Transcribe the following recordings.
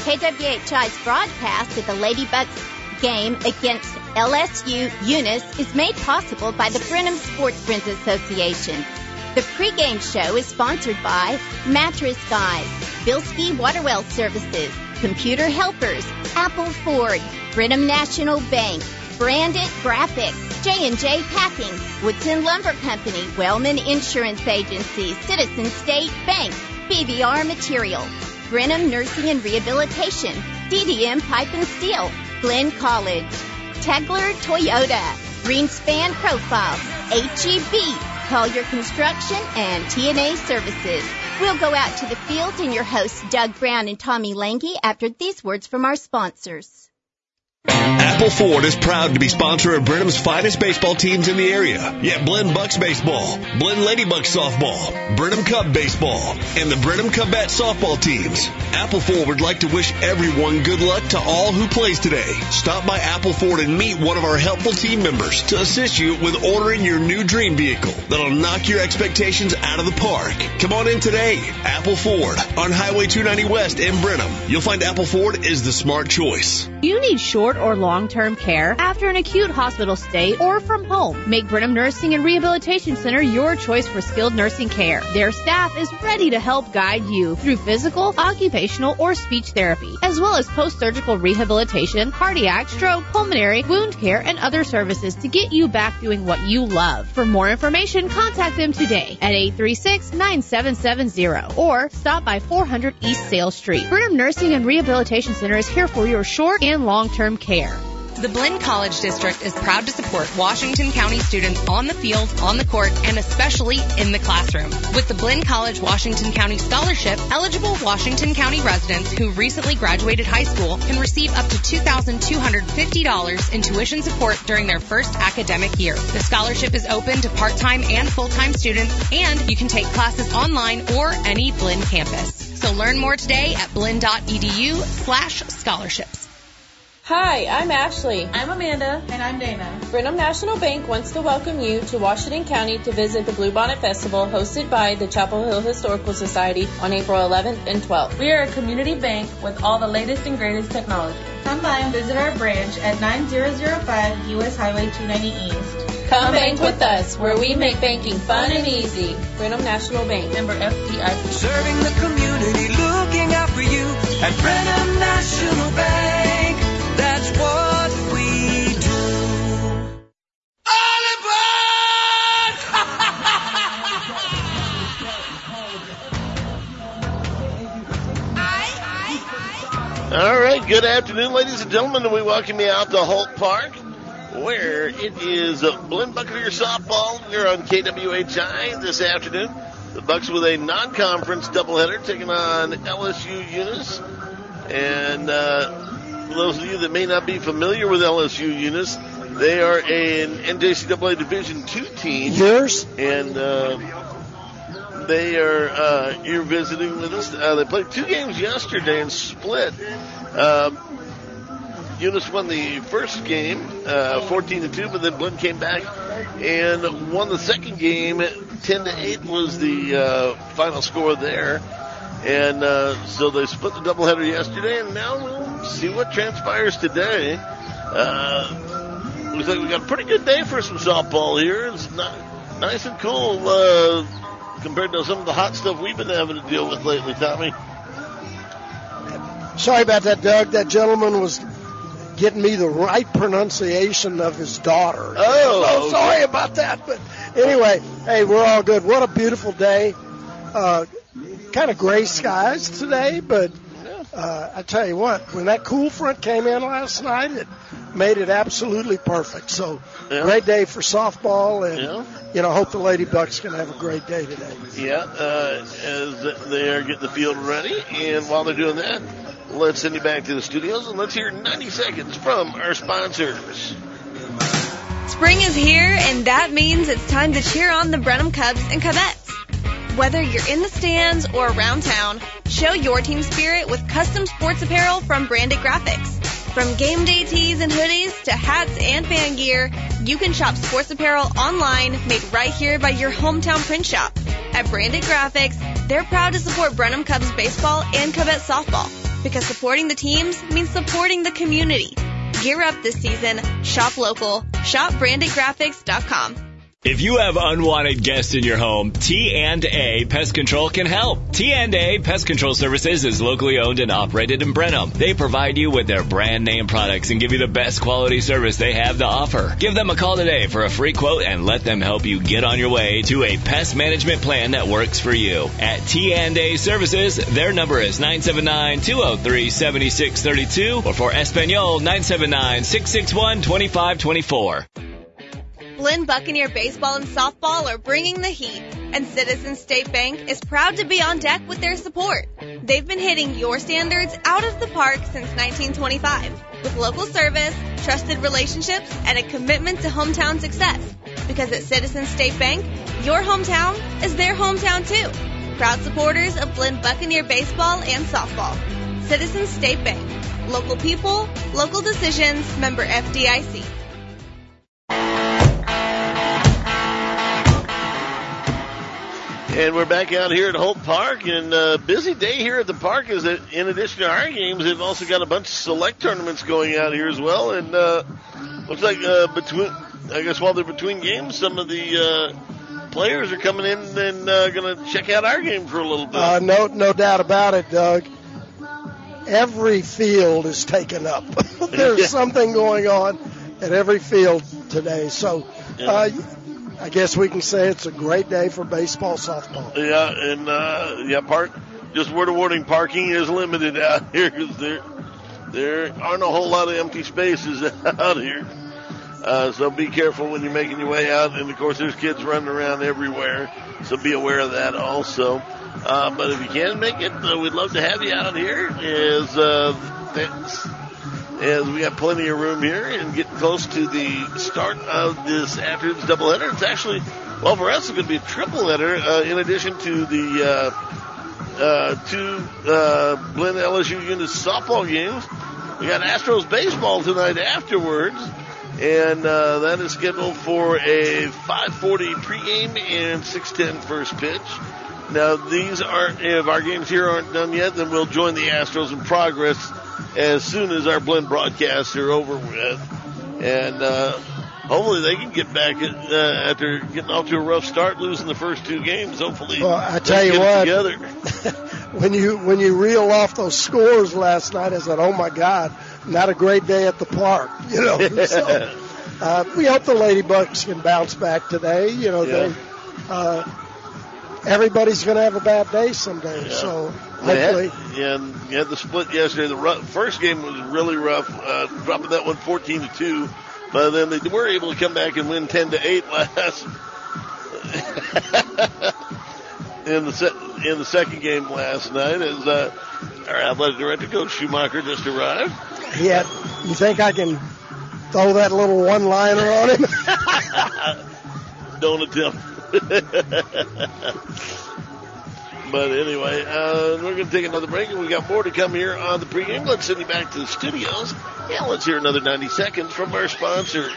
KWHI's broadcast of the Lady Bucks game against LSU Eunice is made possible by the Brenham Sports Friends Association. The pregame show is sponsored by Mattress Guys, Bilski Waterwell Services, Computer Helpers, Apple Ford, Brenham National Bank, Branded Graphics, J&J Packing, Woodson Lumber Company, Wellman Insurance Agency, Citizen State Bank, BBR Material, Brenham Nursing and Rehabilitation, DDM Pipe and Steel, Glenn College, Tegler Toyota, Greenspan Profiles, HEB, Collier Construction, and TNA Services. We'll go out to the field and your hosts Doug Brown and Tommy Lange after these words from our sponsors. Apple Ford is proud to be sponsor of Brenham's finest baseball teams in the area. Yeah, Blen Bucks Baseball, Blen Lady Bucks Softball, Brenham Cub Baseball, and the Brenham Cubette Softball teams. Apple Ford would like to wish everyone good luck to all who plays today. Stop by Apple Ford and meet one of our helpful team members to assist you with ordering your new dream vehicle that'll knock your expectations out of the park. Come on in today. Apple Ford on Highway 290 West in Brenham. You'll find Apple Ford is the smart choice. You need short or long-term care after an acute hospital stay or from home. Make Brenham Nursing and Rehabilitation Center your choice for skilled nursing care. Their staff is ready to help guide you through physical, occupational, or speech therapy, as well as post-surgical rehabilitation, cardiac, stroke, pulmonary, wound care, and other services to get you back doing what you love. For more information, contact them today at 836-9770 or stop by 400 East Sale Street. Brenham Nursing and Rehabilitation Center is here for your short and long-term care. The Blinn College District is proud to support Washington County students on the field, on the court, and especially in the classroom. With the Blinn College Washington County Scholarship, eligible Washington County residents who recently graduated high school can receive up to $2,250 in tuition support during their first academic year. The scholarship is open to part-time and full-time students, and you can take classes online or any Blinn campus. So learn more today at blinn.edu/scholarships. Hi, I'm Ashley. I'm Amanda. And I'm Dana. Brenham National Bank wants to welcome you to Washington County to visit the Bluebonnet Festival hosted by the Chapel Hill Historical Society on April 11th and 12th. We are a community bank with all the latest and greatest technology. Come by and visit our branch at 9005 U.S. Highway 290 East. Come bank with us, where we make banking fun and easy. Brenham National Bank. Member FDIC. Serving the community, looking out for you at Brenham National Bank. That's what we do. All aboard! All right, good afternoon, ladies and gentlemen, and we welcome you out to Holt Park, where it is Blinn Buccaneers softball here on KWHI this afternoon. The Bucks with a non-conference doubleheader taking on LSU Eunice. And for those of you that may not be familiar with LSU Eunice, they are an NJCAA Division II team. Yours? And they are here visiting with us. They played 2 games yesterday and split. Eunice won the first game 14-2, but then Blinn came back and won the second game 10-8 was the final score there. And so they split the doubleheader yesterday, and now we'll see what transpires today. Looks like we got a pretty good day for some softball here. It's nice and cool compared to some of the hot stuff we've been having to deal with lately, Tommy. Sorry about that, Doug. That gentleman was getting me the right pronunciation of his daughter. Oh, so sorry about that. But anyway, hey, we're all good. What a beautiful day. Kind of gray skies today, but I tell you what, when that cool front came in last night, it made it absolutely perfect. So great day for softball, and hope the Lady Bucks can have a great day today. Yeah, as they are getting the field ready, and while they're doing that, let's send you back to the studios and let's hear 90 seconds from our sponsors. Spring is here, and that means it's time to cheer on the Brenham Cubs and Cubettes. Whether you're in the stands or around town, show your team spirit with custom sports apparel from Branded Graphics. From game day tees and hoodies to hats and fan gear, you can shop sports apparel online made right here by your hometown print shop. At Branded Graphics, they're proud to support Brenham Cubs baseball and Cubette softball. Because supporting the teams means supporting the community. Gear up this season. Shop local. Shop brandedgraphics.com. If you have unwanted guests in your home, T&A Pest Control can help. T&A Pest Control Services is locally owned and operated in Brenham. They provide you with their brand name products and give you the best quality service they have to offer. Give them a call today for a free quote and let them help you get on your way to a pest management plan that works for you. At T&A Services, their number is 979-203-7632 or for Espanol, 979-661-2524. Blinn Buccaneer Baseball and Softball are bringing the heat, and Citizens State Bank is proud to be on deck with their support. They've been hitting your standards out of the park since 1925, with local service, trusted relationships, and a commitment to hometown success. Because at Citizens State Bank, your hometown is their hometown too. Proud supporters of Blinn Buccaneer Baseball and Softball. Citizens State Bank. Local people, local decisions, member FDIC. And we're back out here at Holt Park, and busy day here at the park is that in addition to our games, they've also got a bunch of select tournaments going out here as well. And looks like while they're between games, some of the players are coming in and going to check out our game for a little bit. No doubt about it, Doug. Every field is taken up. There's something going on at every field today. So I guess we can say it's a great day for baseball, softball. Yeah, and just word of warning, parking is limited out here because there aren't a whole lot of empty spaces out here. So be careful when you're making your way out. And, of course, there's kids running around everywhere, so be aware of that also. But if you can make it, we'd love to have you out here as we got plenty of room here and getting close to the start of this afternoon's doubleheader. It's actually, well, for us, it's going to be a tripleheader in addition to the two Blinn LSU Unis softball games. We got Astros baseball tonight afterwards, and that is scheduled for a 5:40 pregame and 6:10 first pitch. Now, if our games here aren't done yet, then we'll join the Astros in progress as soon as our Blinn broadcasts are over with. And hopefully they can get back after getting off to a rough start, losing the first two games. Hopefully, well, I tell you what, together. when you reel off those scores last night, I said, "Oh my God, not a great day at the park." So, we hope the Lady Bucks can bounce back today. Everybody's going to have a bad day someday. Yeah. So hopefully. You had the split yesterday. The first game was really rough, dropping that one 14-2. But then they were able to come back and win 10-8 last in the second game last night. As our athletic director, Coach Schumacher, just arrived. Yeah, you think I can throw that little one-liner on him? Don't attempt. But anyway, we're going to take another break, and we got more to come here on the pregame. Let's send you back to the studios, and let's hear another 90 seconds from our sponsors.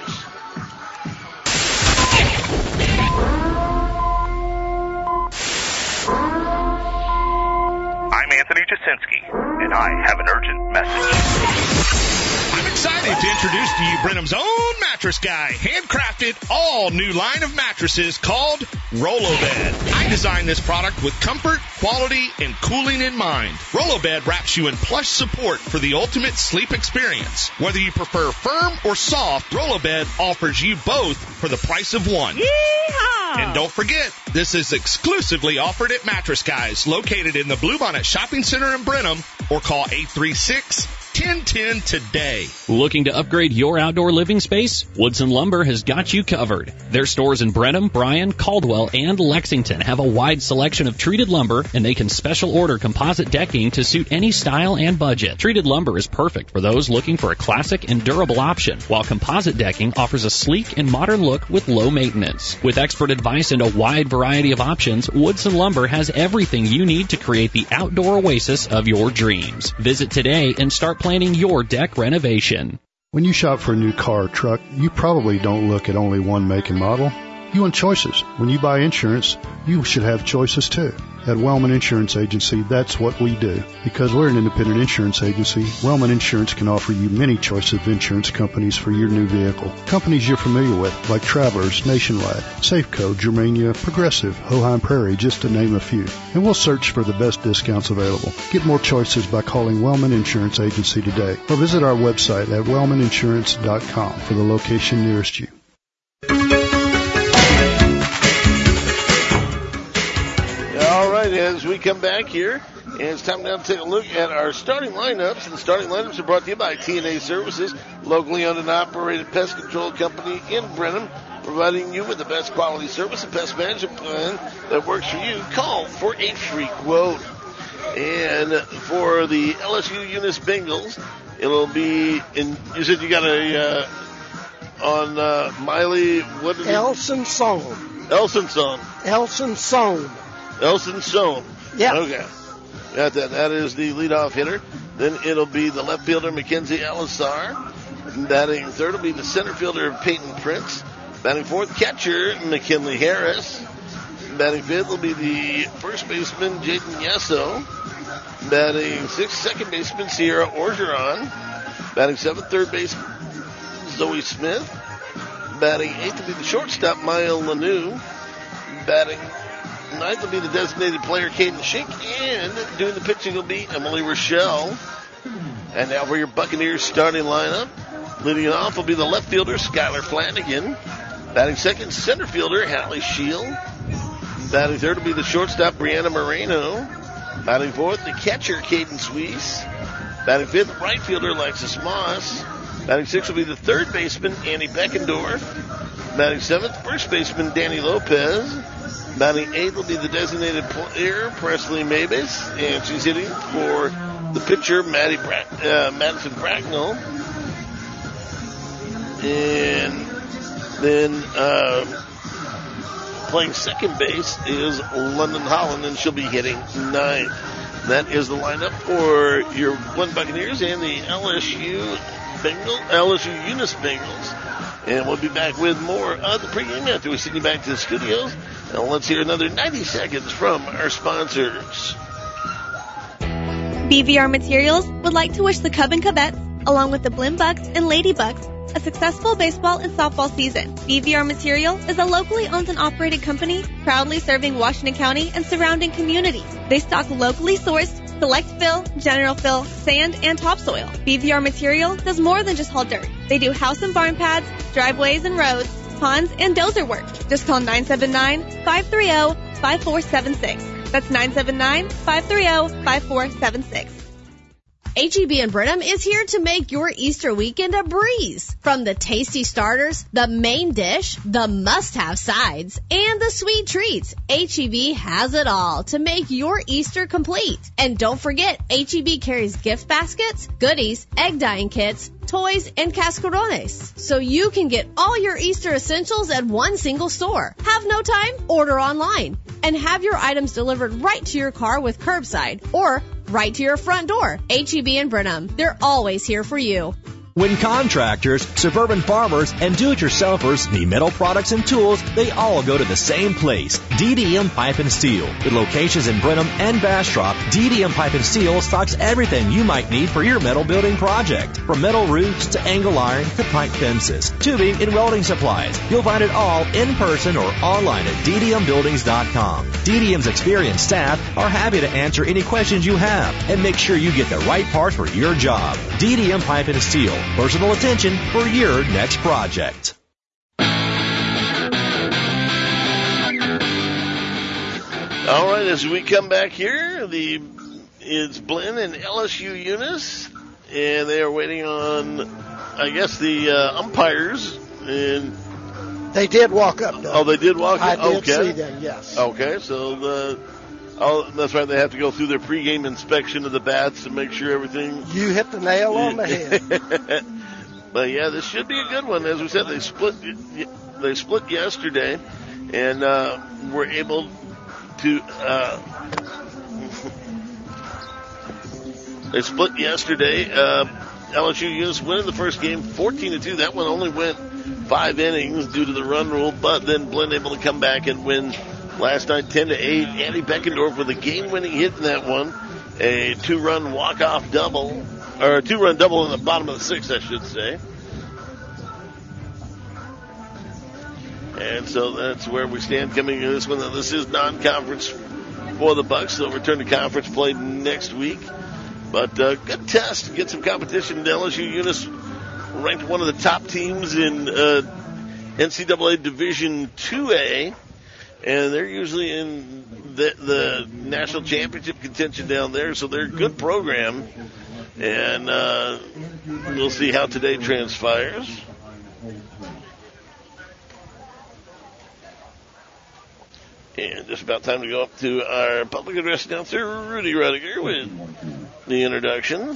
I'm Anthony Jasinski, and I have an urgent message. I'm excited to introduce to you Brenham's own mattress guy, handcrafted all new line of mattresses called Rollo-Bed. I designed this product with comfort, quality, and cooling in mind. Rollo-Bed wraps you in plush support for the ultimate sleep experience. Whether you prefer firm or soft, Rollo-Bed offers you both for the price of one. Yeehaw! And don't forget, this is exclusively offered at Mattress Guys, located in the Bluebonnet Shopping Center in Brenham, or call 836-1010 today. Looking to upgrade your outdoor living space? Woodson Lumber has got you covered. Their stores in Brenham, Bryan, Caldwell, and Lexington have a wide selection of treated lumber, and they can special order composite decking to suit any style and budget. Treated lumber is perfect for those looking for a classic and durable option, while composite decking offers a sleek and modern look with low maintenance. With expert advice and a wide variety of options, Woodson Lumber has everything you need to create the outdoor oasis of your dreams. Visit today and start planning your deck renovation. When you shop for a new car or truck, you probably don't look at only one make and model. You want choices. When you buy insurance, you should have choices too. At Wellman Insurance Agency, that's what we do. Because we're an independent insurance agency, Wellman Insurance can offer you many choices of insurance companies for your new vehicle. Companies you're familiar with, like Travelers, Nationwide, Safeco, Germania, Progressive, Hoheim Prairie, just to name a few. And we'll search for the best discounts available. Get more choices by calling Wellman Insurance Agency today, or visit our website at wellmaninsurance.com for the location nearest you. All right, as we come back here, it's time now to take a look at our starting lineups. And the starting lineups are brought to you by TNA Services, locally owned and operated pest control company in Brenham, providing you with the best quality service and pest management plan that works for you. Call for a free quote. And for the LSU Eunice Bengals, it'll be in. You said you got a on Miley. What is Elson Sohn. Elson Sohn. Elson Sohn. Elson Sohn. Yeah. Okay. Got that. That is the leadoff hitter. Then it'll be the left fielder, Mackenzie Alisar. Batting third will be the center fielder, Peyton Prince. Batting fourth, catcher, McKinley Harris. Batting fifth will be the first baseman, Jaden Yesso. Batting sixth, second baseman, Sierra Orgeron. Batting seventh, third base, Zoe Smith. Batting eighth will be the shortstop, Maya Lanou. Batting ninth will be the designated player, Caden Schink. And doing the pitching will be Emily Rochelle. And now for your Buccaneers starting lineup. Leading it off will be the left fielder, Skylar Flanagan. Batting second, center fielder, Hallie Shield. Batting third will be the shortstop, Brianna Moreno. Batting fourth, the catcher, Caden Sweese. Batting fifth, right fielder, Alexis Moss. Batting sixth will be the third baseman, Annie Beckendorf. Batting seventh, first baseman, Danny Lopez. Batting eighth will be the designated player, Presley Mavis. And she's hitting for the pitcher, Madison Bracknell. And then playing second base is London Holland, and she'll be hitting ninth. That is the lineup for your Glen Buccaneers and the LSU Eunice Bengals. And we'll be back with more of the pregame after we send you back to the studios. Now let's hear another 90 seconds from our sponsors. BVR Materials would like to wish the Cub and Cubettes, along with the Blinn Bucks and Lady Bucks, a successful baseball and softball season. BVR Material is a locally owned and operated company proudly serving Washington County and surrounding communities. They stock locally sourced, select fill, general fill, sand, and topsoil. BVR Material does more than just haul dirt. They do house and barn pads, driveways and roads, ponds, and dozer work. Just call 979-530-5476. That's 979-530-5476. H-E-B in Brenham is here to make your Easter weekend a breeze. From the tasty starters, the main dish, the must-have sides, and the sweet treats, H-E-B has it all to make your Easter complete. And don't forget, H-E-B carries gift baskets, goodies, egg dyeing kits, toys, and cascarones, so you can get all your Easter essentials at one single store. Have no time? Order online and have your items delivered right to your car with curbside or right to your front door. H-E-B in Brenham. They're always here for you. When contractors, suburban farmers, and do-it-yourselfers need metal products and tools, they all go to the same place, DDM Pipe and Steel. With locations in Brenham and Bastrop, DDM Pipe and Steel stocks everything you might need for your metal building project. From metal roofs to angle iron to pipe fences, tubing and welding supplies. You'll find it all in person or online at ddmbuildings.com. DDM's experienced staff are happy to answer any questions you have and make sure you get the right parts for your job. DDM Pipe and Steel. Personal attention for your next project. All right, as we come back here, it's Blinn and LSU Eunice, and they are waiting on, I guess, the umpires. And they did walk up, though. Oh, they did walk up? I did see them, yes. Okay, so that's right. They have to go through their pregame inspection of the bats to make sure everything. You hit the nail on the head. But yeah, this should be a good one. As we said, they split yesterday, and were able to. They split yesterday, LSU Eunice winning the first game 14-2. That one only went 5 innings due to the run rule, but then Blinn able to come back and win last night 10-8. Andy Beckendorf with a game-winning hit in that one. A 2-run walk-off double, or a 2-run double in the bottom of the 6th, I should say. And so that's where we stand coming into this one. This is non-conference for the Bucks. They'll return to conference play next week. But good test. Get some competition. LSU Eunice ranked one of the top teams in NCAA Division 2A. And they're usually in the national championship contention down there. So they're a good program. And we'll see how today transpires. And just about time to go up to our public address announcer, Rudy Rudiger, with the introductions.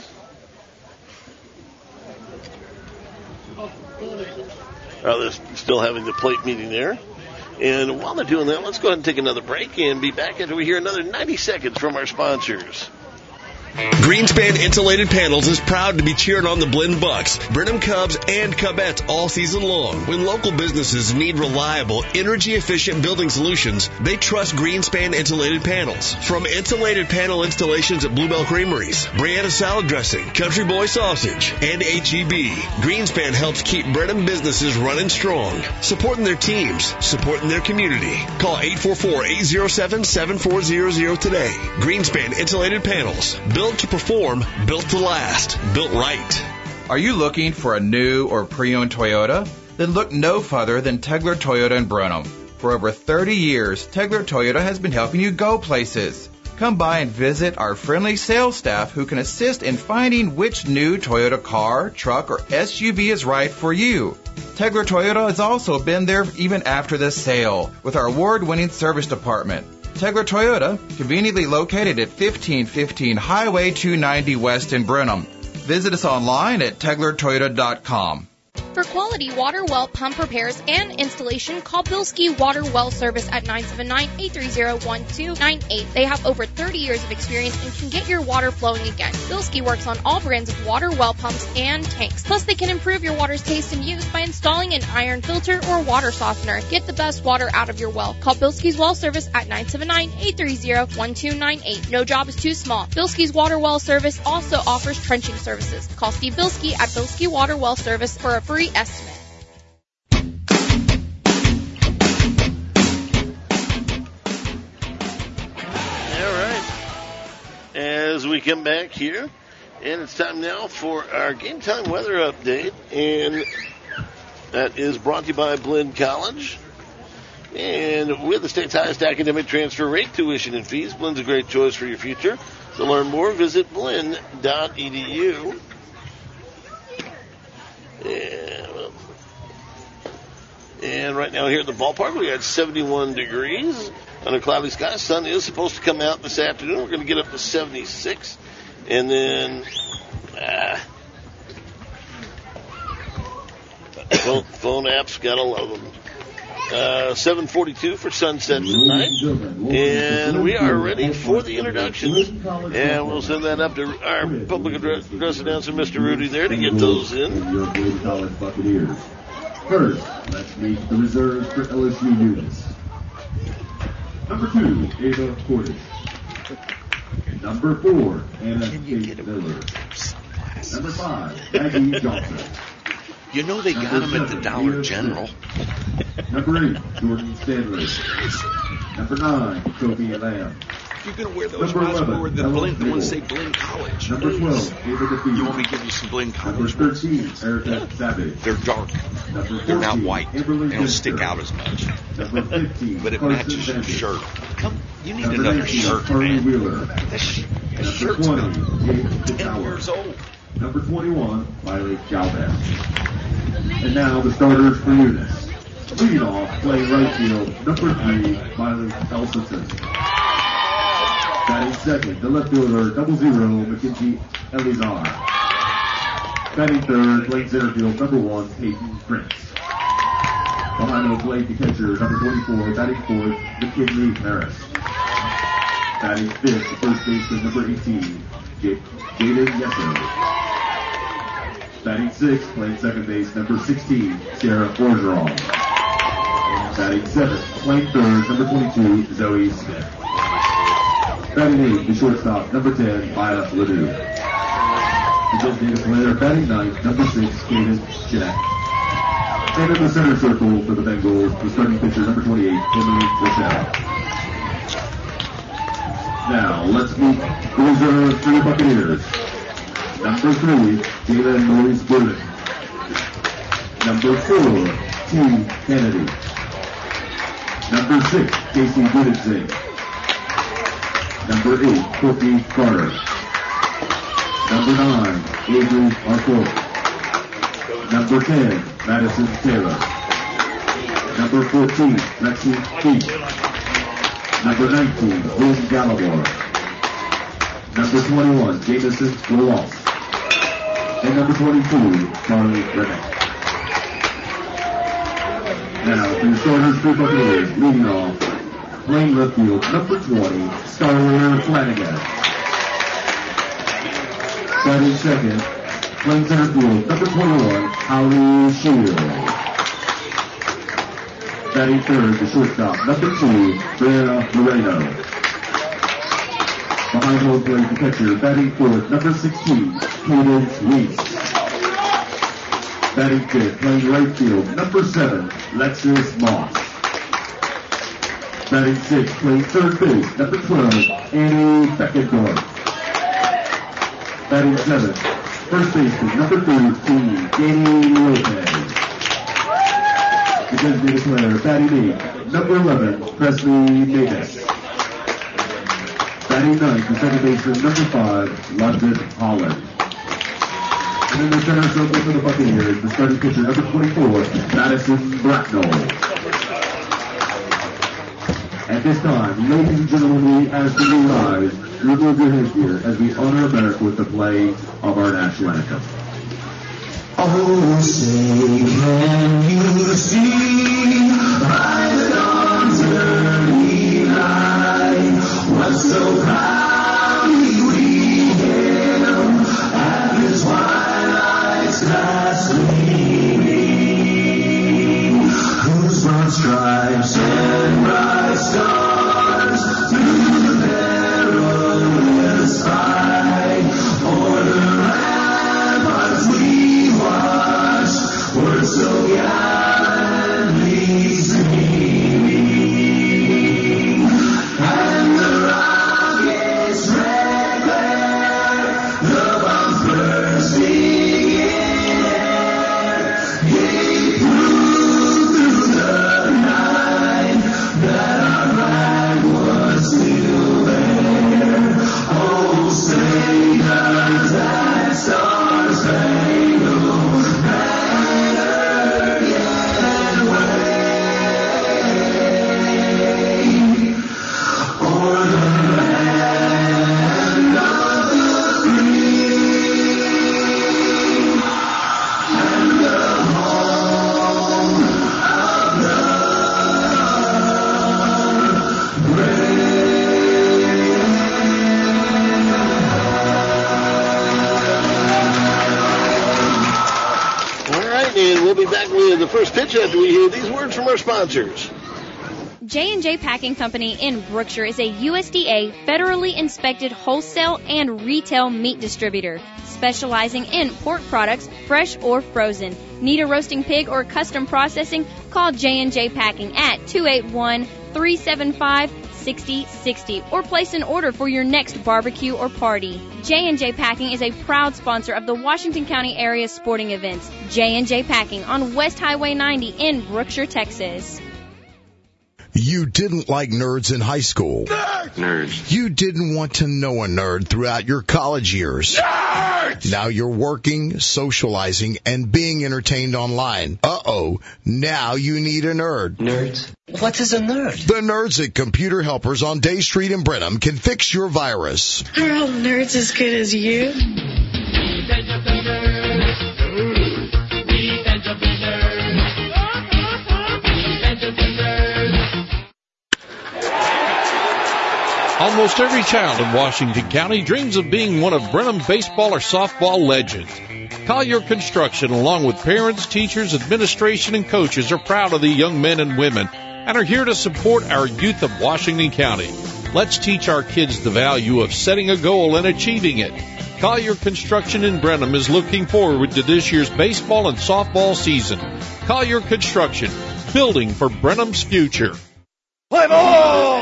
They're still having the plate meeting there. And while they're doing that, let's go ahead and take another break and be back after we hear another 90 seconds from our sponsors. Greenspan Insulated Panels is proud to be cheering on the Blinn Bucks, Brenham Cubs, and Cubettes all season long. When local businesses need reliable, energy-efficient building solutions, they trust Greenspan Insulated Panels. From insulated panel installations at Bluebell Creameries, Brianna Salad Dressing, Country Boy Sausage, and H-E-B, Greenspan helps keep Brenham businesses running strong, supporting their teams, supporting their community. Call 844-807-7400 today. Greenspan Insulated Panels. Built to perform, built to last, built right. Are you looking for a new or pre-owned Toyota? Then look no further than Tegler Toyota in Brenham. For over 30 years, Tegler Toyota has been helping you go places. Come by and visit our friendly sales staff who can assist in finding which new Toyota car, truck, or SUV is right for you. Tegler Toyota has also been there even after the sale with our award-winning service department. Tegler Toyota, conveniently located at 1515 Highway 290 West in Brenham. Visit us online at teglertoyota.com. For quality water well pump repairs and installation, call Bilski Water Well Service at 979-830-1298. They have over 30 years of experience and can get your water flowing again. Bilski works on all brands of water well pumps and tanks. Plus, they can improve your water's taste and use by installing an iron filter or water softener. Get the best water out of your well. Call Bilski's Well Service at 979-830-1298. No job is too small. Bilski's Water Well Service also offers trenching services. Call Steve Bilski at Bilski Water Well Service for a free estimate. All right. As we come back here, and it's time now for our game time weather update, and that is brought to you by Blinn College. And with the state's highest academic transfer rate, tuition, and fees, Blinn's a great choice for your future. To learn more, visit blinn.edu. And right now here at the ballpark, we got 71 degrees under cloudy skies. Sun is supposed to come out this afternoon. We're going to get up to 76. And then phone apps, gotta love them. 7:42 for sunset tonight. And we are ready for the introductions. And we'll send that up to our public address announcer, Mr. Rudy, there to get those in. Your Blinn College Buccaneers. First, let's meet the reserves for LSU Eunice. Number 2, Ava Cordish. Number 4, Anna Kate Miller. Number 5, Maggie Johnson. You know they got them at the Dollar General. Number 8, Jordan Stanley. Number 9, Sophia Lamb. You're going to wear those ones more than Blinn, the ones that say Blinn College. Number 12, Ava DeFee. You want me to give you some Blinn College? Number 13, Erica Savage. They're dark. Number 14, they're not white. Amberly They don't stick out as much. Number 15, but it Carson matches your Sanders. shirt. Come, you need Number another 19, shirt, Carly man. Wheeler. That Number shirt's 20, about Jake 10 years old. Number 21, Miley Chalbert. And now the starters for Eunice. Leading off, playing right field, number 3, Miley Elson. Batting second, the left fielder, 00, Mackenzie Elizar. Batting third, playing center field, number 1, Peyton Prince. Behind the plate, the catcher, number 24, batting fourth, McKinley Harris. Batting fifth, the first baseman, number 18, Jaden Yesso. Batting 6, playing second base, number 16, Sarah Orgeron. Batting 7, playing third, number 22, Zoe Smith. Batting 8, the shortstop, number 10, Maya Ledoux. The designated player, batting 9, number 6, Kaden Jeanette. And in the center circle for the Bengals, the starting pitcher, number 28, Emily Rochelle. Now, let's meet the reserve for the Buccaneers. Number 3, Jalen Maurice Burden. Number 4, T. Kennedy. Number 6, Casey Goodensing. Number 8, Courtney Carter. Number 9, Avery Arco. Number 10, Madison Taylor. Number 14, Lexi Keith. Number 19, Lynn Gallimore. Number 21, Jameson Ross. And number 22, Charlie Rennick. Now, for the starters for Buccaneers, leading off, playing left field, number 20, Skylar Flanagan. Batting second, playing center field, number 21, Holly Shield. Batting third, the shortstop, number 2, Brianna Moreno. Behind home plate, the catcher, batting fourth, number 16, Cadence Reese. Batting fifth, playing right field, number 7, Lexus Moss. Batting sixth, playing third base, number 12, Annie Beckendorf. Batting seventh, first baseman, number 13, Danny Lopez. The designated player, batting 8, number 11, Presley Davis. Batting 9th, the second baseman, number 5, London Holland. And in the center circle for the Buccaneers, the starting pitcher, number 24, Madison Bracknell. At this time, ladies and gentlemen, we ask you to rise, remove your heads here as we honor America with the play of our national anthem. Oh, say, can you see by the dawn's early light what so proudly we hailed at the twilight's last gleaming, whose broad stripes and bright stars through the perilous fight o'er the ramparts we watched were so gallantly streaming, and the rockets' red glare, the bombs bursting in air, gave proof through the night that our flag was still there. Oh, say does that star-spangled banner yet wave o'er the land of the free and the home of the All right, and we'll be back with the first pitch after we hear these words from our sponsors. J&J Packing Company in Brookshire is a USDA federally inspected wholesale and retail meat distributor, specializing in pork products, fresh or frozen. Need a roasting pig or custom processing? Call J&J Packing at 281-375-6060 or place an order for your next barbecue or party. J&J Packing is a proud sponsor of the Washington County area sporting events. J&J Packing on West Highway 90 in Brookshire, Texas. You didn't like nerds in high school. Nerds. You didn't want to know a nerd throughout your college years. Nerds! Now you're working, socializing, and being entertained online. Uh-oh, now you need a nerd. Nerds? What is a nerd? The nerds at Computer Helpers on Day Street in Brenham can fix your virus. Are all nerds as good as you? Almost every child in Washington County dreams of being one of Brenham's baseball or softball legends. Collier Construction, along with parents, teachers, administration, and coaches, are proud of the young men and women and are here to support our youth of Washington County. Let's teach our kids the value of setting a goal and achieving it. Collier Construction in Brenham is looking forward to this year's baseball and softball season. Collier Construction, building for Brenham's future. Play ball!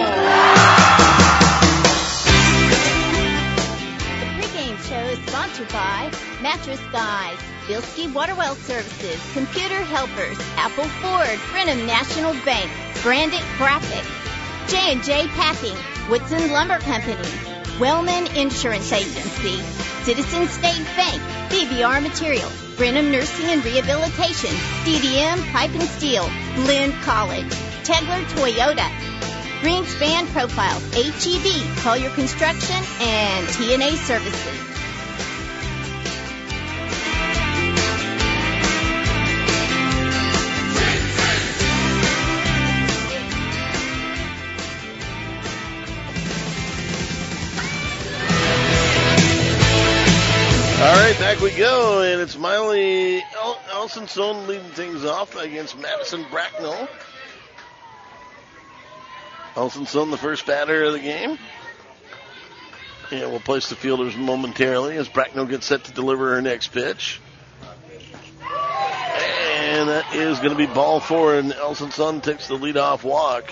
The pregame show is sponsored by Mattress Guys, Bilski Waterwell Services, Computer Helpers, Apple Ford, Brenham National Bank, Brandit Graphics, J&J Packing, Woodson Lumber Company, Wellman Insurance Agency, Citizen State Bank, BBR Materials, Brenham Nursing and Rehabilitation, DDM Pipe and Steel, Blinn College, Tegler Toyota, Greenspan Profiles, HEB, Collier Construction, and TNA Services. All right, back we go, and it's Miley Elsinson leading things off against Madison Bracknell. Elsinson, the first batter of the game. And we'll place the fielders momentarily as Bracknell gets set to deliver her next pitch. And that is going to be ball four, and Elsinson takes the leadoff walk.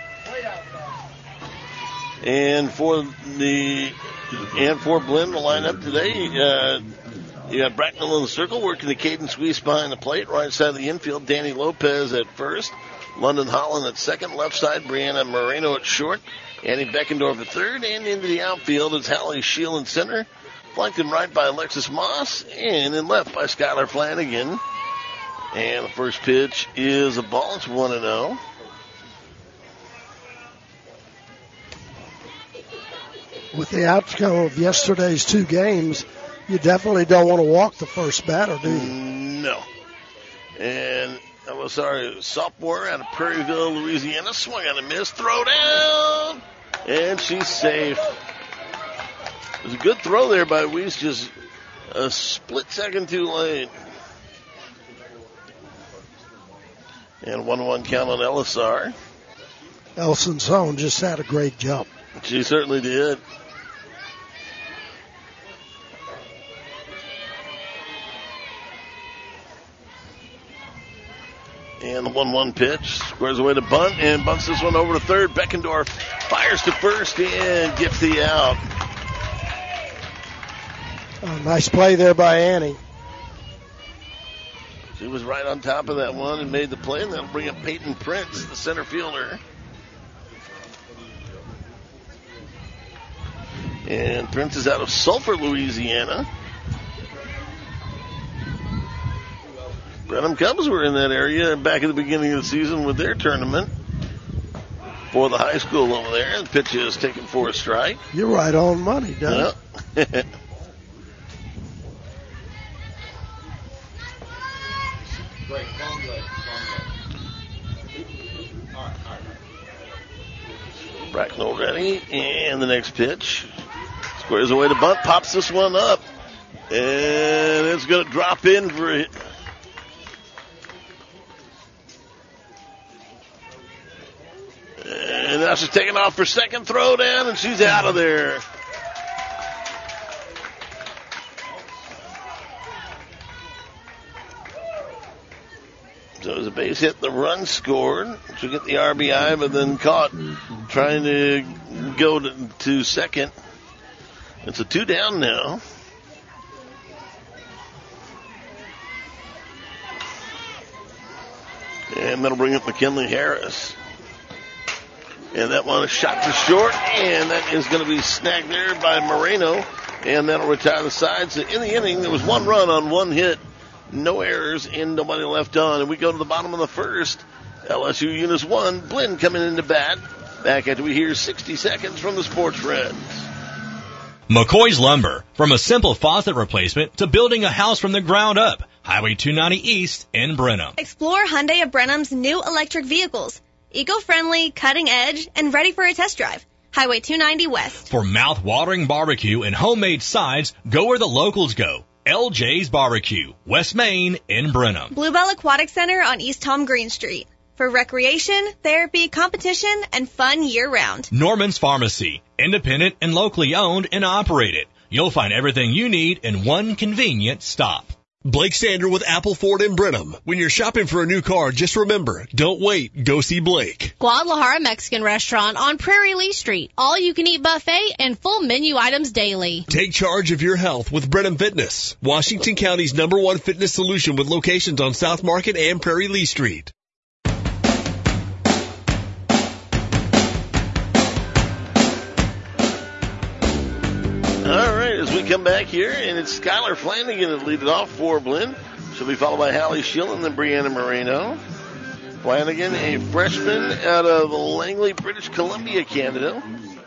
And for Blinn, the lineup today, you got Bracknell in the circle, working the Cadence Weiss behind the plate. Right side of the infield, Danny Lopez at first. London Holland at second. Left side, Brianna Moreno at short. Annie Beckendorf at third. And into the outfield is Hallie Scheel in center. Flanked in right by Alexis Moss. And in left by Skylar Flanagan. And the first pitch is a ball. It's 1-0. With the outcome of yesterday's two games, you definitely don't want to walk the first batter, do you? No. And sophomore out of Prairieville, Louisiana, swung on a miss, throw down, and she's safe. It was a good throw there by Weiss, just a split second too late. And 1-1 count on Elisar. Elsinson just had a great jump. She certainly did. And the 1-1 pitch, squares away to bunt, and bunts this one over to third. Beckendorf fires to first and gets the out. Nice play there by Annie. She was right on top of that one and made the play, and that'll bring up Peyton Prince, the center fielder. And Prince is out of Sulphur, Louisiana. Brenham Cubs were in that area back at the beginning of the season with their tournament for the high school over there. The pitch is taken for a strike. You're right on money, Doug. Yeah. Bracknell ready, and the next pitch. Squares away to bunt, pops this one up, and it's going to drop in for it. And now she's taking off for second, throw down, and she's out of there. So it was a base hit, the run scored. She'll get the RBI, but then caught trying to go to second. It's a 2 down now. And that'll bring up McKinley Harris. And that one is shot to short, and that is going to be snagged there by Moreno, and that'll retire the side. So in the inning, there was 1 run on 1 hit, no errors, and nobody left on. And we go to the bottom of the first. LSU Eunice 1, Blinn coming into bat. Back after we hear 60 seconds from the Sports Reds. McCoy's Lumber. From a simple faucet replacement to building a house from the ground up. Highway 290 East in Brenham. Explore Hyundai of Brenham's new electric vehicles. Eco-friendly, cutting edge, and ready for a test drive. Highway 290 West. For mouth-watering barbecue and homemade sides, go where the locals go. LJ's Barbecue, West Main in Brenham. Bluebell Aquatic Center on East Tom Green Street. For recreation, therapy, competition, and fun year-round. Norman's Pharmacy, independent and locally owned and operated. You'll find everything you need in one convenient stop. Blake Sander with Apple Ford in Brenham. When you're shopping for a new car, just remember, don't wait, go see Blake. Guadalajara Mexican Restaurant on Prairie Lee Street. All you can eat buffet and full menu items daily. Take charge of your health with Brenham Fitness, Washington County's #1 fitness solution with locations on South Market and Prairie Lee Street. All right, as we come back here, and it's Skylar Flanagan that lead it off for Blinn. She'll be followed by Hallie Schill and then Brianna Moreno. Flanagan, a freshman out of Langley, British Columbia, Canada.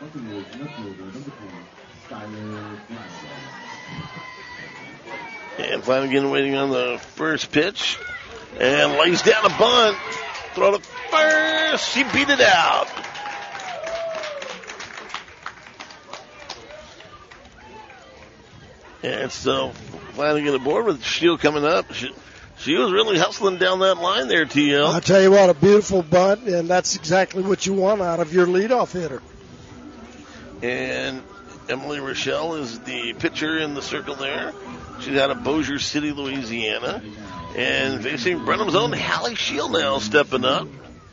And Flanagan waiting on the first pitch. And lays down a bunt. Throw to first. She beat it out. And so Flanagan aboard with Shield coming up. She was really hustling down that line there, TL. I'll tell you what, a beautiful bunt, and that's exactly what you want out of your leadoff hitter. And Emily Rochelle is the pitcher in the circle there. She's out of Bossier City, Louisiana. And facing Brenham's own Hallie Shield now stepping up.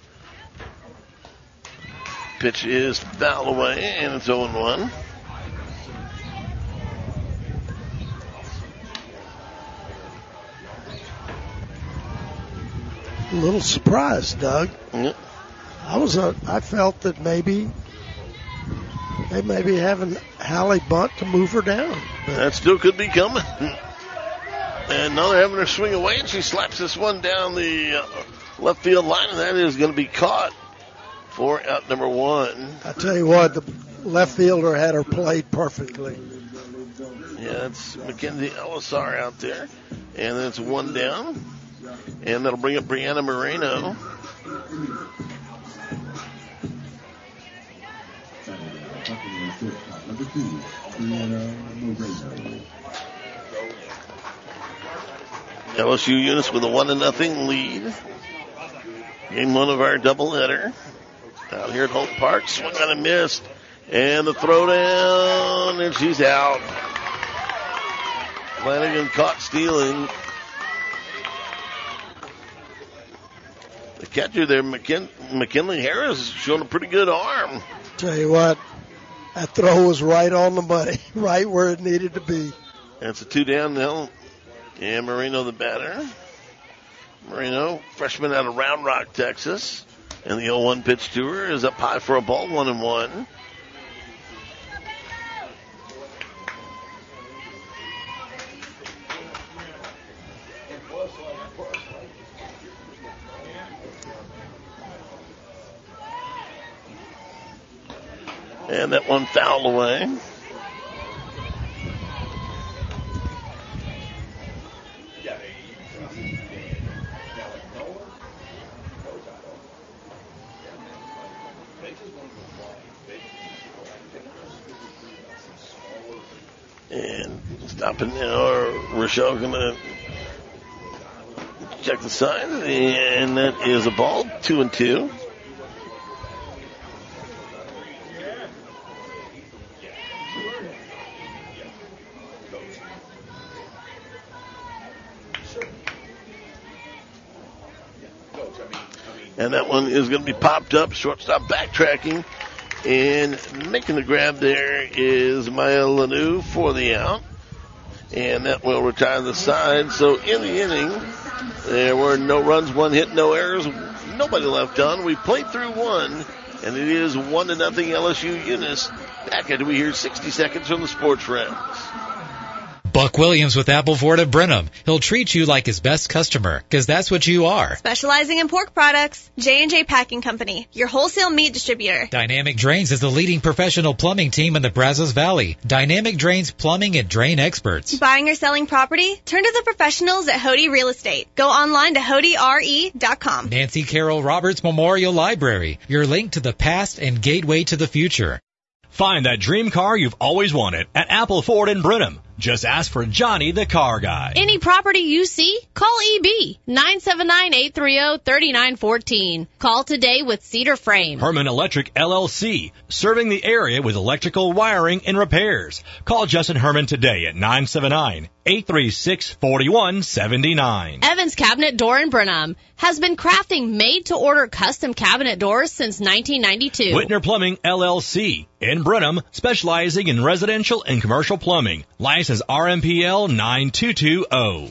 Pitch is fouled away, and it's 0-1. A little surprised, Doug. Yep. I felt that maybe they may be having Hallie bunt to move her down. But that still could be coming. And now they're having her swing away, and she slaps this one down the left field line, and that is going to be caught for out number 1. I tell you what, the left fielder had her played perfectly. Yeah, it's Mackenzie Elisar out there, and then it's 1 down. And that'll bring up Brianna Moreno. LSU Eunice with a 1-0 lead. Game 1 of our doubleheader. Out here at Holt Park, swung on and missed. And the throw down, and she's out. Flanagan caught stealing. The catcher there, McKinley Harris, showing a pretty good arm. Tell you what, that throw was right on the money, right where it needed to be. That's a 2 down now. And Moreno the batter. Moreno, freshman out of Round Rock, Texas. And the 0-1 pitch to her is up high for a ball, 1-1. And that one fouled away. And stopping now, Rochelle gonna check the sign, and that is a ball, 2-2. And that one is going to be popped up. Shortstop backtracking. And making the grab there is Maya Lanu for the out. And that will retire the side. So in the inning, there were no runs, 1 hit, no errors, nobody left on. We played through 1, and it is 1-0 LSU Eunice. Back after we hear 60 seconds from the Sports Friends. Buck Williams with Apple Ford of Brenham. He'll treat you like his best customer, because that's what you are. Specializing in pork products, J&J Packing Company, your wholesale meat distributor. Dynamic Drains is the leading professional plumbing team in the Brazos Valley. Dynamic Drains plumbing and drain experts. Buying or selling property? Turn to the professionals at Hody Real Estate. Go online to HodyRE.com. Nancy Carroll Roberts Memorial Library, your link to the past and gateway to the future. Find that dream car you've always wanted at Apple Ford in Brenham. Just ask for Johnny the Car Guy. Any property you see, call EB 979-830-3914. Call today with Cedar Frame. Herman Electric LLC, serving the area with electrical wiring and repairs. Call Justin Herman today at 979-836-4179. Evans Cabinet Door in Brenham has been crafting made-to-order custom cabinet doors since 1992. Whitner Plumbing LLC in Brenham, specializing in residential and commercial plumbing. License RMPL 9220.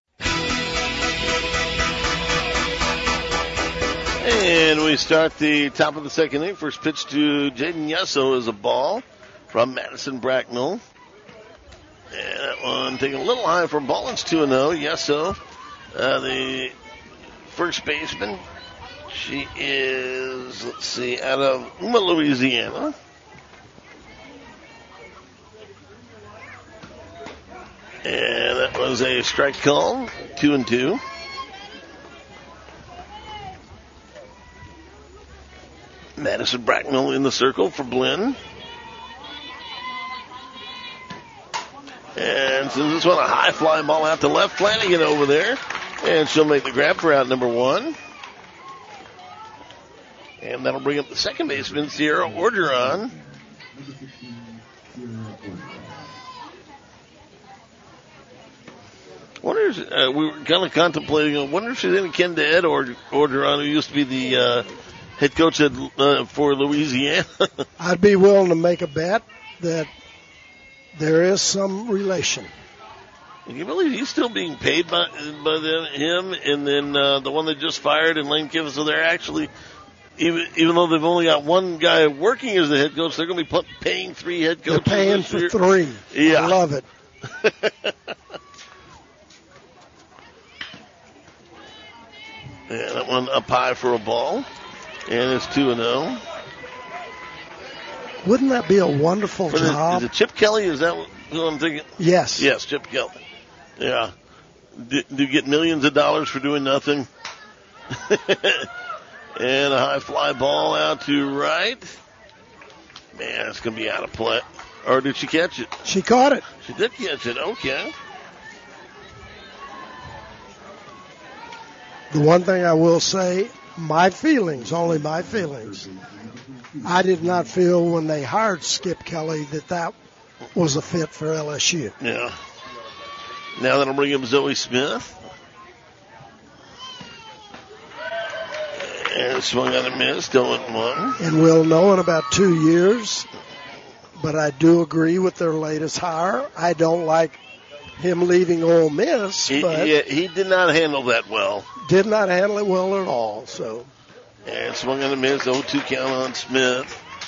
And we start the top of the second inning. First pitch to Jaden Yesso is a ball from Madison Bracknell. And that one taking a little high for a ball. It's 2-0. Yesso, the first baseman. She is, out of Uma, Louisiana. And that was a strike call, 2-2. Madison Bracknell in the circle for Blinn. And since this one a high fly ball out to left, Flanagan over there. And she'll make the grab for out number 1. And that'll bring up the second baseman, Sierra Orgeron. Wonder if, we were kind of contemplating, I wonder if she's any kin to Ed Orgeron, who used to be the head coach for Louisiana. I'd be willing to make a bet that there is some relation. Can you believe he's still being paid by him, and then the one that just fired and Lane Kiffin, so they're actually, even though they've only got one guy working as the head coach, they're going to be paying 3 head coaches. They're paying for 3. Yeah. I love it. And that one up high for a ball. And it's 2-0. Wouldn't that be a wonderful job? Is it Chip Kelly? Is that who I'm thinking? Yes. Yes, Chip Kelly. Yeah. Do you get millions of dollars for doing nothing? And a high fly ball out to right. Man, it's going to be out of play. Or did she catch it? She caught it. She did catch it. Okay. The one thing I will say, my feelings, only my feelings. I did not feel when they hired Skip Kelly that was a fit for LSU. Yeah. Now that'll bring up Zoe Smith. And swung on a miss, still at 1. And we'll know in about 2 years. But I do agree with their latest hire. I don't like him leaving Ole Miss, but he did not handle that well. Did not handle it well at all. So, and swung on a miss, 0-2 count on Smith.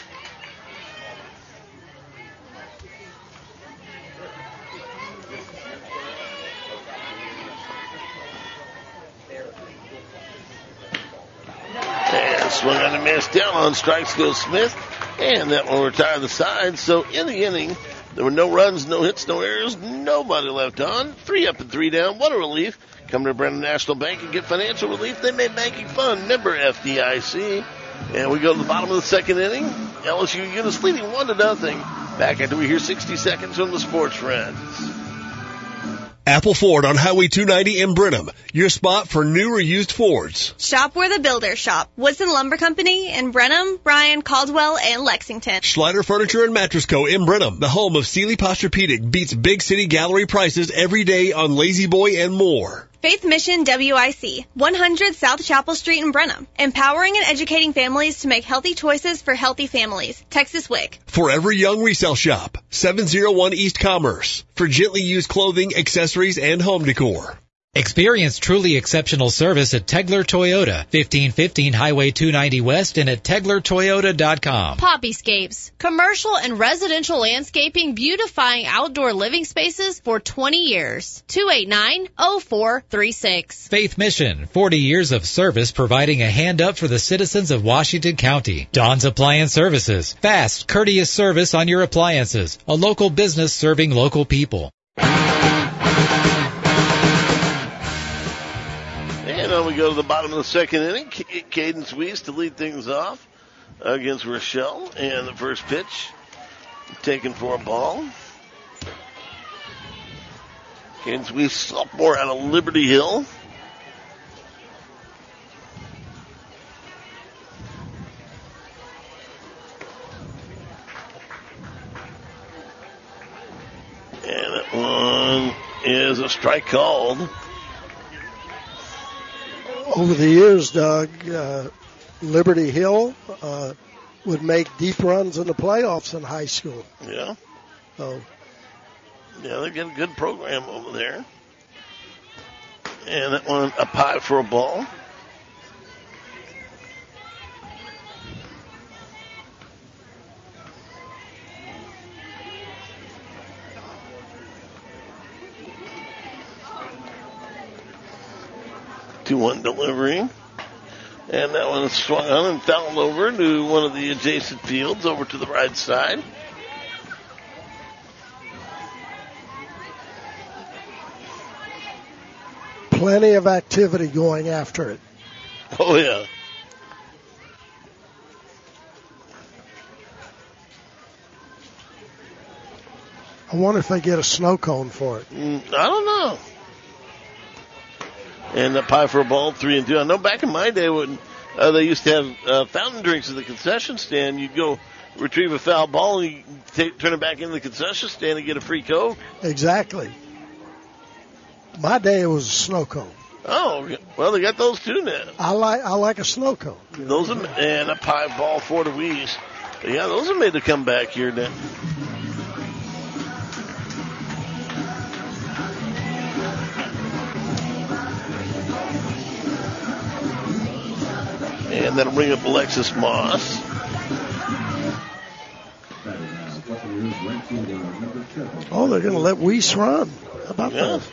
And swung on a miss, down on strikes goes Smith, and that will retire the side. So in the inning, there were no runs, no hits, no errors, nobody left on. 3 up and 3 down. What a relief. Come to Brenham National Bank and get financial relief. They made banking fun. Member FDIC. And we go to the bottom of the second inning. LSU Eunice leading 1-0. Back after we hear 60 seconds from the Sports Friends. Apple Ford on Highway 290 in Brenham. Your spot for new or used Fords. Shop where the builders shop. Woodson Lumber Company in Brenham, Bryan, Caldwell, and Lexington. Schneider Furniture and Mattress Co. in Brenham. The home of Sealy Posturepedic beats big city gallery prices every day on Lazy Boy and more. Faith Mission WIC, 100 South Chapel Street in Brenham. Empowering and educating families to make healthy choices for healthy families. Texas WIC. Forever Young Resale Shop, 701 East Commerce. For gently used clothing, accessories, and home decor. Experience truly exceptional service at Tegler Toyota, 1515 Highway 290 West and at TeglerToyota.com. Poppyscapes, commercial and residential landscaping beautifying outdoor living spaces for 20 years. 289-0436. Faith Mission, 40 years of service providing a hand up for the citizens of Washington County. Don's Appliance Services, fast, courteous service on your appliances. A local business serving local people. And now we go to the bottom of the second inning. Cadence Weiss to lead things off against Rochelle. And the first pitch taken for a ball. Caden Sweet, sophomore out of Liberty Hill. And that one is a strike called. Over the years, Doug, Liberty Hill would make deep runs in the playoffs in high school. Yeah. So, yeah, they've got a good program over there. And that one up high for a ball. One delivery, and that one swung on and fouled over to one of the adjacent fields over to the right side. Plenty of activity going after it. Oh, yeah. I wonder if they get a snow cone for it. I don't know. And a pie for a ball, 3-2. I know back in my day when they used to have fountain drinks at the concession stand, you'd go retrieve a foul ball and you turn it back into the concession stand and get a free Coke. Exactly. My day it was a snow cone. Oh, well, they got those too now. I like a snow cone. Those are, and a pie ball for the Wees. Yeah, those are made to come back here now. And that'll bring up Alexis Moss. Oh, they're going to let Weiss run. How about that?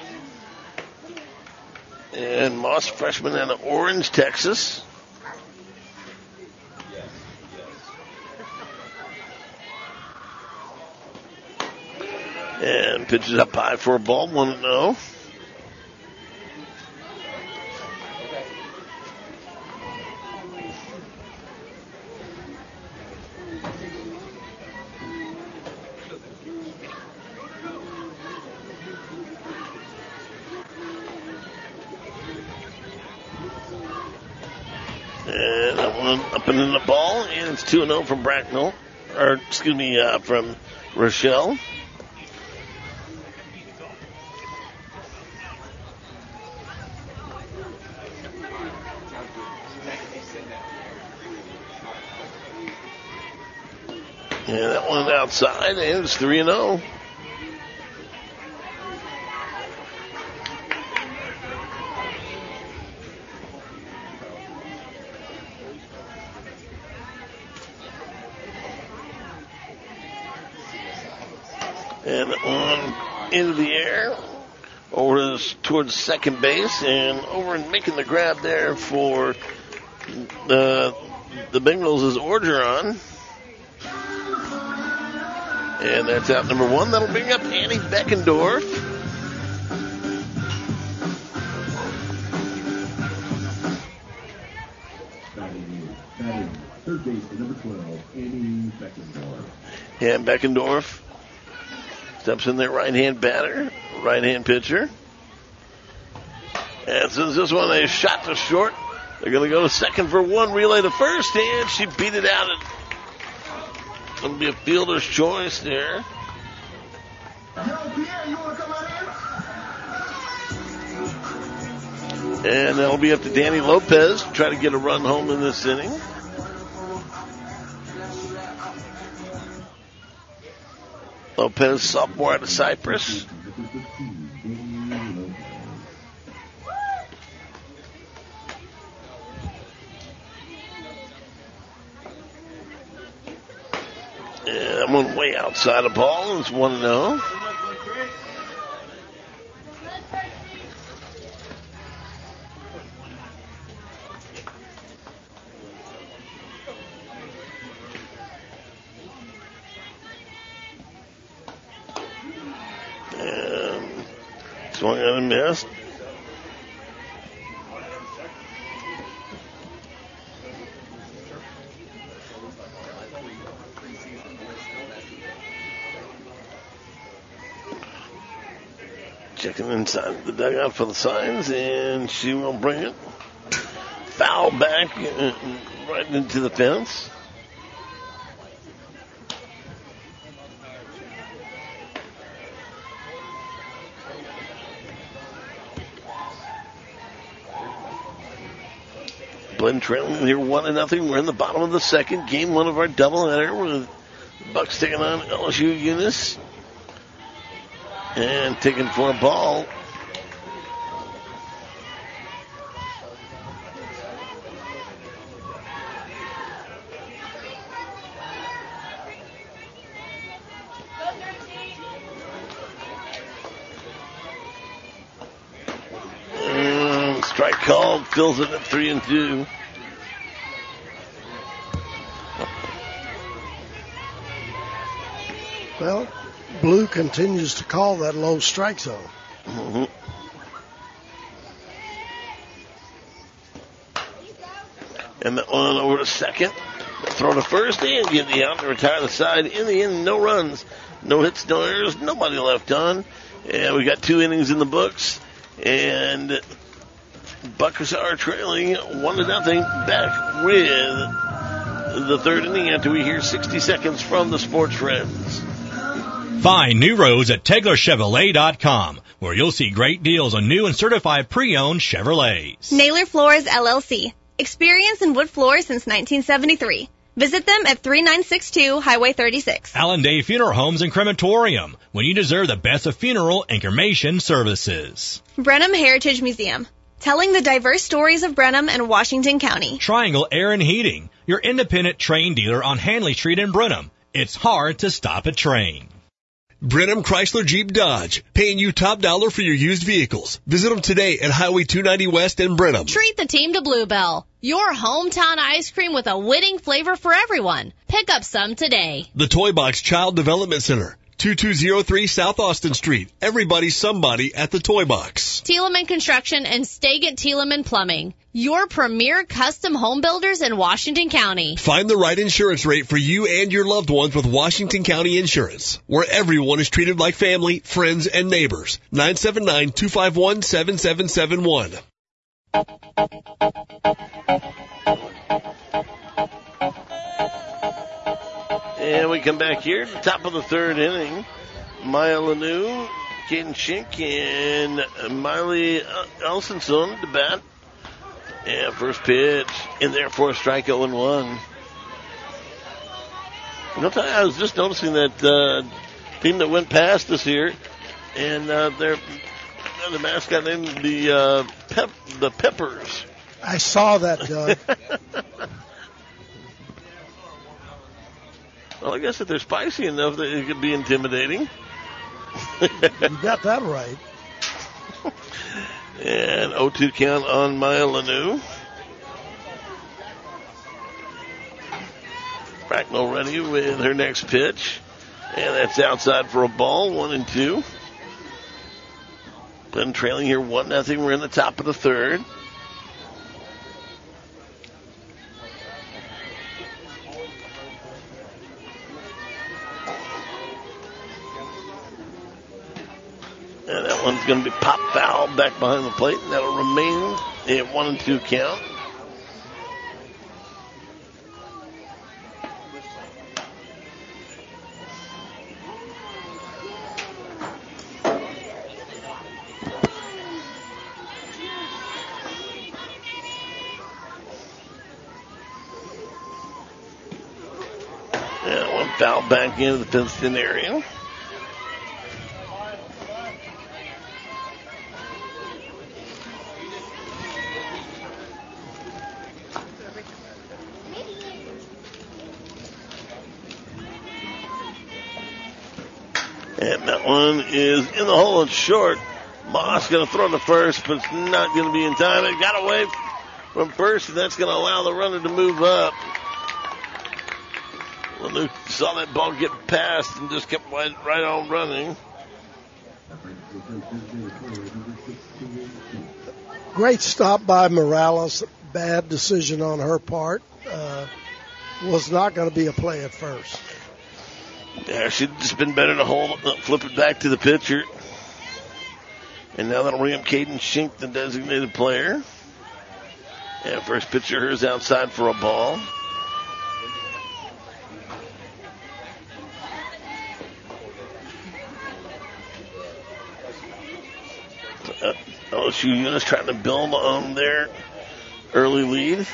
And Moss, freshman out of Orange, Texas. And pitches up high for a ball, 1-0. And that one up and in the ball, and it's 2-0 from Bracknell, or excuse me, from Rochelle. And that one outside, and it's 3-0. And that one into the air, over towards second base, and over and making the grab there for the Bengals is Orgeron. And that's out number one. That'll bring up Annie Beckendorf. Third baseman, number 12, Annie Beckendorf. Yeah, Beckendorf steps in there, right-hand batter, right-hand pitcher. And since this one is shot to short, they're going to go to second for one, relay to first, and she beat it out. It's going to be a fielder's choice there. And that'll be up to Danny Lopez to try to get a run home in this inning. Lopez, sophomore out of Cypress. And that one way outside the ball. It's 1-0. And swung on and missed. Checking inside the dugout for the signs, and she will bring it. Foul back right into the fence. Glen trailing here 1-0. We're in the bottom of the second. Game one of our doubleheader with Bucks taking on LSU Eunice. And taking for a ball. Strike called, fills it at 3-2. Well, Blue continues to call that low strike zone. Mm-hmm. And that one over to second. Throw to first and get the out to retire the side. In the end, no runs, no hits, no errors, nobody left on. And we got 2 innings in the books. And Buckers are trailing 1-0 back with the third inning after we hear 60 seconds from the Sports Friends. Find new roads at TeglerChevrolet.com, where you'll see great deals on new and certified pre-owned Chevrolets. Naylor Floors, LLC. Experience in wood floors since 1973. Visit them at 3962 Highway 36. Allen Day Funeral Homes and Crematorium, when you deserve the best of funeral and cremation services. Brenham Heritage Museum. Telling the diverse stories of Brenham and Washington County. Triangle Air and Heating, your independent Train dealer on Hanley Street in Brenham. It's hard to stop a train. Brenham Chrysler Jeep Dodge, paying you top dollar for your used vehicles. Visit them today at Highway 290 West in Brenham. Treat the team to Bluebell, your hometown ice cream with a winning flavor for everyone. Pick up some today. The Toy Box Child Development Center, 2203 South Austin Street. Everybody, somebody at the Toy Box. Thielemann Construction and Stegant Thielemann Plumbing, your premier custom home builders in Washington County. Find the right insurance rate for you and your loved ones with Washington County Insurance, where everyone is treated like family, friends, and neighbors. 979-251-7771. And we come back here at the top of the third inning. Maya Lanou, Caden Schink, and Miley Elsenson to bat. And first pitch in there for a strike 0-1. I was just noticing that team that went past us here, and the mascot named the Peppers. I saw that, Doug. Well, I guess if they're spicy enough, that it could be intimidating. You got that right. And 0-2 count on Maya Lanou. Bracknell ready with her next pitch. And that's outside for a ball, 1-2. Glen trailing here 1-0. We're in the top of the third. And that one's going to be pop foul back behind the plate, and that'll remain at 1-2 count. And one foul back into the fenced-in area. And that one is in the hole and short. Moss going to throw to first, but it's not going to be in time. It got away from first, and that's going to allow the runner to move up. When saw that ball get past and just kept right on running. Great stop by Morales. Bad decision on her part. Was not going to be a play at first. Yeah, she'd just been better to flip it back to the pitcher. And now that'll bring up Caden Schink, the designated player. And first pitcher is outside for a ball. LSU Eunice trying to build on their early lead.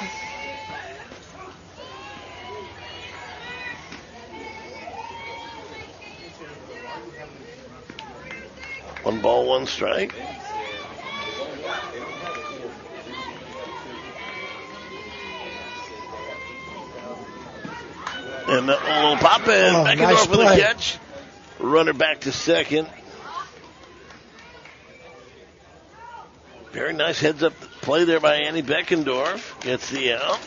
One ball, one strike. And that one will pop in. Back nice off with a catch. Runner back to second. Very nice heads-up play there by Annie Beckendorf. Gets the out.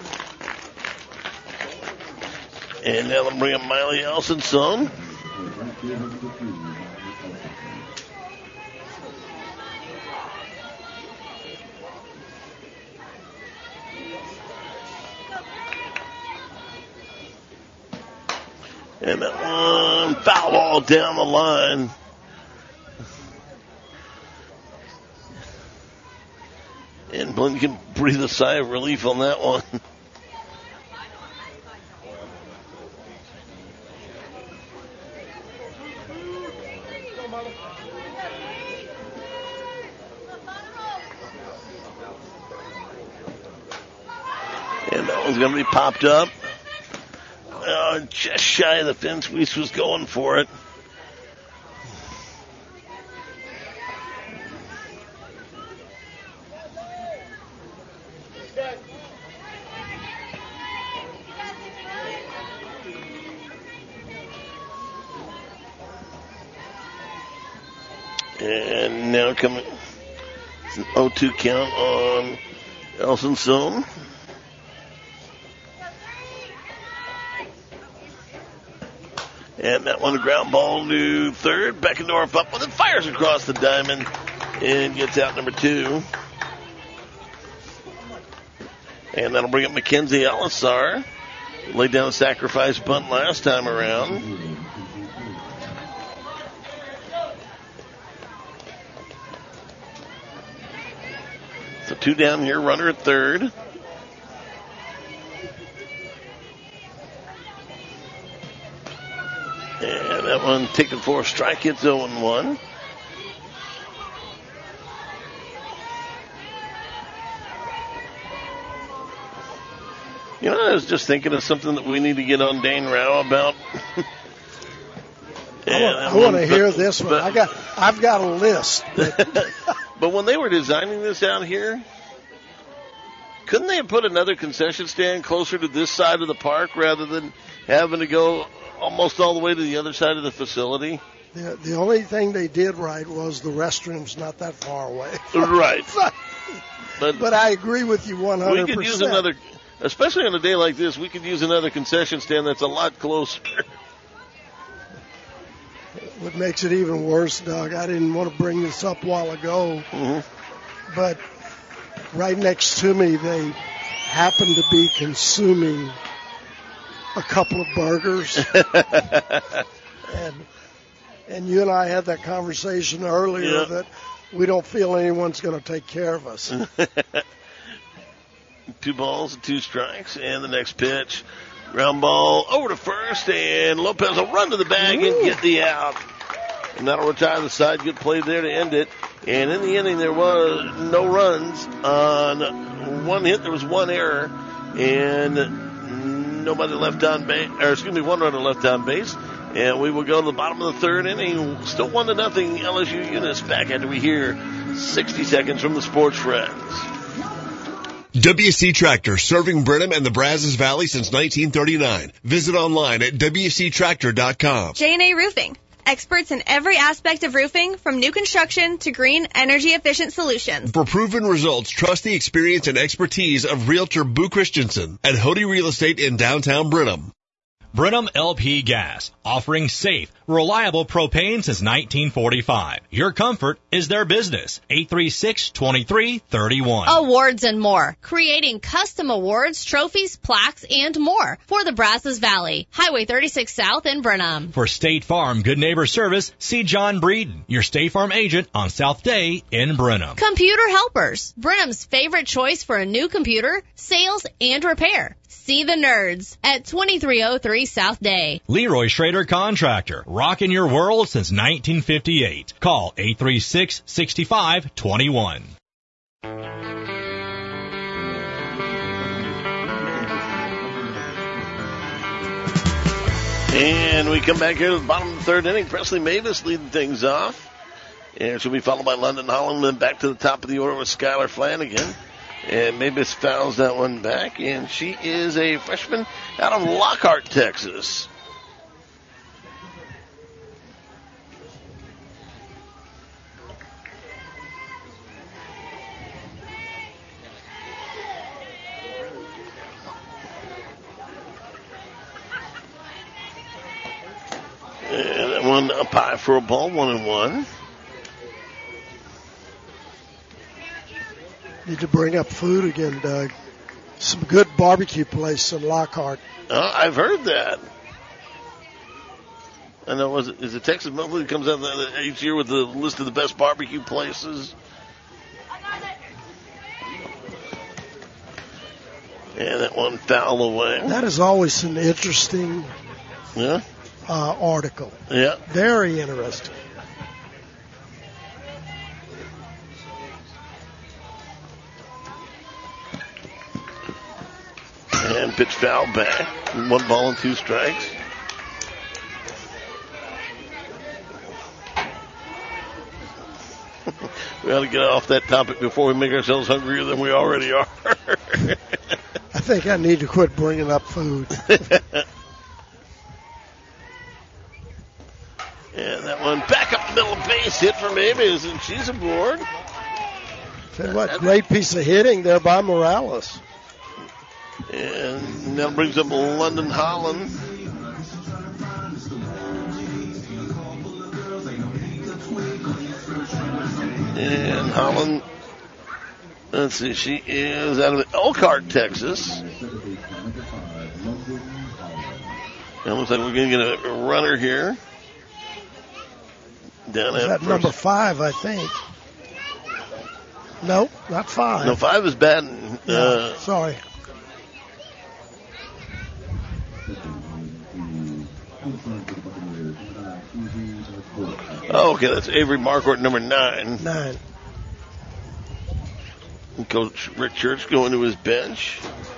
And now they'll bring up Miley Elsenson. And that one foul ball down the line. And Blinn can breathe a sigh of relief on that one. And that one's going to be popped up. Just shy of the fence. Weiss was going for it. And now coming, it's an 0-2 count on Elsenson. And that one, a ground ball to third. Beckendorf up with it, fires across the diamond, and gets out number 2. And that'll bring up Mackenzie Alisar. Laid down a sacrifice bunt last time around. So 2 down here, runner at third. And that one taken for a strike. It's 0-1. You know, I was just thinking of something that we need to get on Dane Rao about. I want to hear this one. I've got a list. But when they were designing this out here, couldn't they have put another concession stand closer to this side of the park rather than having to go almost all the way to the other side of the facility? The only thing they did right was the restrooms not that far away. Right. But I agree with you 100%. We could use another, especially on a day like this, we could use another concession stand that's a lot closer. What makes it even worse, Doug, I didn't want to bring this up a while ago, but right next to me, they happen to be consuming a couple of burgers. and you and I had that conversation earlier that we don't feel anyone's going to take care of us. 2 balls and 2 strikes, and the next pitch. Ground ball over to first, and Lopez will run to the bag and get the out. And that'll retire the side. Good play there to end it. And in the inning, there was no runs. On 1 hit, there was 1 error, and nobody left on base, or excuse me, 1 runner left on base. And we will go to the bottom of the 3rd inning. Still 1-0 LSU Eunice. Back after we hear 60 seconds from the Sports Friends. WC Tractor, serving Brenham and the Brazos Valley since 1939. Visit online at WCTractor.com. J&A Roofing. Experts in every aspect of roofing, from new construction to green, energy-efficient solutions. For proven results, trust the experience and expertise of Realtor Boo Christensen at Hody Real Estate in downtown Brenham. Brenham LP Gas, offering safe, reliable propane since 1945. Your comfort is their business. 836-2331. Awards and more. Creating custom awards, trophies, plaques, and more for the Brazos Valley. Highway 36 South in Brenham. For State Farm Good Neighbor Service, see John Breeden, your State Farm agent on South Day in Brenham. Computer Helpers. Brenham's favorite choice for a new computer, sales, and repair. See the nerds at 2303 South Day. Leroy Schrader Contractor, rocking your world since 1958. Call 836-6521. And we come back here to the bottom of the third inning. Presley Mavis leading things off. And she'll be followed by London Holland. Then back to the top of the order with Skylar Flanagan. And Mavis fouls that one back. And she is a freshman out of Lockhart, Texas. And that one up high for a ball, 1-1. Need to bring up food again, Doug. Some good barbecue place in Lockhart. I've heard that. I know. Is it Texas Monthly that comes out each year with the list of the best barbecue places? And that one foul away. That is always an interesting article. Yeah. Very interesting. And pitch foul back. 1 ball and 2 strikes. We ought to get off that topic before we make ourselves hungrier than we already are. I think I need to quit bringing up food. And that one back up the middle of base hit for Mavis, and she's aboard. Tell you what, great piece of hitting there by Morales. And that brings up London Holland. And Holland, let's see, she is out of Elkhart, Texas. And it looks like we're going to get a runner here. Down at that number 5, I think. No, not 5. No, 5 is Batten. Sorry. Oh, okay, that's Avery Marquardt, number 9. 9. And Coach Rick Church going to his bench.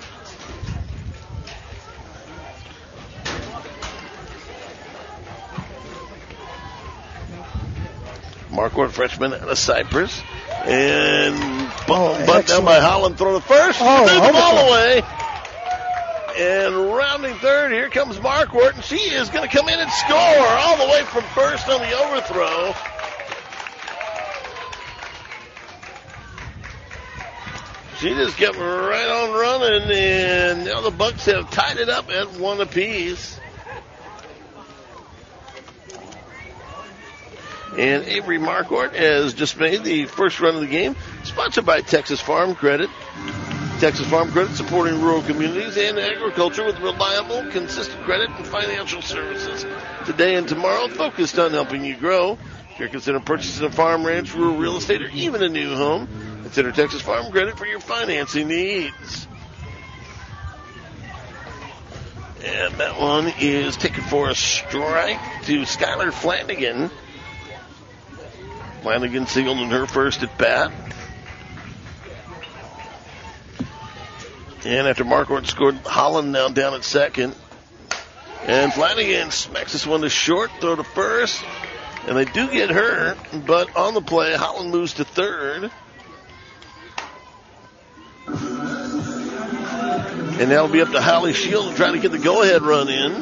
Marquardt, freshman out of Cypress. And bunt down by Holland, throw to first. Move the ball away. And rounding third, here comes Marquardt, and she is going to come in and score all the way from first on the overthrow. She just kept right on running, and now the Bucks have tied it up at 1 apiece. And Avery Marquardt has just made the first run of the game, sponsored by Texas Farm Credit. Texas Farm Credit supporting rural communities and agriculture with reliable, consistent credit and financial services. Today and tomorrow, focused on helping you grow. If you're considering purchasing a farm, ranch, rural real estate, or even a new home, consider Texas Farm Credit for your financing needs. And that one is taken for a strike to Skylar Flanagan. Flanagan singled in her first at bat. And after Marquardt scored, Holland now down at second. And Flanagan smacks this one to short, throw to first. And they do get her, but on the play, Holland moves to third. And that'll be up to Holly Shield to try to get the go-ahead run in.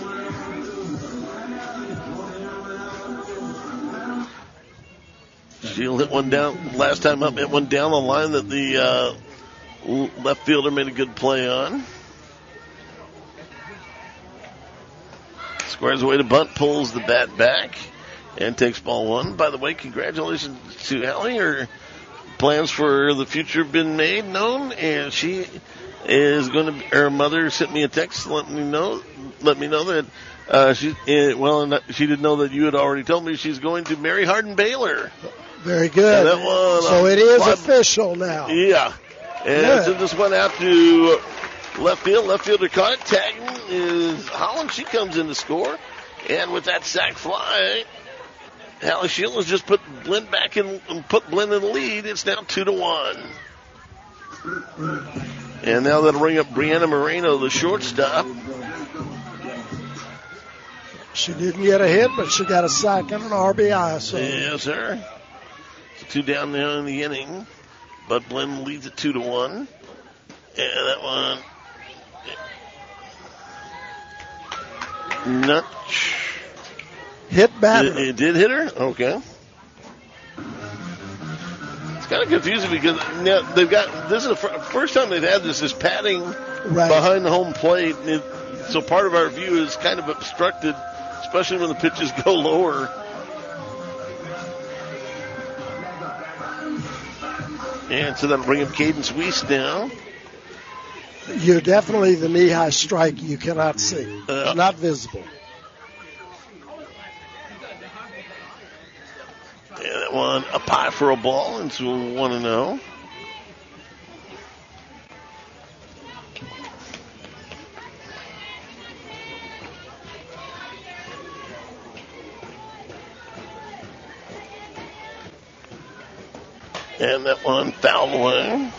Shield hit one down, last time up, hit one down the line that the left fielder made a good play on. Squares away to bunt, pulls the bat back, and takes ball one. By the way, congratulations to Allie. Her plans for the future have been made known, and she is going to. Her mother sent me a text, let me know that she didn't know that you had already told me she's going to marry Hardin Baylor. Very good. So it is official now. Yeah. And so this went out to left field. Left fielder caught it. Tagging is Holland. She comes in to score. And with that sac fly, Hallie Shielders just put Blinn back in and put Blinn in the lead. It's now 2-1. And now that'll bring up Brianna Moreno, the shortstop. She didn't get a hit, but she got a sack and an RBI. So. Yes, sir. So 2 down there in the inning. But Blinn leads it 2-1. And that one. Not hit batter. It did hit her? Okay. It's kind of confusing because now they've got, this is the first time they've had this padding behind the home plate. So part of our view is kind of obstructed, especially when the pitches go lower. And so that'll bring up Cadence Weiss now. You're definitely the knee-high strike you cannot see. It's not visible. And that one up high for a ball, and so 1-0. And that one fouled away.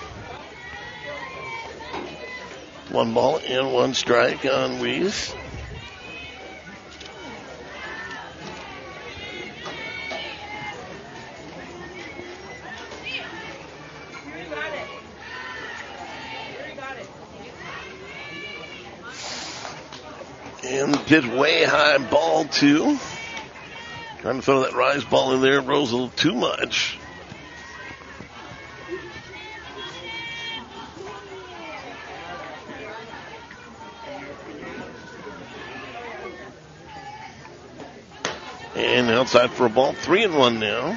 1 ball and 1 strike on Weiss. And the pitch way high, ball 2. Trying to throw that rise ball in there. It rolls a little too much. And outside for a ball. 3-1 now.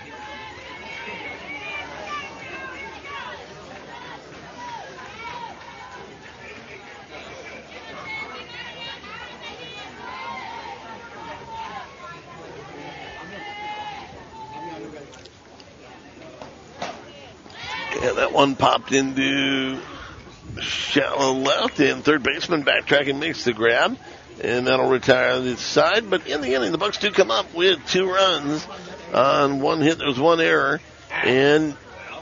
And that one popped into shallow left, and third baseman backtracking makes the grab. And that'll retire the side. But in the inning, the Bucks do come up with 2 runs on 1 hit. There was 1 error. And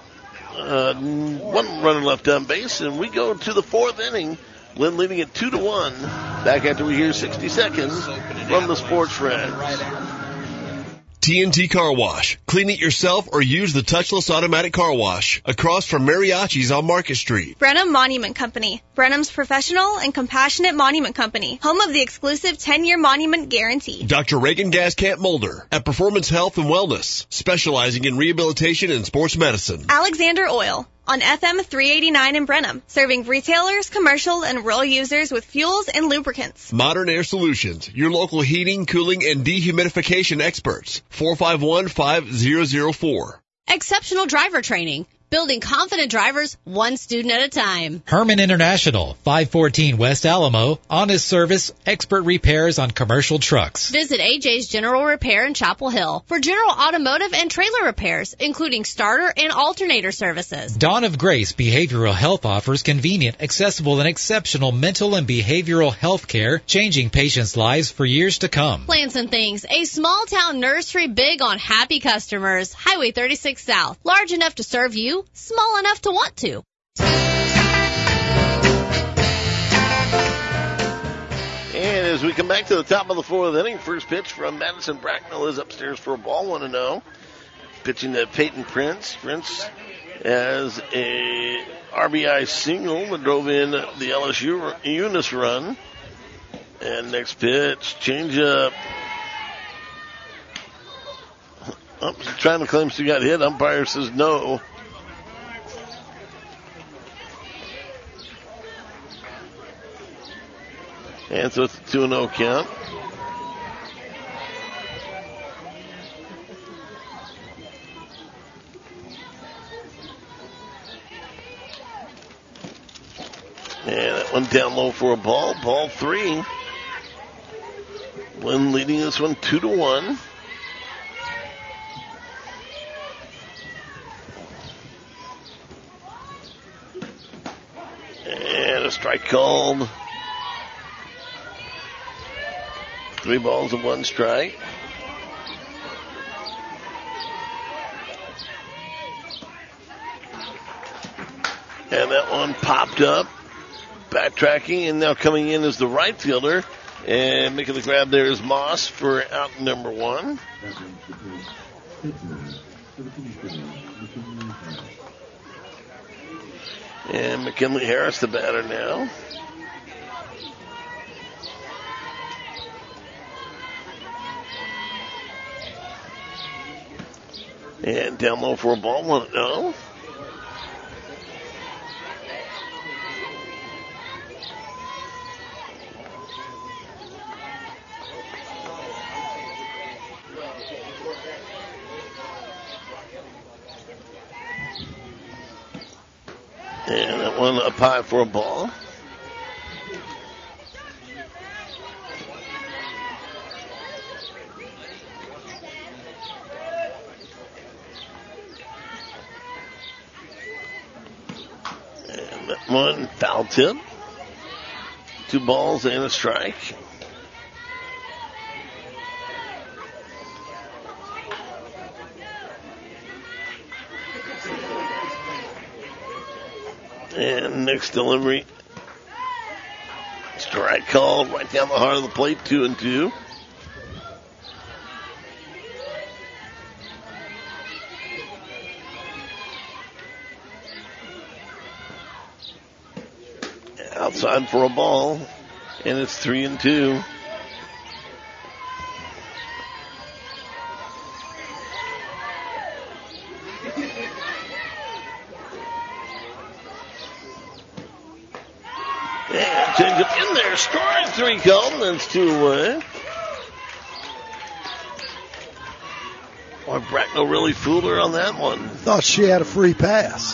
1 runner left on base. And we go to the 4th inning. Blinn leading it 2-1. Back after we hear 60 seconds from the Sports Friends. TNT Car Wash. Clean it yourself or use the touchless automatic car wash. Across from Mariachi's on Market Street. Brenham Monument Company. Brenham's professional and compassionate monument company. Home of the exclusive 10-year monument guarantee. Dr. Reagan Gascamp Mulder at Performance Health and Wellness. Specializing in rehabilitation and sports medicine. Alexander Oil. On FM 389 in Brenham, serving retailers, commercial, and rural users with fuels and lubricants. Modern Air Solutions, your local heating, cooling, and dehumidification experts. 451-5004. Exceptional driver training. Building confident drivers, one student at a time. Herman International, 514 West Alamo. Honest service, expert repairs on commercial trucks. Visit AJ's General Repair in Chapel Hill for general automotive and trailer repairs, including starter and alternator services. Dawn of Grace Behavioral Health offers convenient, accessible, and exceptional mental and behavioral health care, changing patients' lives for years to come. Plants and Things, a small town nursery big on happy customers. Highway 36 South, large enough to serve you, small enough to want to. And as we come back to the top of the 4th inning, first pitch from Madison Bracknell is upstairs for a ball, 1-0. Pitching to Peyton Prince. Prince has a RBI single that drove in the LSU Eunice run. And next pitch, change up. Oh, trying to claim she got hit. Umpire says no. And so it's a 2-0 count. And that one down low for a ball. Ball 3. Blinn leading this one 2-1. And a strike called. 3 balls and 1 strike. And that one popped up. Backtracking, and now coming in is the right fielder. And making the grab there is Moss for out number 1. And McKinley Harris, the batter now. And down low for a ball, 1-0. And that one up high for a ball. And that one foul tip. 2 balls and a strike. And next delivery, strike call right down the heart of the plate, 2-2. Outside for a ball, and it's 3-2. Change up in there. Strike 3 called, and it's 2 away. Boy, Bracknell really fooled her on that one. Thought she had a free pass.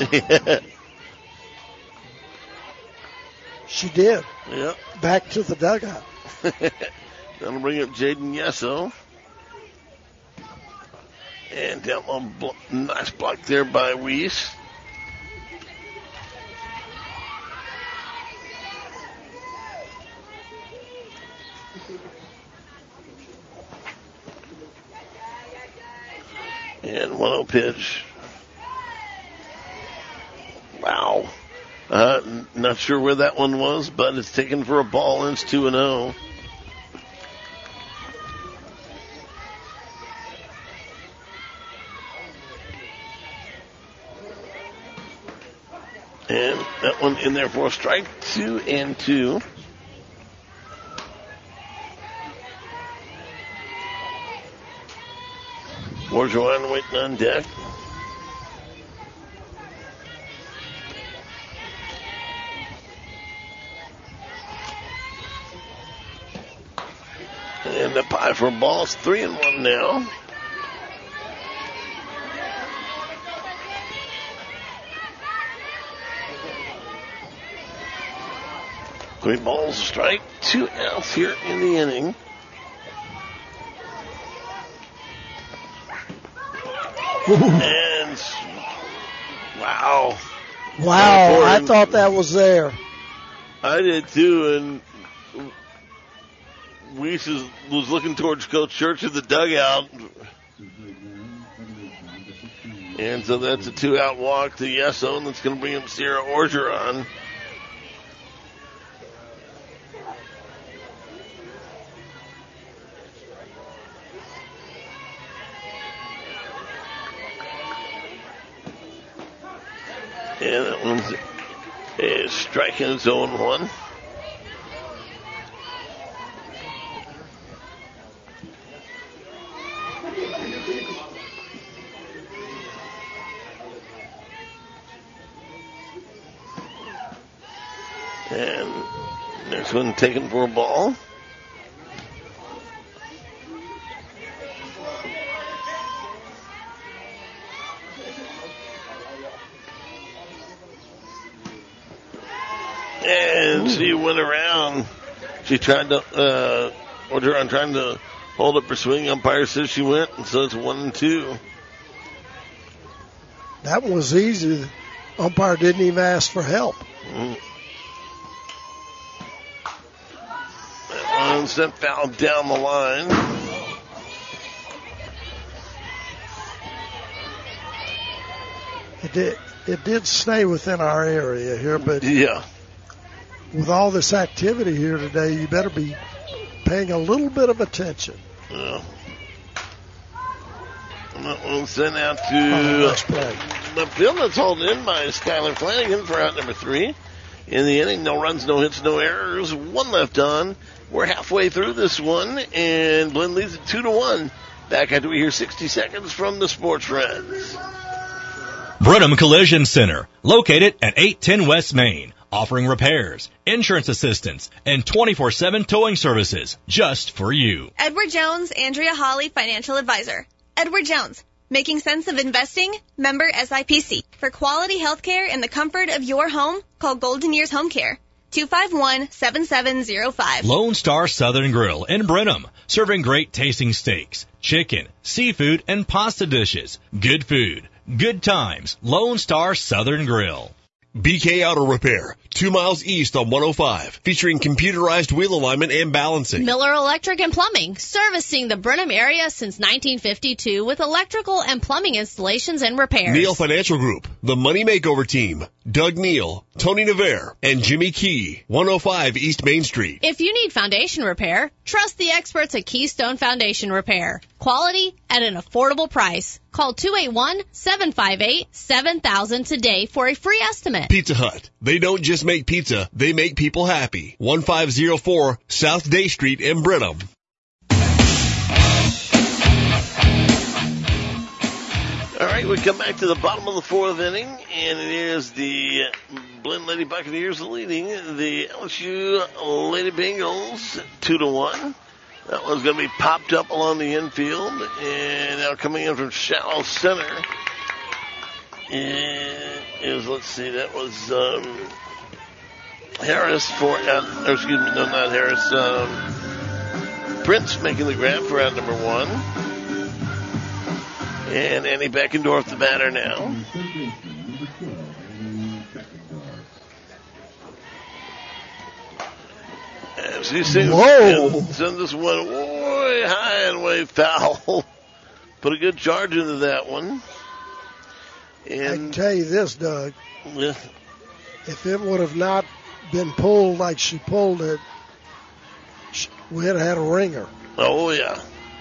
She did. Yep. Back to the dugout. Gonna bring up Jaden Yesso. And down low, nice block there by Weiss. And 1-0 pitch. Wow. Not sure where that one was, but it's taken for a ball, and it's 2-0. And that one in there for a strike, 2-2. Borjuan waiting on deck. And the pie for a ball. It's 3-1 now. Three balls, a strike, 2 outs here in the inning. And wow. Wow, I thought that was there. I did too, and Weiss was looking towards Coach Church at the dugout. And so that's a 2-out walk to Yesso, and that's going to bring him Sierra Orgeron. And that one's is striking his own one. And next one taken for a ball. And she went around. She tried to, trying to hold up her swing. Umpire says she went, and so it's 1-2. That one was easy. The umpire didn't even ask for help. That one sent foul down the line. It did stay within our area here, but yeah, with all this activity here today, you better be paying a little bit of attention. Yeah. And that one sent out to the field. That's hauled in by Skylar Flanagan for out number 3. In the inning, no runs, no hits, no errors. 1 left on. We're halfway through this one, and Blinn leads it 2-1. Back after we hear 60 seconds from the Sports Friends. Brenham Collision Center, located at 810 West Main, offering repairs, insurance assistance, and 24/7 towing services just for you. Edward Jones, Andrea Hawley, Financial Advisor. Edward Jones, making sense of investing, member SIPC. For quality health care in the comfort of your home, call Golden Years Home Care. 251-7705. Lone Star Southern Grill in Brenham, serving great tasting steaks, chicken, seafood, and pasta dishes. Good food, good times. Lone Star Southern Grill. BK Auto Repair, 2 miles east on 105, featuring computerized wheel alignment and balancing. Miller Electric and Plumbing, servicing the Brenham area since 1952 with electrical and plumbing installations and repairs. Neal Financial Group, the Money Makeover Team, Doug Neal, Tony Navarre, and Jimmy Key, 105 East Main Street. If you need foundation repair, trust the experts at Keystone Foundation Repair. Quality at an affordable price. Call 281-758-7000 today for a free estimate. Pizza Hut. They don't just make pizza, they make people happy. 1504 South Day Street in Brenham. All right, we come back to the bottom of the 4th inning, and it is the Blinn Lady Buccaneers leading the LSU Lady Bengals 2-1. That one's going to be popped up along the infield, and now coming in from shallow center is, let's see, that was Harris for, excuse me, no, not Harris, Prince making the grab for out number 1. And Annie Beckendorf the batter now. And she sends this one way high and way foul. Put a good charge into that one. And I can tell you this, Doug. If it would have not been pulled like she pulled it, we would have had a ringer. Oh, yeah.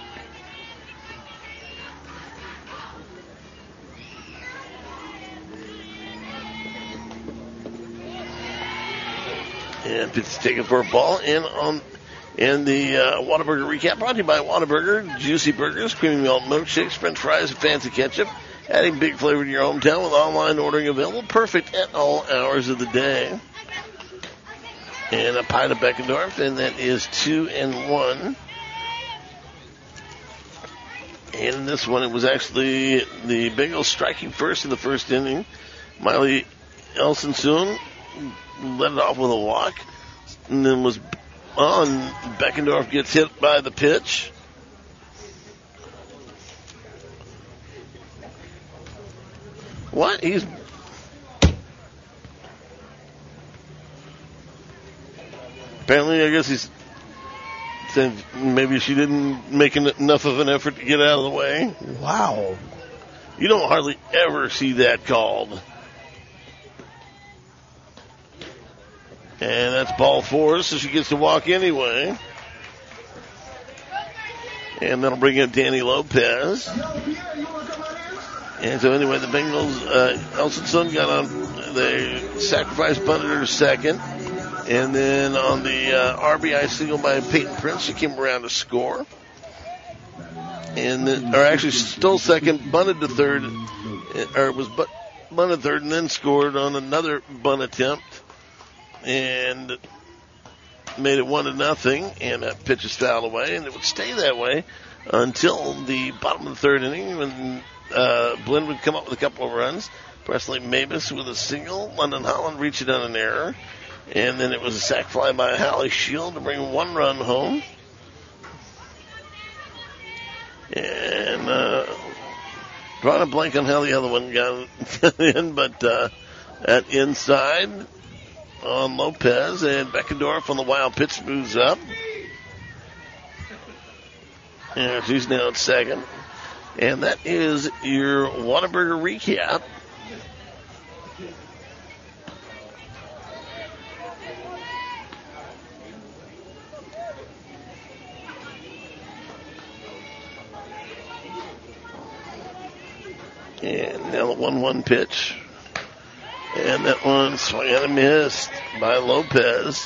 And it's taken for a ball in the Whataburger recap, brought to you by Whataburger, juicy burgers, creamy milk milkshakes, french fries, and fancy ketchup. Adding big flavor to your hometown with online ordering available, perfect at all hours of the day. And a pie to Beckendorf, and that is 2-1. And in this one, it was actually the Bengals striking first in the first inning. Miley Elson-Soon led it off with a walk, and then was on. Beckendorf gets hit by the pitch. What? He's apparently, I guess he's saying maybe she didn't make enough of an effort to get out of the way. Wow. You don't hardly ever see that called. And that's ball 4, so she gets to walk anyway. And that'll bring up Danny Lopez. And so anyway, the Bengals, Elson-Sun got on, they sacrifice bunted her second. And then on the RBI single by Peyton Prince, she came around to score. And then, or actually stole second, bunted to third, or was bunted third, and then scored on another bunt attempt. And made it 1-0, and that pitch is fouled away, and it would stay that way until the bottom of the 3rd inning when Blinn would come up with a couple of runs. Presley Mavis with a single, London Holland reaching on an error, And then it was a sac fly by Hallie Shield to bring 1 run home. And drawing a blank on how the other one got in, but at inside on Lopez, and Beckendorf on the wild pitch moves up. And she's now at second. And that is your Whataburger recap. And now the 1-1 pitch. And that one swung and a missed by Lopez.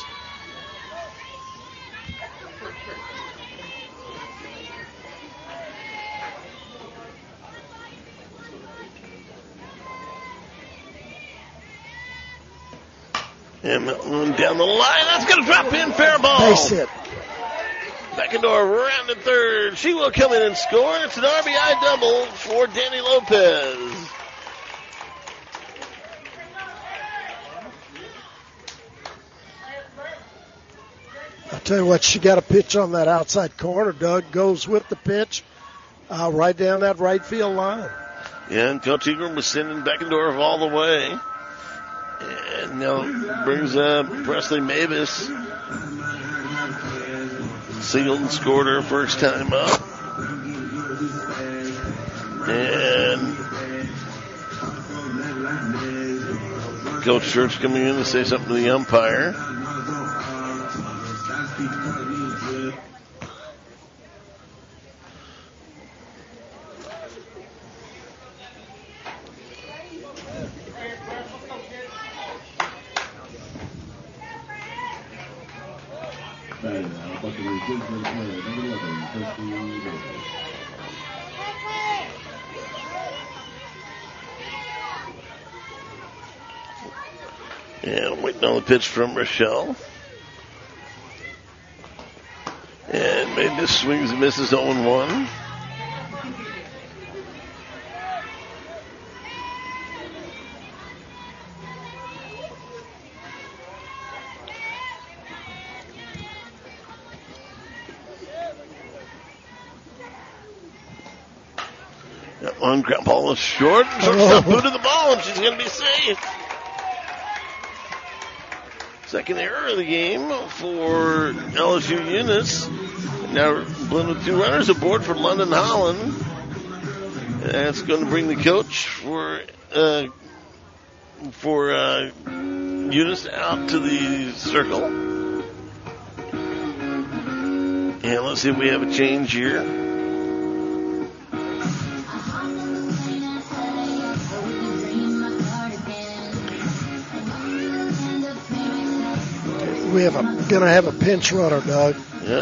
And that one down the line. That's going to drop in. Fair ball. Base hit. Beckendorf rounded third. She will come in and score. And it's an RBI double for Danny Lopez. I'll tell you what, she got a pitch on that outside corner. Doug goes with the pitch right down that right field line. Yeah, and Coach Ingram was sending Beckendorf all the way. And now brings up Presley Mavis. Singled and scored her first time up. And Coach Church coming in to say something to the umpire. And waiting on the pitch from Rochelle. And Mavis swings and misses 0-1. That one ground ball is short. Shortstop booted the ball, and she's going to be safe. Second error of the game for LSU Eunice. Now Blinn with 2 runners aboard for London Holland. And that's going to bring the coach for Eunice out to the circle. And let's see if we have a change here. We're going to have a pinch runner, Doug. Yeah.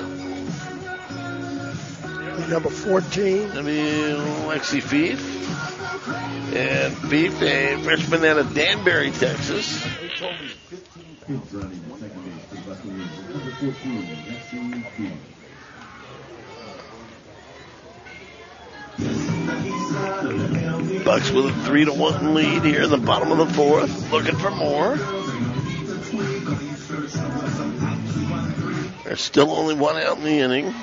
Number 14. That'll be Lexi Fief. And Fief, a freshman out of Danbury, Texas. Bucks with a 3-1 lead here in the bottom of the 4th. Looking for more. There's still only 1 out in the inning.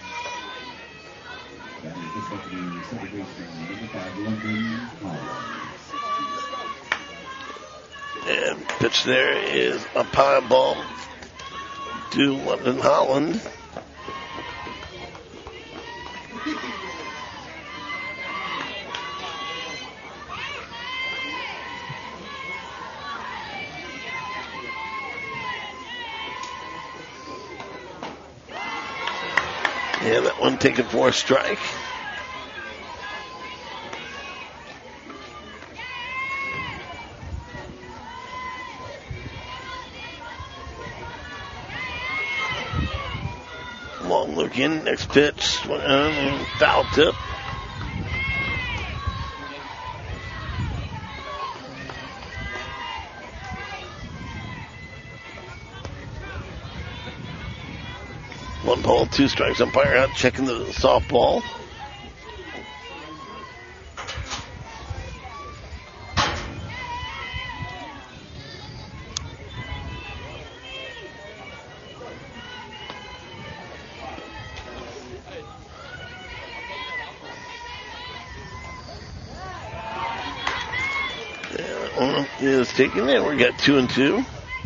And pitch there is a pie ball to London Holland. And that one taken for a strike. Long look in, next pitch, foul tip. One ball, 2 strikes. Umpire out checking the softball. one is taken in. We got 2-2.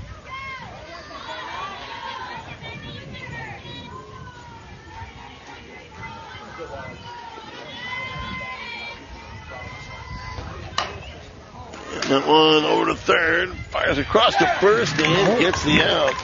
That one over to third, fires across to first, and gets the out.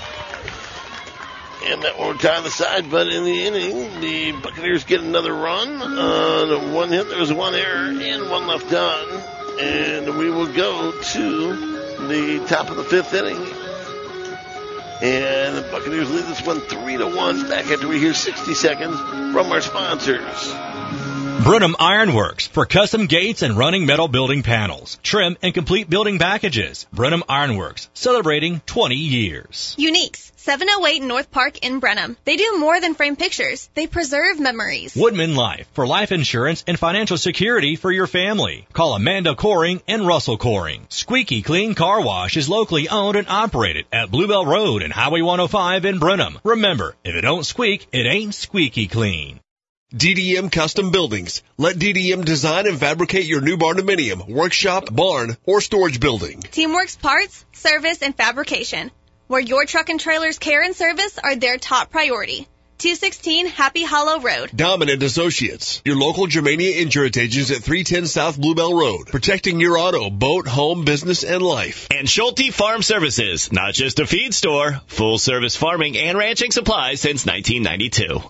And that one tie the side, but in the inning, the Buccaneers get another run. On one hit, there was one error and one left on. And we will go to the top of the fifth inning. And the Buccaneers lead this one 3-1. Back after we hear 60 seconds from our sponsors. Brenham Ironworks for custom gates and running metal building panels, trim, and complete building packages. Brenham Ironworks, celebrating 20 years. Uniques, 708 North Park in Brenham. They do more than frame pictures. They preserve memories. Woodman Life for life insurance and financial security for your family. Call Amanda Coring and Russell Coring. Squeaky Clean Car Wash is locally owned and operated at Bluebell Road and Highway 105 in Brenham. Remember, if it don't squeak, it ain't squeaky clean. DDM Custom Buildings. Let DDM design and fabricate your new barn-dominium, workshop, barn, or storage building. Teamworks Parts, Service, and Fabrication, where your truck and trailer's care and service are their top priority. 216 Happy Hollow Road. Dominant Associates, your local Germania Insurance agents at 310 South Bluebell Road, protecting your auto, boat, home, business, and life. And Schulte Farm Services, not just a feed store, full-service farming and ranching supplies since 1992.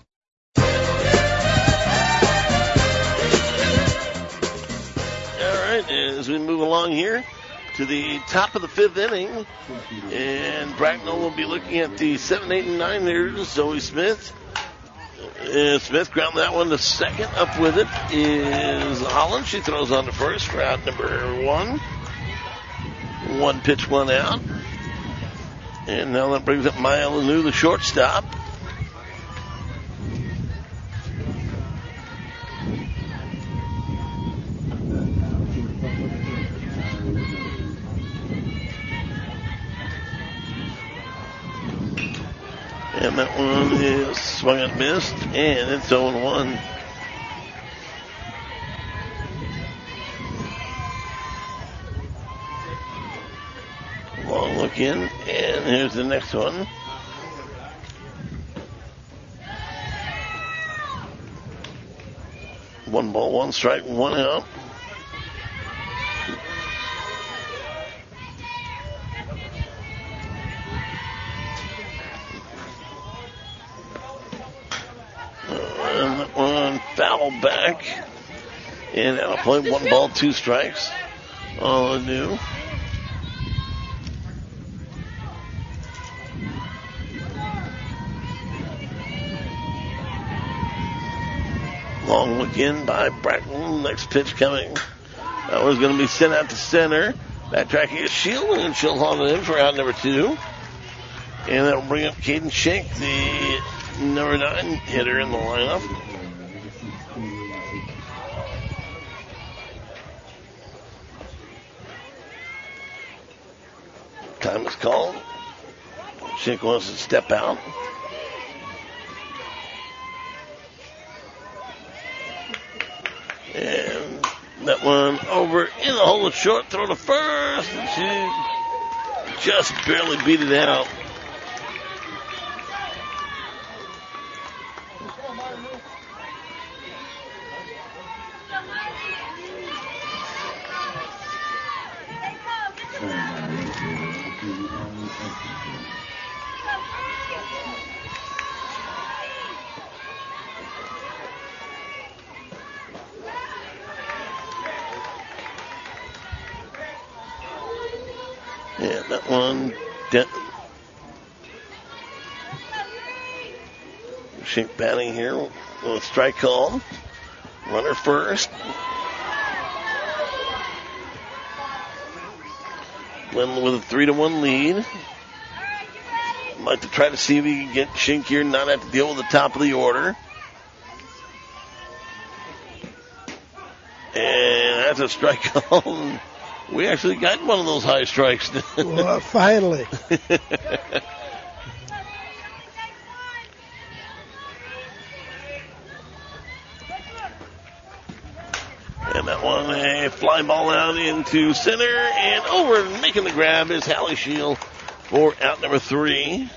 As we move along here to the top of the fifth inning, and Bracknell will be looking at the 7, 8, and 9 hitters. Zoe Smith. Smith ground that one to second. Up with it is Holland. She throws on to first for out number 1. 1 pitch, 1 out. And now that brings up Maya Lanu, the shortstop. And that one is swung and missed, and it's 0-1. Long look in, and here's the next one. One ball, one strike, 1 out. And that one foul back. And that'll play 1 ball, 2 strikes. All anew. Long look in by Bracknell. Next pitch coming. That one's going to be sent out to center. Backtracking is Shield, and she'll hold it in for out number 2. And that'll bring up Caden Shank, the number 9 hitter in the lineup. Time is called. Shank wants to step out. And that one over in the hole, short throw to first, and she just barely beat it out. Yeah, that one. Shank batting here with a strike call. Runner first. Glenn with a 3-1 lead. Like to try to see if he can get Shink here, not have to deal with the top of the order. And that's a strike call. We actually got one of those high strikes. Well, finally. And that one, a fly fly ball out into center, and over and making the grab is Hallie Shield for out number 3.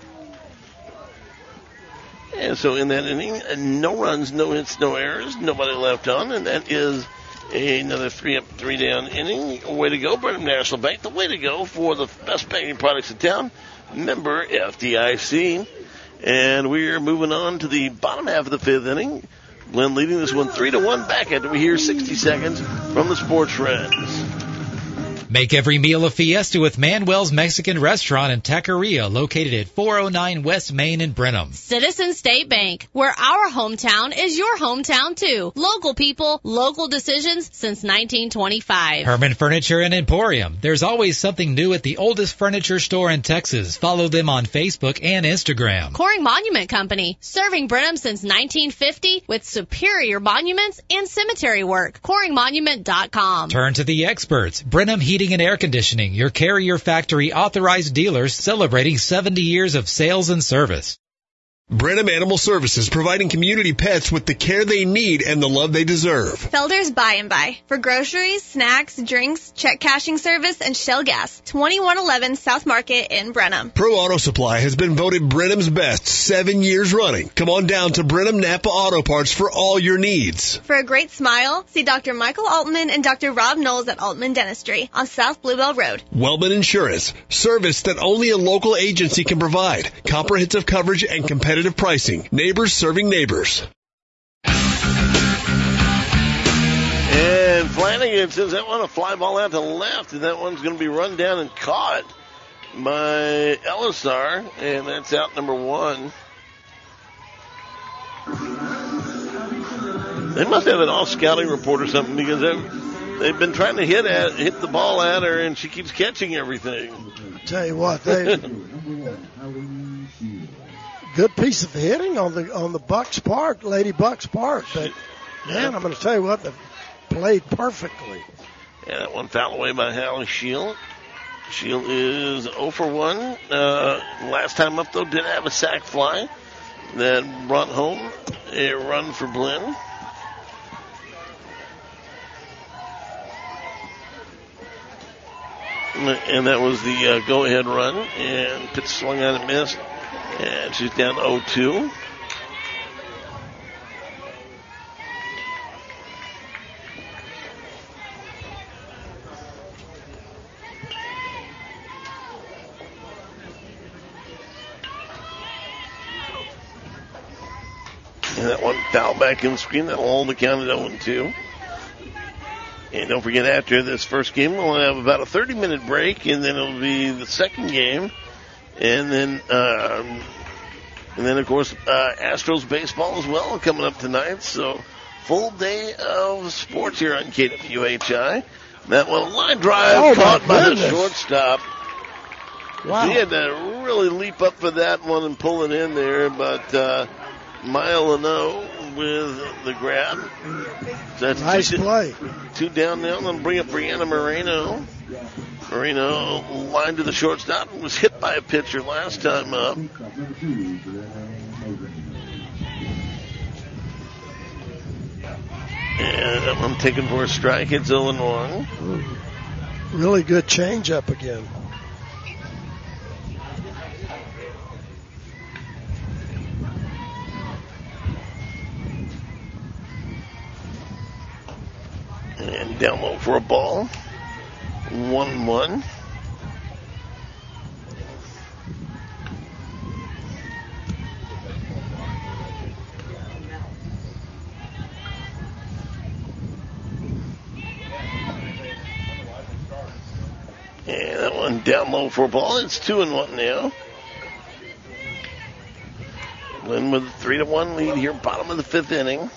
And so in that inning, no runs, no hits, no errors, nobody left on, and that is another 3 up, 3 down inning. Way to go, Brenham National Bank. The way to go for the best banking products in town. Member FDIC. And we're moving on to the bottom half of the 5th inning. Glenn leading this one 3-1 back after we hear 60 seconds from the Sports Reds. Make every meal a fiesta with Manuel's Mexican Restaurant in Taqueria, located at 409 West Main in Brenham. Citizen State Bank, where our hometown is your hometown too. Local people, local decisions since 1925. Herman Furniture and Emporium. There's always something new at the oldest furniture store in Texas. Follow them on Facebook and Instagram. Coring Monument Company, serving Brenham since 1950 with superior monuments and cemetery work. CoringMonument.com. Turn to the experts. Brenham Heating and Air Conditioning, your Carrier Factory authorized dealers celebrating 70 years of sales and service. Brenham Animal Services, providing community pets with the care they need and the love they deserve. Felder's Buy and Buy for groceries, snacks, drinks, check cashing service, and Shell Gas. 2111 South Market in Brenham. Pro Auto Supply has been voted Brenham's best 7 years running. Come on down to Brenham Napa Auto Parts for all your needs. For a great smile, see Dr. Michael Altman and Dr. Rob Knowles at Altman Dentistry on South Bluebell Road. Wellman Insurance, service that only a local agency can provide. Comprehensive coverage and competitive pricing. Neighbors serving neighbors. And Flanagan says that one a fly ball out to the left, and that one's going to be run down and caught by Elisar, and that's out number 1. They must have an off scouting report or something, because they've been trying to hit the ball at her, and she keeps catching everything. I tell you what, good piece of hitting on the Bucks part, Lady Bucks part. But man, I'm going to tell you what, they played perfectly. Yeah, that one foul away by Hallie Shield. Shield is 0 for 1. Last time up though, did have a sac fly that brought home a run for Blinn. And that was the go-ahead run, and pitch swung on and missed. And she's down 0-2. And that one foul back in the screen. That'll hold the count at 0-2. And don't forget, after this first game, we'll have about a 30-minute break, and then it'll be the second game. And then, of course, Astros baseball as well coming up tonight. So, full day of sports here on KWHI. That one, line drive caught by the shortstop. Wow. He had to really leap up for that one and pull it in there, but Maya Leno with the grab. That's nice play. 2 down now. Then bring up Brianna Moreno. Moreno lined to the shortstop and was hit by a pitcher last time up. And I'm taking for a strike. It's 0-1. Really good changeup again. And down low for a ball. 1-1. And that one down low for a ball. It's 2-1 now. Glenn with a 3-1 lead here, bottom of the 5th inning.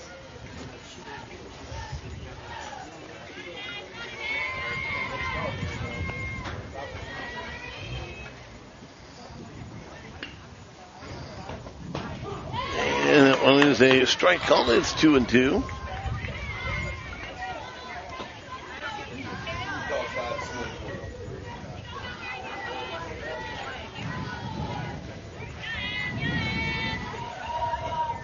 And that one is a strike call. It's 2-2.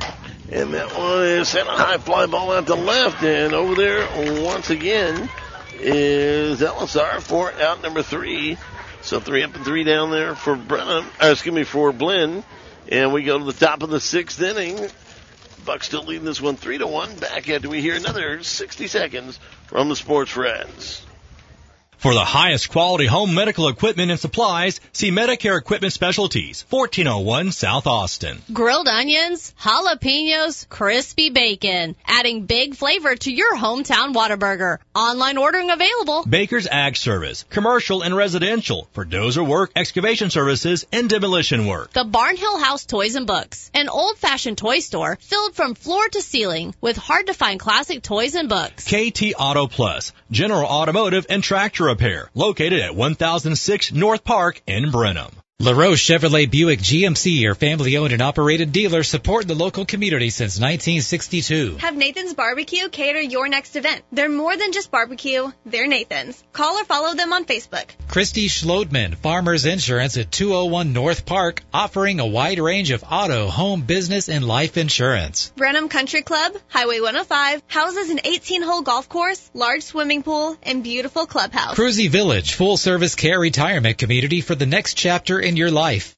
And that one is sent a high fly ball out to left, and over there once again is LSR for out number 3. So 3 up and 3 down there for for Blinn. And we go to the top of the 6th inning. Bucks still leading this one 3-1. Back after we hear another 60 seconds from the Sports Friends. For the highest quality home medical equipment and supplies, see Medicare Equipment Specialties, 1401 South Austin. Grilled onions, jalapenos, crispy bacon, adding big flavor to your hometown Whataburger. Online ordering available. Baker's Ag Service, commercial and residential, for dozer work, excavation services, and demolition work. The Barnhill House Toys and Books, an old-fashioned toy store filled from floor to ceiling with hard-to-find classic toys and books. KT Auto Plus, general automotive and tractor repair, located at 1006 North Park in Brenham. LaRoche Chevrolet Buick GMC, your family-owned and operated dealer, supporting the local community since 1962. Have Nathan's Barbecue cater your next event. They're more than just barbecue, they're Nathan's. Call or follow them on Facebook. Christy Schlodman, Farmers Insurance at 201 North Park, offering a wide range of auto, home, business, and life insurance. Brenham Country Club, Highway 105, houses an 18-hole golf course, large swimming pool, and beautiful clubhouse. Cruzy Village, full-service care retirement community for the next chapter in your life.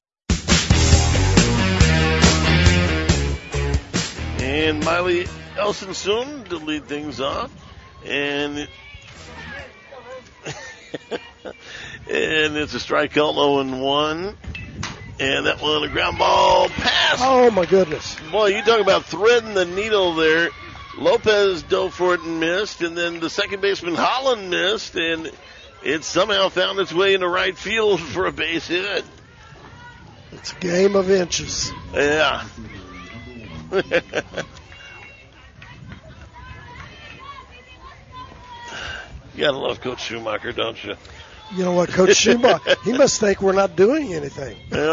And Miley Elson soon to lead things off. And and it's a strike called 0-1. And that one, a ground ball pass. Oh, my goodness. Boy, you talk about threading the needle there. Lopez dove for it and missed. And then the second baseman, Holland, missed. And it somehow found its way into right field for a base hit. It's a game of inches. Yeah. You gotta love Coach Schumacher, don't you? You know what, Coach Schumacher, he must think we're not doing anything. Yeah.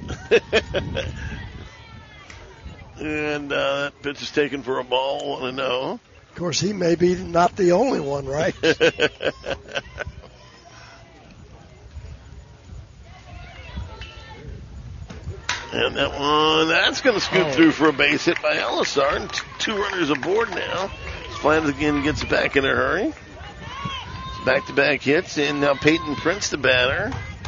And that pitch is taken for a ball, 1-0. Of course, he may be not the only one, right? And that one, that's going to scoop through for a base hit by Elisar. And 2 runners aboard now. Flanagan gets it back in a hurry. Back-to-back hits, and now Peyton Prince, the batter.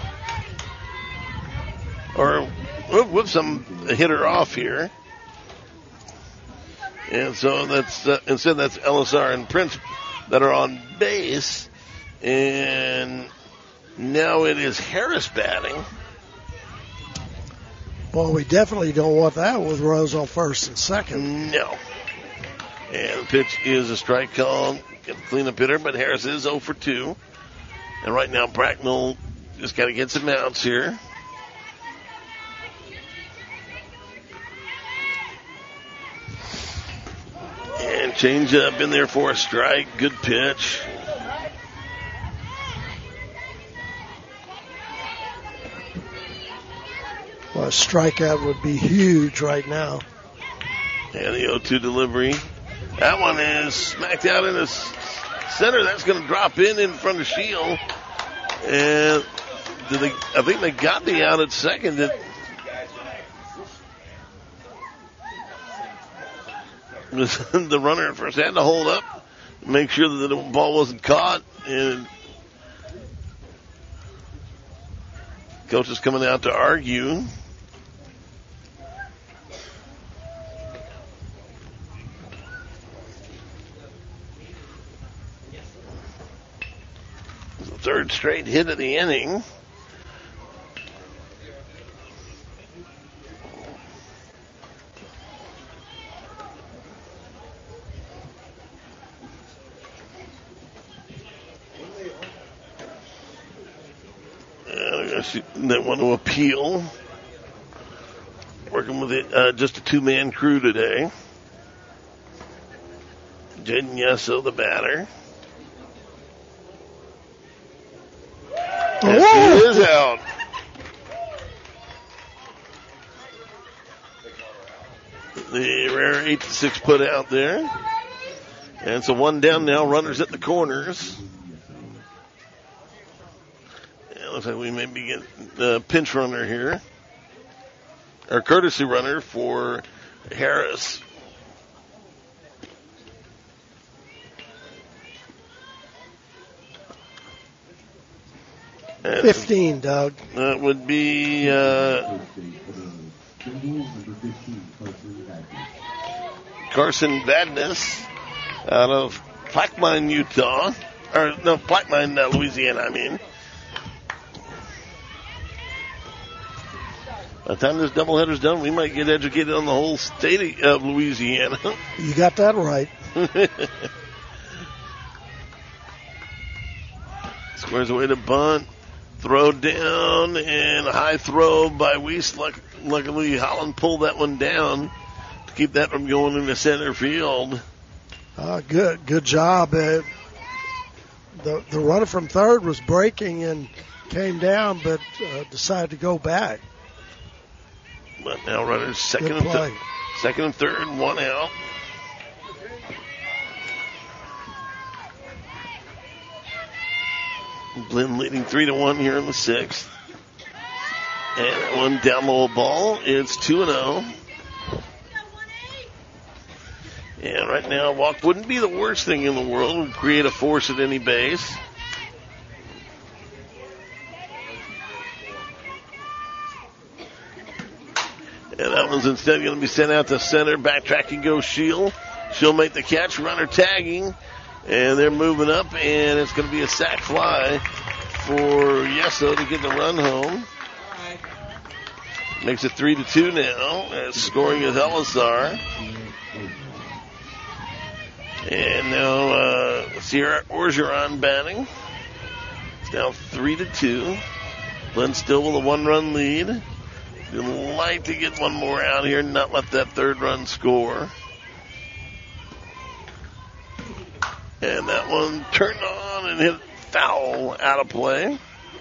Or, whoops, I'm a hitter off here. And so that's, instead that's Elisar and Prince that are on base. And now it is Harris batting. Well, we definitely don't want that with Rose on first and second. No. And the pitch is a strike call. Get a cleanup hitter, but Harris is 0 for 2. And right now, Bracknell just got to get some outs here. And change up in there for a strike. Good pitch. Well, a strikeout would be huge right now. And the 0-2 delivery. That one is smacked out in the center. That's going to drop in front of Shield. And I think they got the out at second. The runner at first had to hold up, make sure that the ball wasn't caught. And coach is coming out to argue. Third straight hit of the inning. They want to appeal. Working with just a 2-man crew today. Jaden Yesso, the batter. Yes, he is out. The rare 8-6 put out there. And so 1 down now, runners at the corners. It looks like we may be getting the pinch runner here. Or courtesy runner for Harris. 15, Doug. That would be Carson Badness out of Plaquemine, Utah. Or, no, Plaquemine, Louisiana, I mean. By the time this doubleheader's done, we might get educated on the whole state of Louisiana. You got that right. Squares away to bunt. Throw down, and a high throw by Weiss. Luckily, Holland pulled that one down to keep that from going into center field. Good job. The runner from third was breaking and came down, but decided to go back. But now runners second and third, one out. Blinn leading 3-1 here in the sixth. And that one down low ball. It's 2-0. And right now, a walk wouldn't be the worst thing in the world. It would create a force at any base. And that one's instead going to be sent out to center. Backtracking goes She'll. She'll make the catch. Runner tagging. And they're moving up. And it's going to be a sac fly for Yeso to get the run home. Makes it 3-2 now. As scoring is Elisar. And now Sierra Orgeron batting. It's now 3-2. Blinn still with a one-run lead. You'd like to get one more out here and not let that third run score. And that one turned on and hit foul out of play.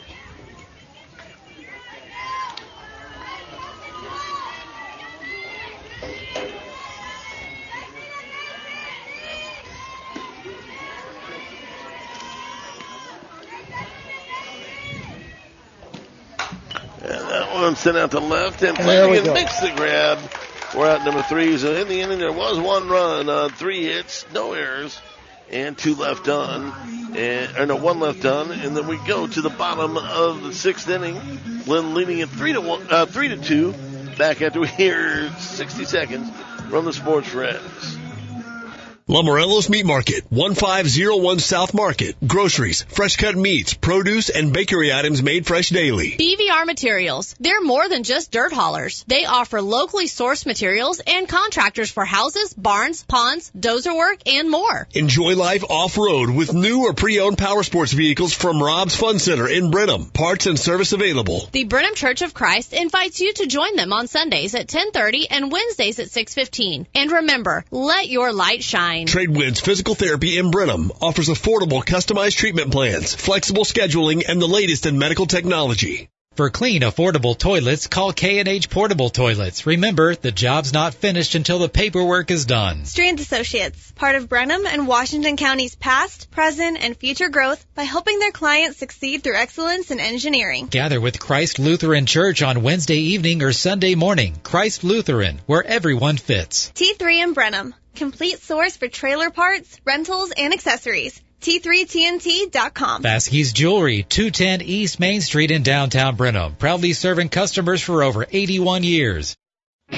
And that one sent out to left, and Flanagan makes the grab. We're out number 3. So in the inning, there was one run on 3 hits, no errors, and 2 left on. One left on, and then we go to the bottom of the 6th inning. Blinn leading at 3-2. Back after we hear 60 seconds from the Sports Friends. Lumorello's Meat Market, 1501 South Market. Groceries, fresh cut meats, produce, and bakery items made fresh daily. BVR Materials. They're more than just dirt haulers. They offer locally sourced materials and contractors for houses, barns, ponds, dozer work, and more. Enjoy life off-road with new or pre-owned power sports vehicles from Rob's Fun Center in Brenham. Parts and service available. The Brenham Church of Christ invites you to join them on Sundays at 10:30 and Wednesdays at 6:15. And remember, let your light shine. Tradewinds Physical Therapy in Brenham offers affordable customized treatment plans, flexible scheduling, and the latest in medical technology. For clean, affordable toilets, call K&H Portable Toilets. Remember, the job's not finished until the paperwork is done. Strands Associates, part of Brenham and Washington County's past, present, and future growth by helping their clients succeed through excellence in engineering. Gather with Christ Lutheran Church on Wednesday evening or Sunday morning. Christ Lutheran, where everyone fits. T3 in Brenham, complete source for trailer parts, rentals, and accessories. T3TNT.com. Baskey's Jewelry, 210 East Main Street in downtown Brenham. Proudly serving customers for over 81 years. All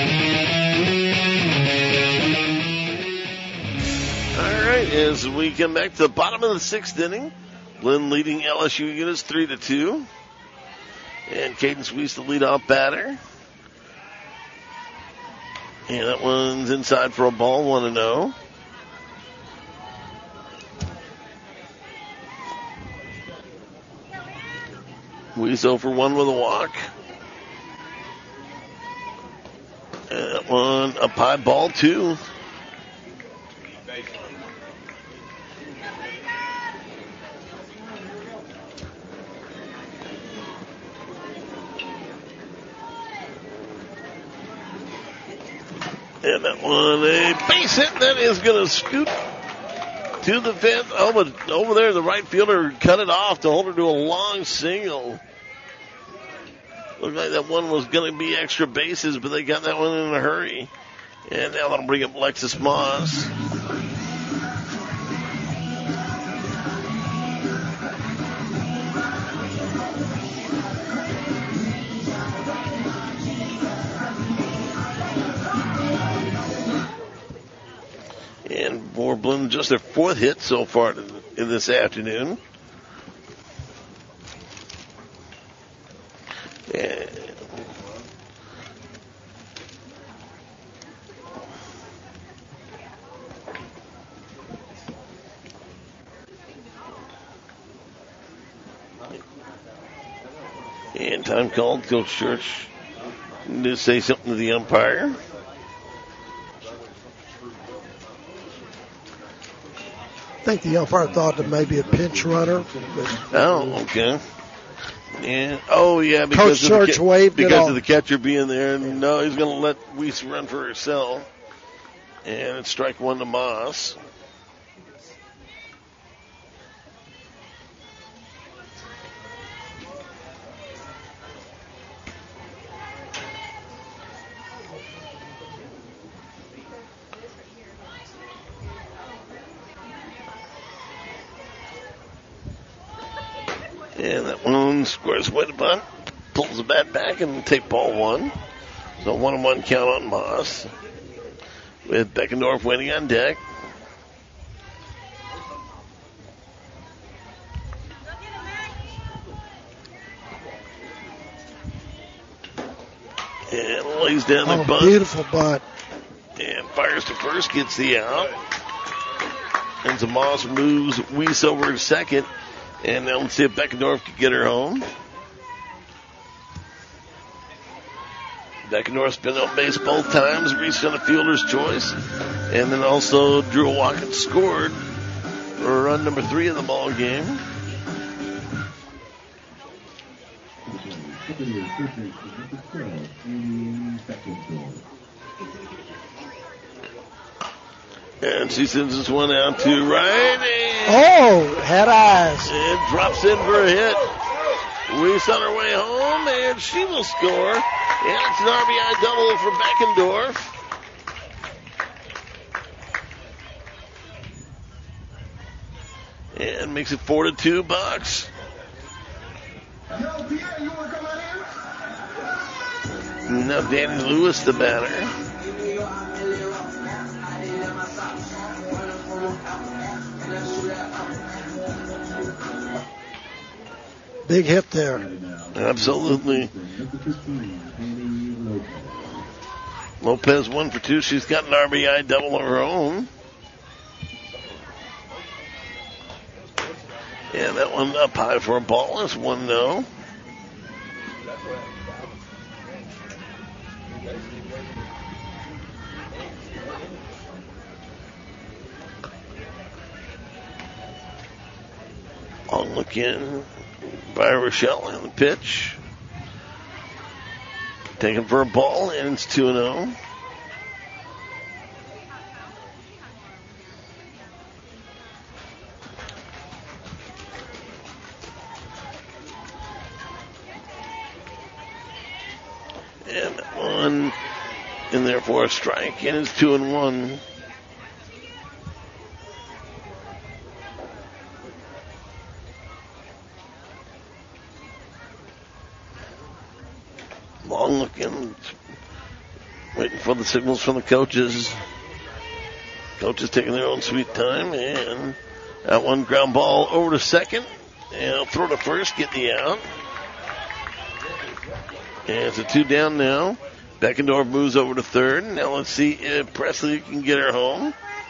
right, as we come back to the bottom of the 6th inning, Blinn leading LSU units 3-2. And Cadence Weiss the leadoff batter. And that one's inside for a ball, 1-0. Weiss 0 for 1 with a walk. And that one up high, ball 2. And that one, a base hit that is going to scoot to the fence. Oh, but over there, the right fielder cut it off to hold her to a long single. Looked like that one was going to be extra bases, but they got that one in a hurry. And now that'll bring up Lexus Moss. for Blinn, just their 4th hit so far in this afternoon. And time called. Coach Church to say something to the umpire. I think the umpire thought that maybe a pinch runner. Oh, okay. And because Coach Church waved it off. of the catcher being there. No, he's going to let Weiss run for herself. And it's strike 1 to Moss. And that one squares away the bunt, pulls the bat back, and take ball 1. So 1-1 count on Moss, with Beckendorf waiting on deck. And lays down the bunt. Beautiful bunt. And fires to first, gets the out. And so Moss moves Weiss over to second. And now let's see if Beckendorf can get her home. Beckendorf's been on base both times, reached on a fielder's choice, and then also drew a walk and scored for run number 3 of the ball game. And she sends this one out to right. Oh, had eyes. And drops in for a hit. Weiss on her way home, and she will score. And it's an RBI double for Beckendorf. And makes it 4-2 Bucks. Now Danny Lewis, the batter. Big hit there. Absolutely. Lopez 1 for 2. She's got an RBI double of her own. And that one up high for a ball. It's 1-0. On look in by Rochelle in the pitch. Taken for a ball, and it's 2-0. And that one in there for a strike, and it's 2-1. Long looking, waiting for the signals from the coaches. Coaches taking their own sweet time, and that one ground ball over to second, and I'll throw to first, get the out. And it's a 2 down now. Beckendorf moves over to third. Now let's see if Presley can get her home.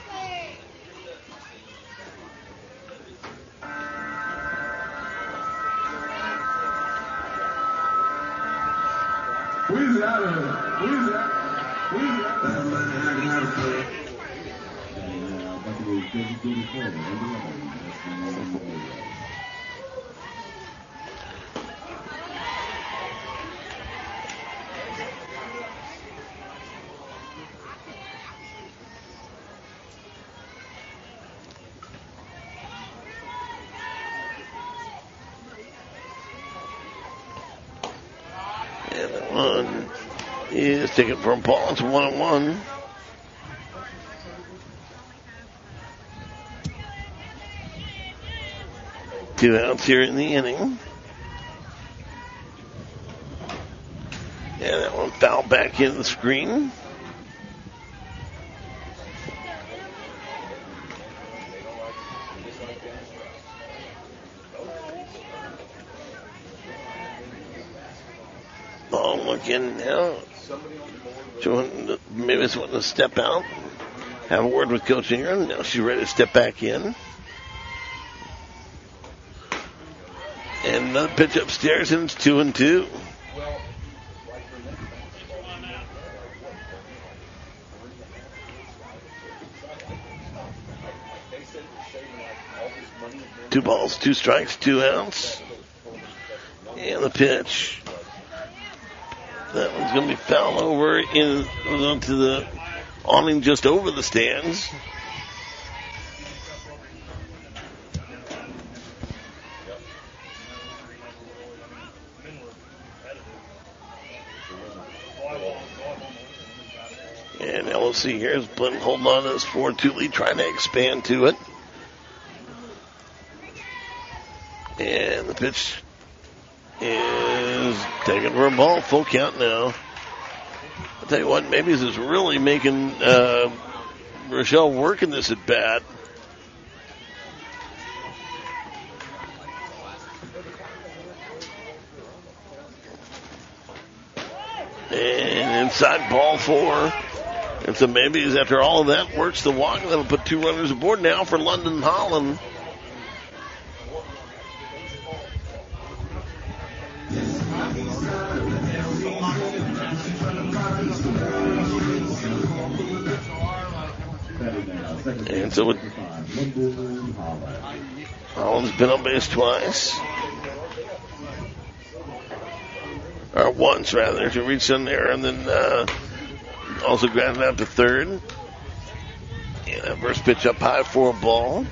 Squeeze it out of her. Squeeze it out. Squeeze it out. And that one is taken from Paul. It's 1-1. Two outs here in the inning. And that one fouled back into the screen. back in now. Maybe it's wanting to step out. Have a word with Coach Ingram. Now she's ready to step back in. And another pitch upstairs, and it's 2-2. Two balls, 2 strikes, 2 outs. And the pitch. That one's going to be fouled over onto the awning just over the stands. And now we'll see here is Blinn holding on to this 4-2 lead, trying to expand to it. And the pitch is taken for a ball. Full count now. I'll tell you what, maybe this is really making Rochelle work in this at bat. And inside, ball 4. And so maybe after all of that works the walk, that'll put 2 runners aboard now for London Holland. And so Holland's been on base twice. Or once, rather, to reach in there, and then also grounded out to third. And that first pitch up high for a ball.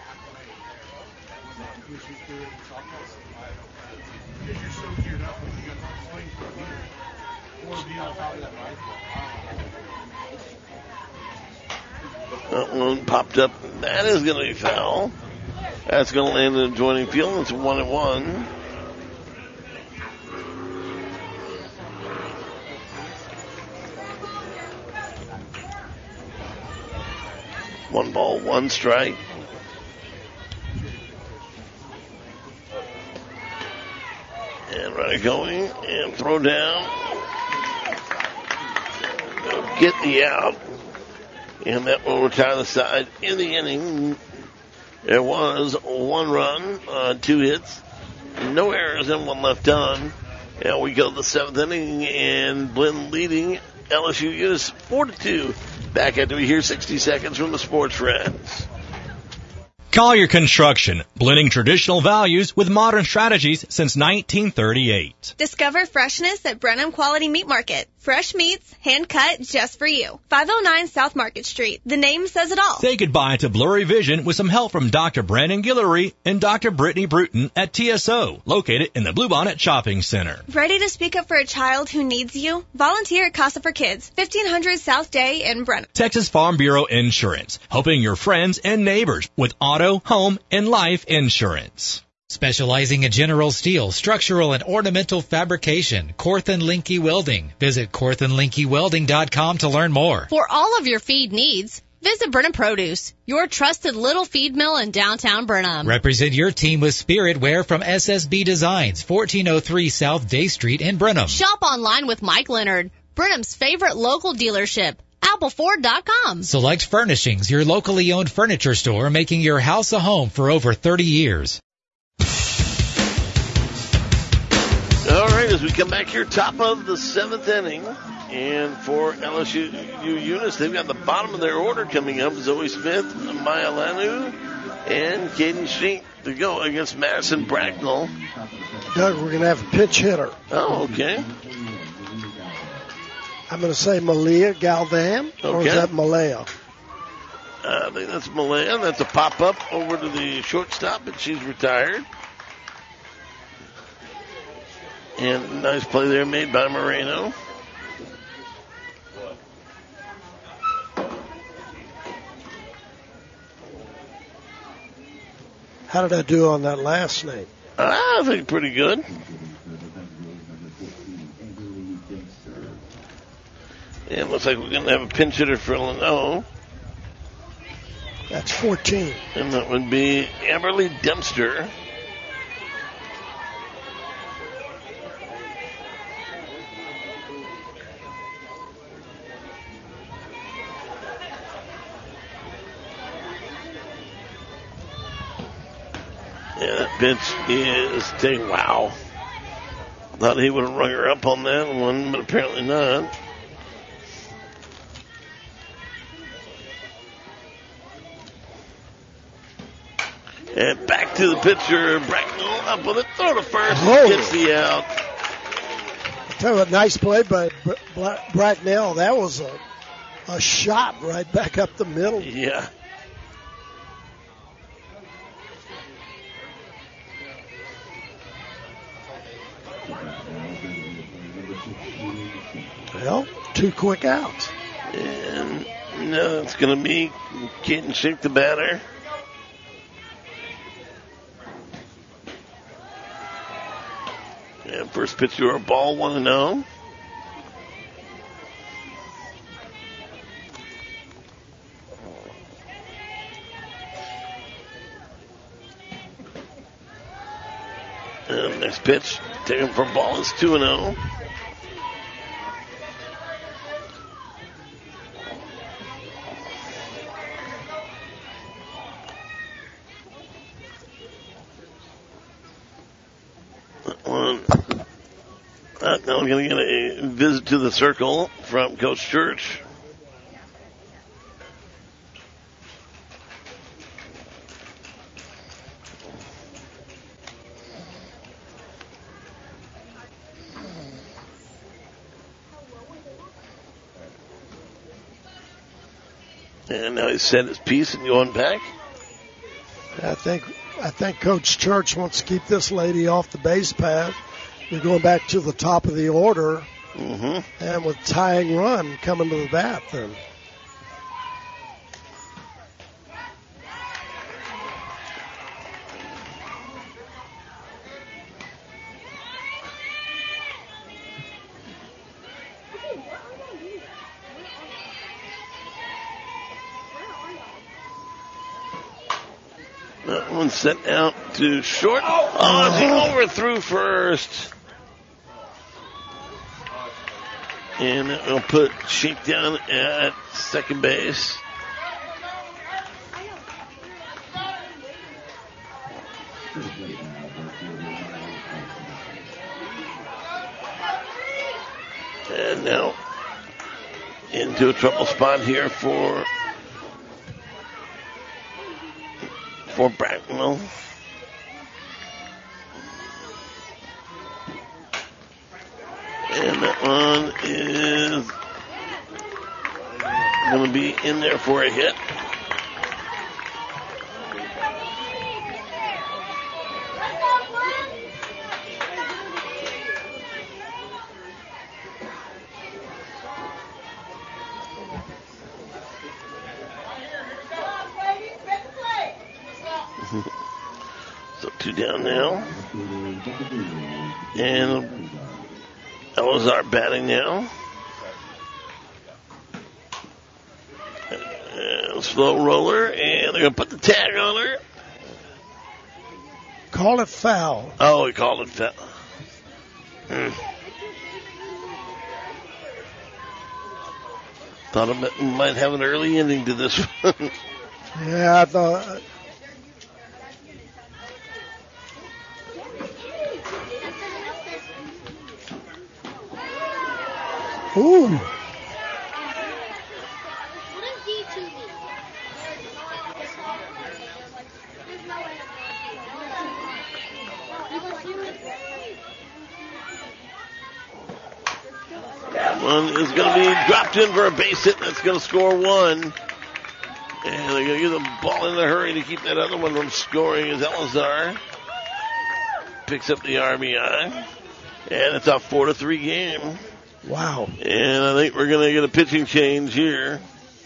That one popped up. That is going to be foul. That's going to land in the adjoining field. It's 1-1. One ball, 1 strike. And right going and throw down. Get the out. And that will retire the side in the inning. There was 1 run on 2 hits, no errors, and 1 left on. And we go to the 7th inning, and Blinn leading LSU Eunice 4-2. Back after we hear 60 seconds from the Sports Friends. Collier Construction, blending traditional values with modern strategies since 1938. Discover freshness at Brenham Quality Meat Market. Fresh meats, hand cut just for you. 509 South Market Street. The name says it all. Say goodbye to blurry vision with some help from Dr. Brandon Guillory and Dr. Brittany Bruton at TSO, located in the Bluebonnet Shopping Center. Ready to speak up for a child who needs you? Volunteer at Casa for Kids, 1500 South Day in Brenham. Texas Farm Bureau Insurance, helping your friends and neighbors with auto, home, and life insurance. Specializing in general steel, structural, and ornamental fabrication, Corthan Linke Welding. Visit CorthanLinkeWelding.com to learn more. For all of your feed needs, visit Brenham Produce, your trusted little feed mill in downtown Brenham. Represent your team with Spirit Wear from SSB Designs, 1403 South Day Street in Brenham. Shop online with Mike Leonard, Brenham's favorite local dealership. AppleFord.com. Select Furnishings, your locally owned furniture store, making your house a home for over 30 years. All right, as we come back here, top of the 7th inning, and for LSU Eunice, they've got the bottom of their order coming up. Zoe Smith, Maya Lanu, and Caden Sheet to go against Madison Bracknell. Doug, we're going to have a pinch hitter. Oh, okay. I'm going to say Malia Galvan, or is that Malaya? I think that's Malaya. That's a pop-up over to the shortstop, but she's retired. And nice play there made by Moreno. How did I do on that last name? I think pretty good. And it looks like we're going to have a pinch hitter for Leno. That's 14. And that would be Amberly Dempster. And that pitch is taken. Wow. Thought he would have rung her up on that one, but apparently not. And back to the pitcher. Bracknell up with it. Throw to first. Gets the out. Tell you what, nice play by Bracknell. That was a shot right back up the middle. Yeah. Well, 2 quick outs. And now it's going to be Caden Schick, the batter. And first pitch to our ball, 1-0. And next pitch, taken for ball, is 2-0. Now we're going to get a visit to the circle from Coach Church. And now he's said his piece and going back. I think Coach Church wants to keep this lady off the base path. You're going back to the top of the order, and with tying run coming to the bat, then. That one sent out to short. Oh, he overthrew first. And we'll put Sheik down at second base. And now into a trouble spot here for Bracknell. And that one is going to be in there for a hit. So 2 down now. And Elazar batting now. Slow roller, and they're going to put the tag on her. Call it foul. Oh, he called it foul. Thought it might have an early ending to this one. Yeah, I thought. Ooh. That one is going to be dropped in for a base hit. That's going to score 1. And they're going to get the ball in a hurry to keep that other one from scoring as Elazar picks up the RBI. And it's a 4-3 game. Wow. And I think we're going to get a pitching change here.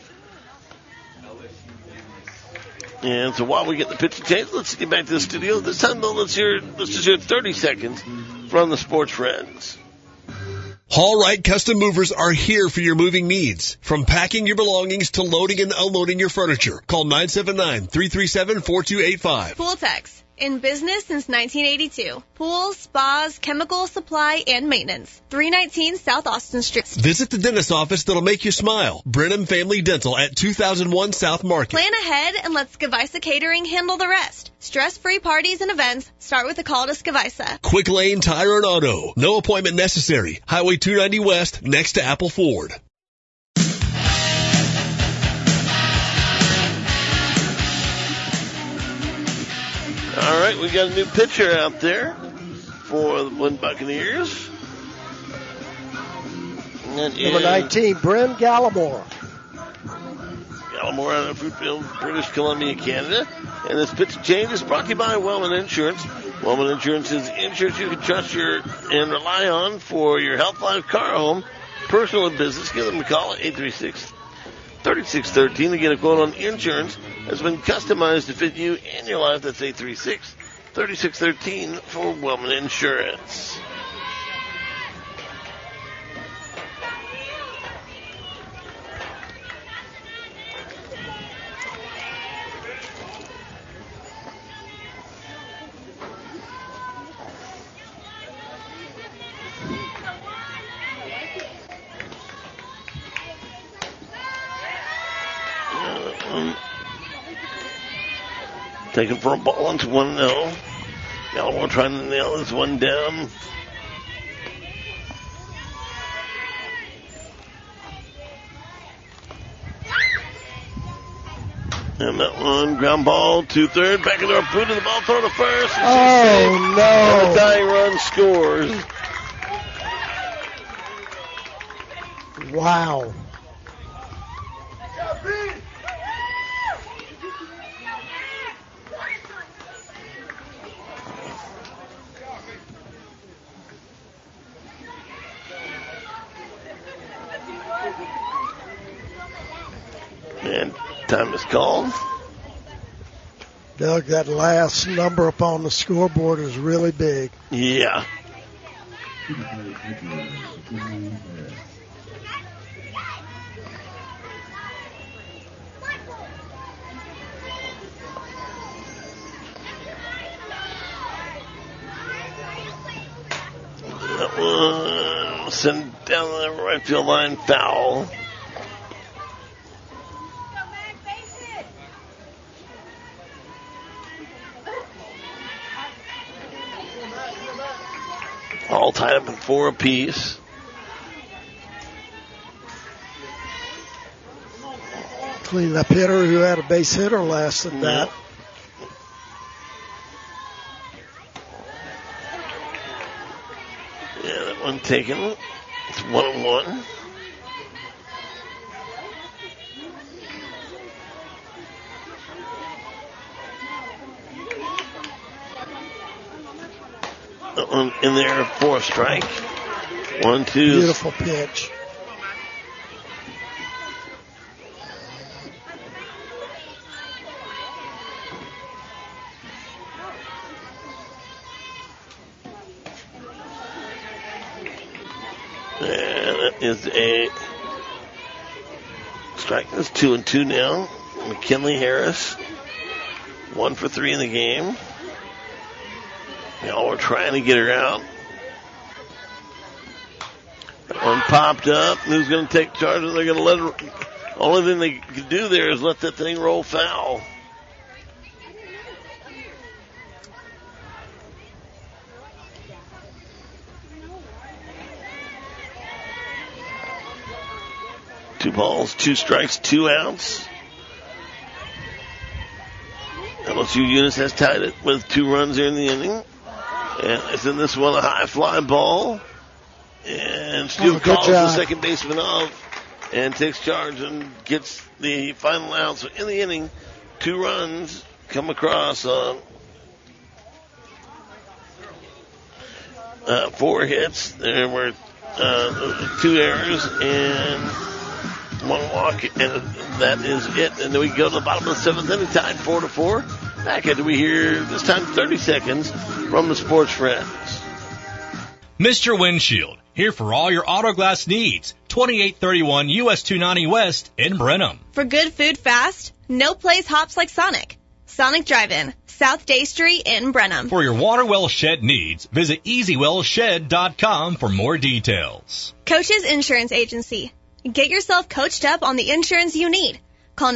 And so while we get the pitching change, let's get back to the studio. This time, though, let's just hear 30 seconds from the Sports Friends. Haul-Right Custom Movers are here for your moving needs. From packing your belongings to loading and unloading your furniture. Call 979-337-4285. Pool Techs. In business since 1982. Pools, spas, chemical supply, and maintenance. 319 South Austin Street. Visit the dentist office that'll make you smile. Brenham Family Dental at 2001 South Market. Plan ahead and let Skavisa Catering handle the rest. Stress-free parties and events start with a call to Skavisa. Quick Lane Tire and Auto. No appointment necessary. Highway 290 West next to Apple Ford. All right, we got a new pitcher out there for the Blinn Buccaneers. Number 19, Bryn Gallimore. Gallimore out of Fruitfield, British Columbia, Canada. And this pitch change is brought to you by Wellman Insurance. Wellman Insurance is insurance you can trust and rely on for your health, life, car, home, personal, and business. Give them a call at 836-3613 to get a quote on insurance that's been customized to fit you and your life. That's 836-3613 for Wellman Insurance. Taken for a ball into 1-0. Gallimore trying to nail this one down. And that one, ground ball to third, back into our boot, and the ball thrown to first. Oh, no. The tying run scores. Wow. And time is called. Doug, that last number up on the scoreboard is really big. Yeah. That one sent down the right field line, foul. All tied up in 4 apiece. Cleanup hitter who had a base hitter last at that. Yeah, that one taken. It's 1-1. That one in there for a strike. 1-2. Beautiful pitch. And that is a strike. That's 2-2 now. McKinley Harris, 1 for 3 in the game. Y'all were trying to get her out. That one popped up. Who's going to take charge? They're going to let her. Only thing they can do there is let that thing roll foul. Two balls, 2 strikes, 2 outs. LSU Eunice has tied it with 2 runs here in the inning. And it's in this one a high fly ball. And Steele calls the second baseman off and takes charge and gets the final out. So in the inning, 2 runs come across on 4 hits. There were 2 errors and 1 walk, and that is it. And then we go to the bottom of the 7th inning, tied 4-4. Back after we hear this time 30 seconds from the Sports Friends. Mr. Windshield, here for all your auto glass needs. 2831 US 290 West in Brenham. For good food fast, no place hops like Sonic. Sonic Drive-In, South Day Street in Brenham. For your water well shed needs, visit EasyWellShed.com for more details. Coach's Insurance Agency. Get yourself coached up on the insurance you need. Call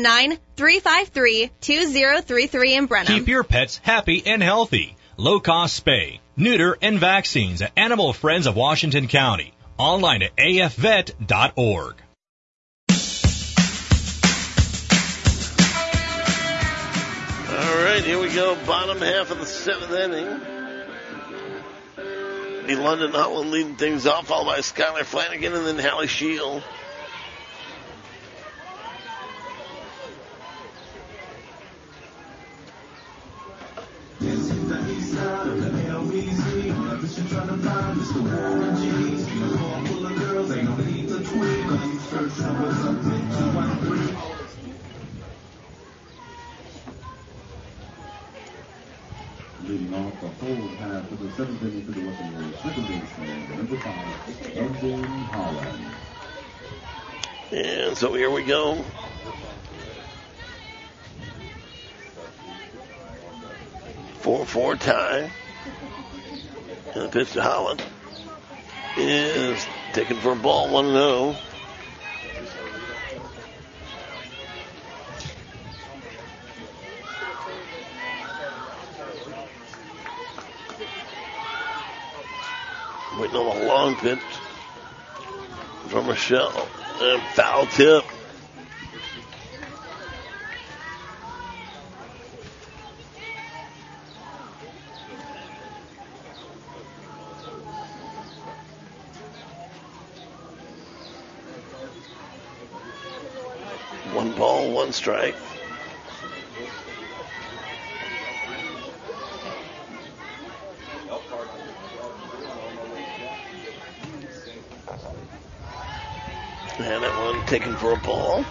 979-353-2033 in Brenham. Keep your pets happy and healthy. Low-cost spay, neuter, and vaccines at Animal Friends of Washington County. Online at afvet.org. All right, here we go. Bottom half of the 7th inning. The London Holland leading things off, followed by Skylar Flanagan and then Hallie Shield. Leading off the whole half of the 7th inning for the Buccaneers, second baseman, number 5, London Holland. And so here we go. Four tie. And the pitch to Holland is taken for a ball, 1-0. Waiting on a long pitch from Rochelle. And foul tip. One ball, one strike. And that one taken for a ball.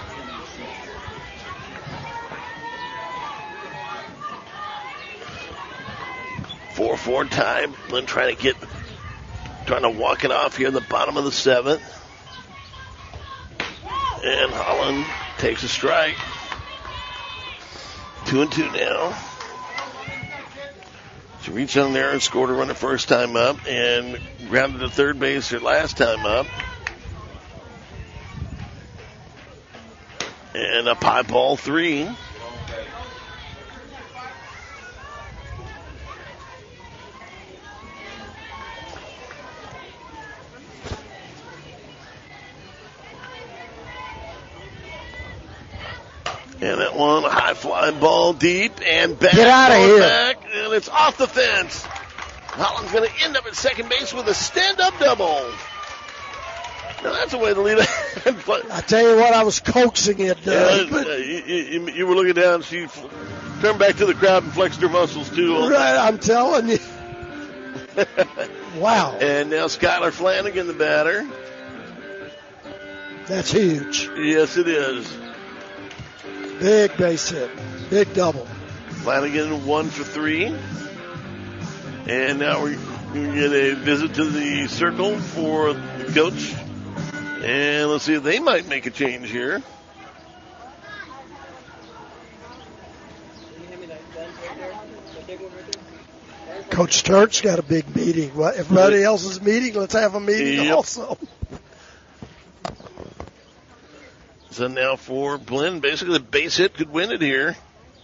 Four tie. Lynn trying to walk it off here in the bottom of the 7th. And Holland takes a strike. 2-2 now. She reached on there and scored a run the first time up and grounded to third base her last time up. And a high ball 3. And that one, a high fly ball deep and back. Get out of here. Back, and it's off the fence. Holland's going to end up at second base with a stand-up double. Now that's a way to lead it. I tell you what, I was coaxing it. You were looking down. She turned back to the crowd and flexed her muscles too. Right, I'm telling you. Wow. And now Skylar Flanagan, the batter. That's huge. Yes, it is. Big base hit. Big double. Flanagan 1 for 3. And now we get a visit to the circle for the coach. And let's see if they might make a change here. Coach Turk's got a big meeting. If everybody else is meeting, let's have a meeting also. So now for Blinn, basically the base hit could win it here.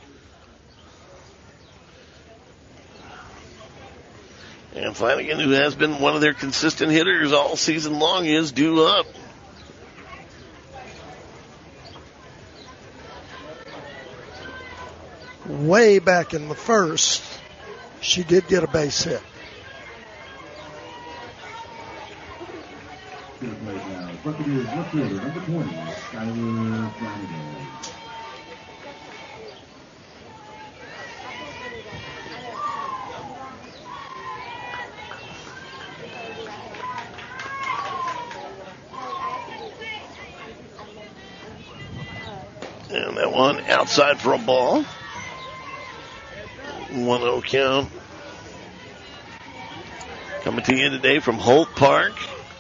And Flanagan, who has been one of their consistent hitters all season long, is due up. Way back in the first, she did get a base hit. Good play now. Buccaneers left fielder, number 20, Skylar Flanagan. And that one outside for a ball. 1-0 count. Coming to you today from Holt Park.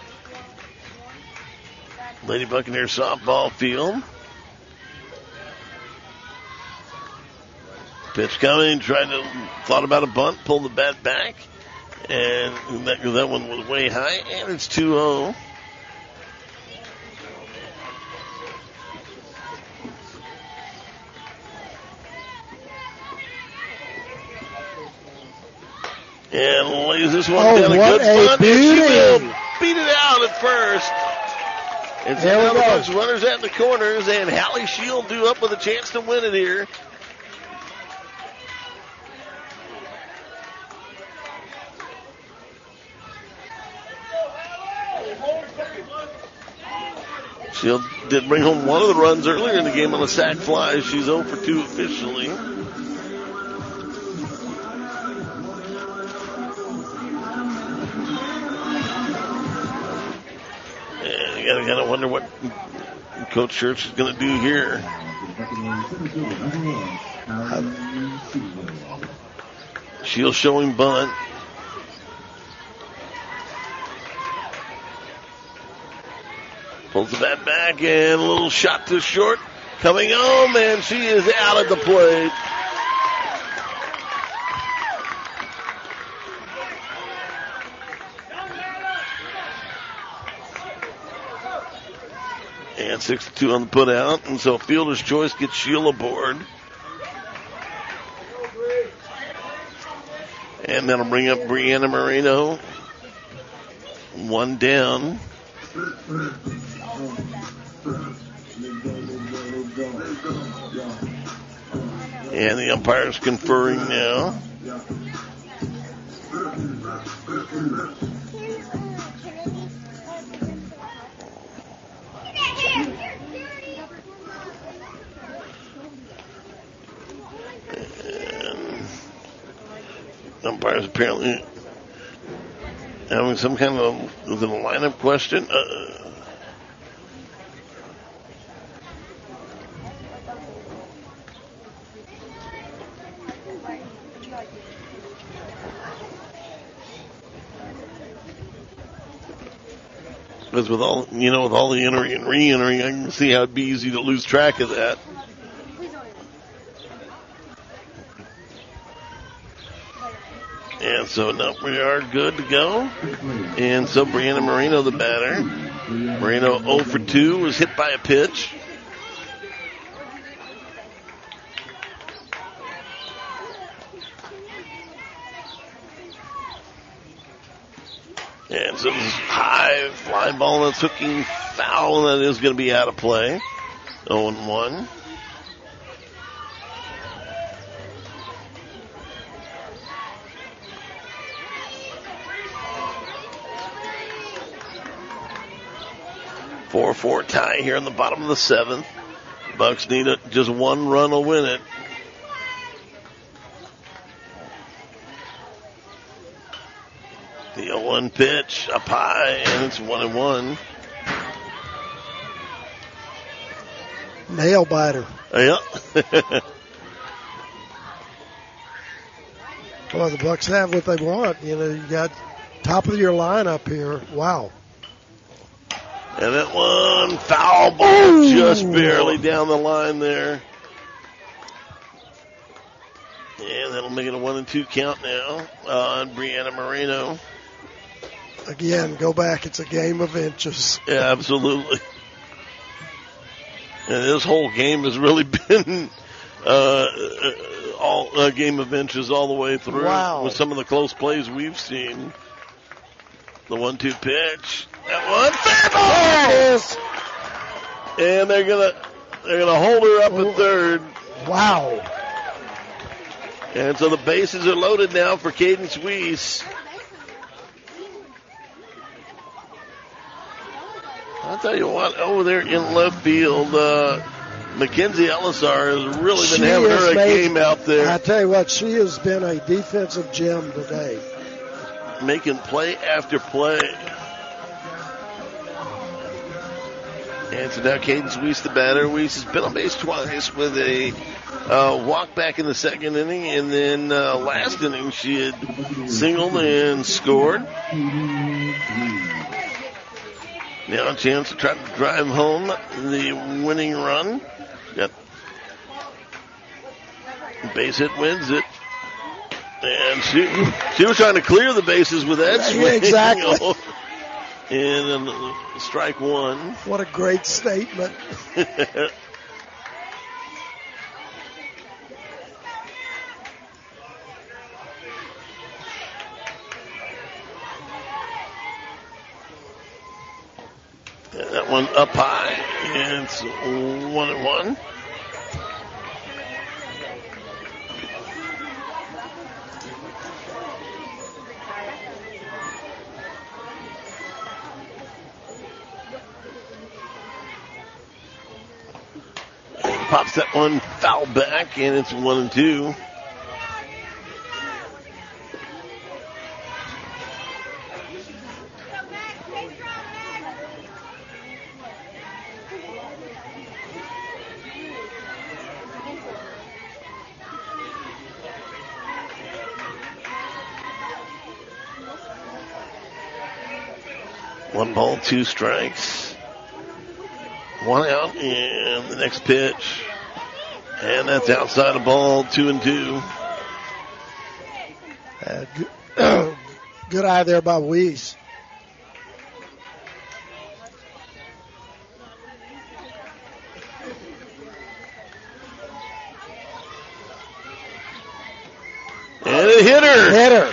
Lady Buccaneers softball field. Pitch coming, thought about a bunt, pulled the bat back, and that one was way high, and it's 2-0. And lays this one down. What a bunt. beauty. She will beat it out at first. And so now the Bucks runners at the corners, and Hallie Shield due up with a chance to win it here. Shield did bring home one of the runs earlier in the game on a sac fly. She's 0 for 2 officially. And you gotta wonder what Coach Church is gonna do here. Shield showing bunt. Pulls the bat back and a little shot to short. Coming home, and she is out at the plate. And 6-2 on the put out, and so fielder's choice gets Sheila aboard. And that'll bring up Brianna Moreno. One down. And the umpire's conferring now. And umpire's apparently having some kind of lineup question. Because with all the entering and re-entering, I can see how it'd be easy to lose track of that. And so now we are good to go. And so Brianna Moreno, the batter. Moreno 0 for 2, was hit by a pitch. And so this is high fly ball that's hooking foul, and that is going to be out of play. 0-1. Four tie here in the bottom of the 7th. Bucks need just one run to win it. The 0-1 pitch up high, and it's 1-1. Nail biter. Yeah. Well, the Bucks have what they want. You got top of your lineup here. Wow. And that one foul ball just barely down the line there. And that'll make it a 1-2 count now on Brianna Moreno. Again, go back. It's a game of inches. Yeah, absolutely. And this whole game has really been all a game of inches all the way through. Wow. With some of the close plays we've seen. The 1-2 pitch. That one, and they're gonna hold her up at third. Wow. And so the bases are loaded now for Cadence Weiss. I'll tell you what, over there in left field, Mackenzie Ellisar has really been having her a game out there. I tell you what, she has been a defensive gem today. Making play after play. And so now Cadence Weiss, the batter. Weiss has been on base twice with a walk back in the second inning, and then last inning she had singled and scored. Now a chance to try to drive home the winning run. Got Base hit wins it. And she was trying to clear the bases with that swing. Yeah, exactly. And strike one. What a great statement. That one up high, and it's 1-1. Pops that one foul back, and it's 1-2. One ball, two strikes. One out, and the next pitch. And that's outside the ball, 2-2. Good eye there by Weiss. And a hitter.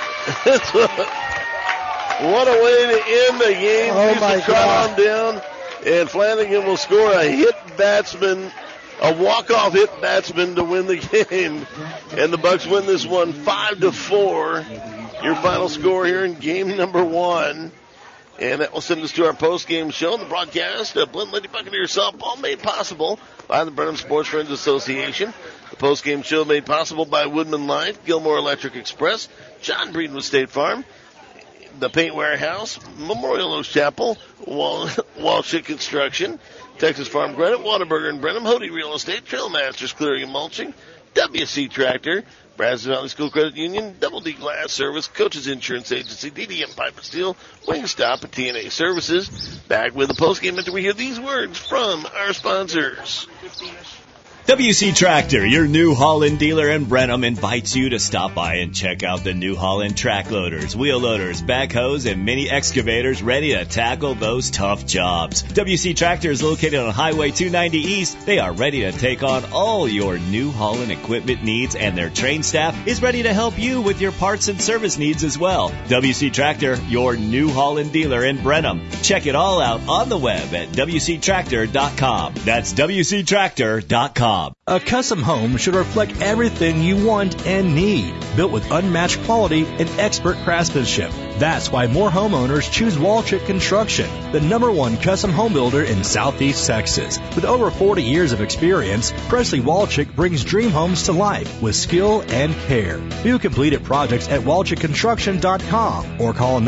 What a way to end the game. Oh, my God. On down, and Flanagan will score a hit batsman, a walk-off hit batsman to win the game. And the Bucks win this one 5-4. Your final score here in game number one. And that will send us to our post-game show. The broadcast of Blinn Lady Buccaneers softball made possible by the Brenham Sports Friends Association. The post-game show made possible by Woodman Light, Gilmore Electric Express, John Breeden with State Farm, the Paint Warehouse, Memorial Oaks Chapel, Walshik Construction, Texas Farm Credit, Whataburger and Brenham, Hody Real Estate, Trail Masters Clearing and Mulching, WC Tractor, Brazos Valley School Credit Union, Double D Glass Service, Coaches Insurance Agency, DDM Pipe and Steel, Wingstop, and TNA Services. Back with the postgame after we hear these words from our sponsors. WC Tractor, your New Holland dealer in Brenham, invites you to stop by and check out the New Holland track loaders, wheel loaders, backhoes, and mini excavators ready to tackle those tough jobs. WC Tractor is located on Highway 290 East. They are ready to take on all your New Holland equipment needs, and their trained staff is ready to help you with your parts and service needs as well. WC Tractor, your New Holland dealer in Brenham. Check it all out on the web at WCTractor.com. That's WCTractor.com. A custom home should reflect everything you want and need, built with unmatched quality and expert craftsmanship. That's why more homeowners choose Walchik Construction, the #1 custom home builder in Southeast Texas. With over 40 years of experience, Presley Walchik brings dream homes to life with skill and care. View completed projects at WalchikConstruction.com or call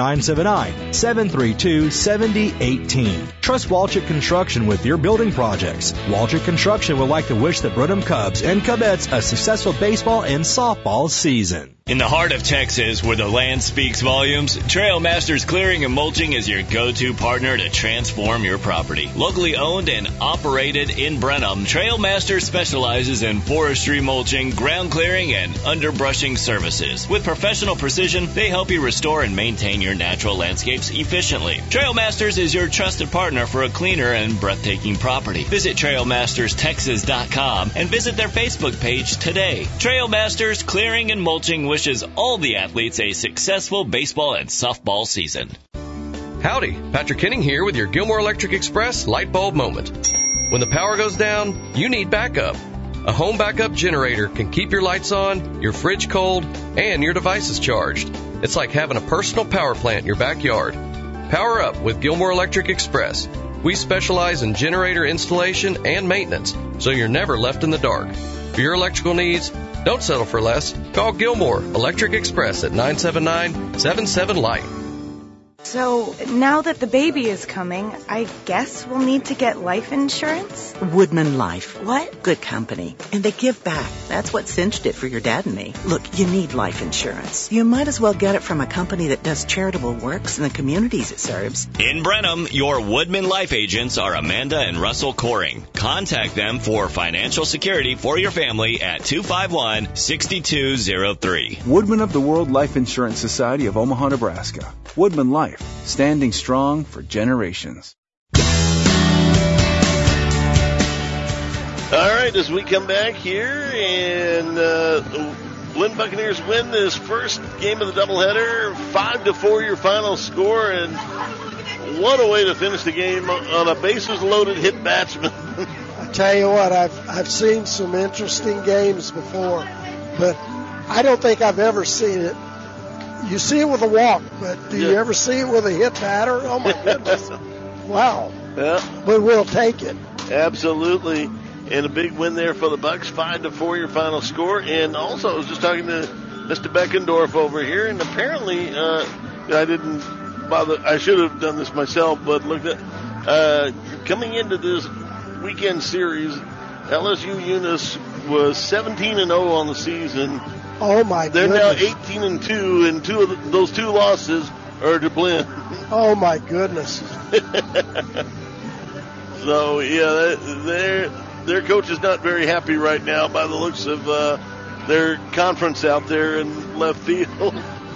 979-732-7018. Trust Walchik Construction with your building projects. Walchik Construction would like to wish the Brenham Cubs and Cubettes a successful baseball and softball season. In the heart of Texas, where the land speaks volumes, Trail Masters Clearing and Mulching is your go-to partner to transform your property. Locally owned and operated in Brenham, Trail Masters specializes in forestry mulching, ground clearing, and underbrushing services. With professional precision, they help you restore and maintain your natural landscapes efficiently. Trail Masters is your trusted partner for a cleaner and breathtaking property. Visit TrailMastersTexas.com and visit their Facebook page today. Trail Masters Clearing and Mulching wishes all the athletes a successful baseball and softball season. Howdy, Patrick Kenning here with your Gilmore Electric Express light bulb moment. When the power goes down, you need backup. A home backup generator can keep your lights on, your fridge cold, and your devices charged. It's like having a personal power plant in your backyard. Power up with Gilmore Electric Express. We specialize in generator installation and maintenance, so you're never left in the dark. For your electrical needs, don't settle for less. Call Gilmore Electric Express at 979-77-LIGHT. So, now that the baby is coming, I guess we'll need to get life insurance? Woodman Life. What? Good company. And they give back. That's what cinched it for your dad and me. Look, you need life insurance. You might as well get it from a company that does charitable works in the communities it serves. In Brenham, your Woodman Life agents are Amanda and Russell Coring. Contact them for financial security for your family at 251-6203. Woodman of the World Life Insurance Society of Omaha, Nebraska. Woodman Life, standing strong for generations. All right, as we come back here and Blinn Buccaneers win this first game of the doubleheader, 5-4 your final score, and what a way to finish the game on a bases-loaded hit batsman. I tell you what, I've seen some interesting games before, but I don't think I've ever seen it. You see it with a walk, but do you ever see it with a hit batter? Oh, my goodness. Wow. Yeah. But we'll take it. Absolutely. And a big win there for the Bucks, 5-4 your final score. And also, I was just talking to Mr. Beckendorf over here, and apparently I didn't bother. I should have done this myself, but look at coming into this weekend series, LSU Eunice was 17-0 on the season. Oh, my goodness. They're now 18-2, and those two losses are to Blinn. Oh, my goodness. So, yeah, their coach is not very happy right now by the looks of their conference out there in left field.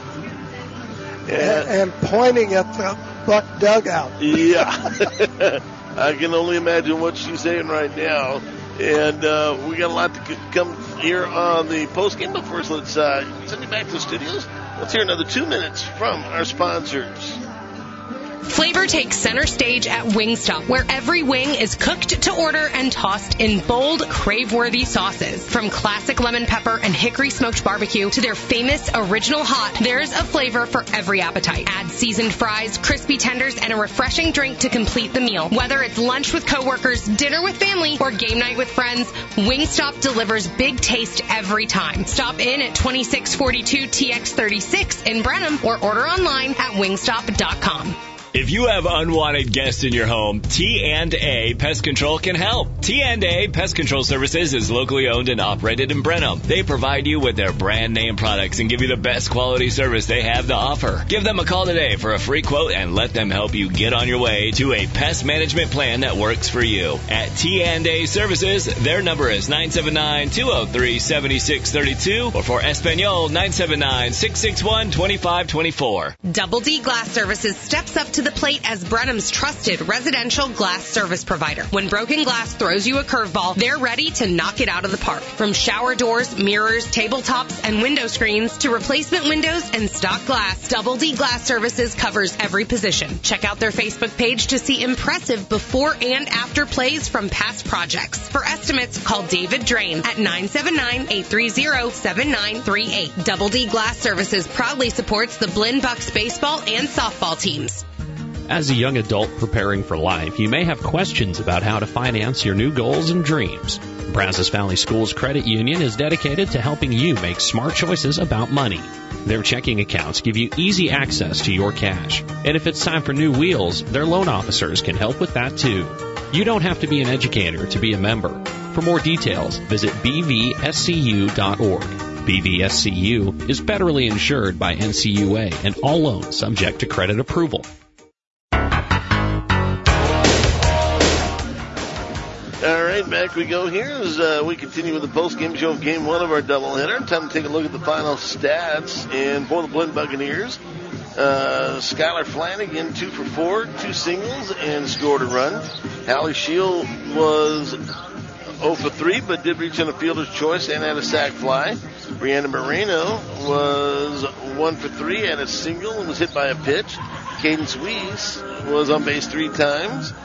And pointing at the Buck dugout. Yeah. I can only imagine what she's saying right now. And we got a lot to come here on the postgame, but first let's send you back to the studios. Let's hear another 2 minutes from our sponsors. Flavor takes center stage at Wingstop, where every wing is cooked to order and tossed in bold, crave-worthy sauces. From classic lemon pepper and hickory smoked barbecue to their famous original hot, there's a flavor for every appetite. Add seasoned fries, crispy tenders, and a refreshing drink to complete the meal. Whether it's lunch with coworkers, dinner with family, or game night with friends, Wingstop delivers big taste every time. Stop in at 2642 TX36 in Brenham or order online at wingstop.com. If you have unwanted guests in your home, T&A Pest Control can help. T&A Pest Control Services is locally owned and operated in Brenham. They provide you with their brand name products and give you the best quality service they have to offer. Give them a call today for a free quote and let them help you get on your way to a pest management plan that works for you. At T&A Services, their number is 979-203-7632 or for Espanol, 979-661-2524. Double D Glass Services steps up to the plate as Brenham's trusted residential glass service provider. When broken glass throws you a curveball, they're ready to knock it out of the park. From shower doors, mirrors, tabletops, and window screens to replacement windows and stock glass, Double D Glass Services covers every position. Check out their Facebook page to see impressive before and after plays from past projects. For estimates, call David Drain at 979-830-7938. Double D Glass Services proudly supports the Blinn Bucks baseball and softball teams. As a young adult preparing for life, you may have questions about how to finance your new goals and dreams. Brazos Valley Schools Credit Union is dedicated to helping you make smart choices about money. Their checking accounts give you easy access to your cash. And if it's time for new wheels, their loan officers can help with that too. You don't have to be an educator to be a member. For more details, visit bvscu.org. BVSCU is federally insured by NCUA and all loans subject to credit approval. All right, back we go here as we continue with the post-game show of Game 1 of our doubleheader. Time to take a look at the final stats. And for the Blinn Buccaneers, Skylar Flanagan, 2 for 4, 2 singles, and scored a run. Hallie Shield was 0 for 3, but did reach on a fielder's choice and had a sac fly. Brianna Moreno was 1 for 3, had a single, and was hit by a pitch. Cadence Weiss was on base 3 times.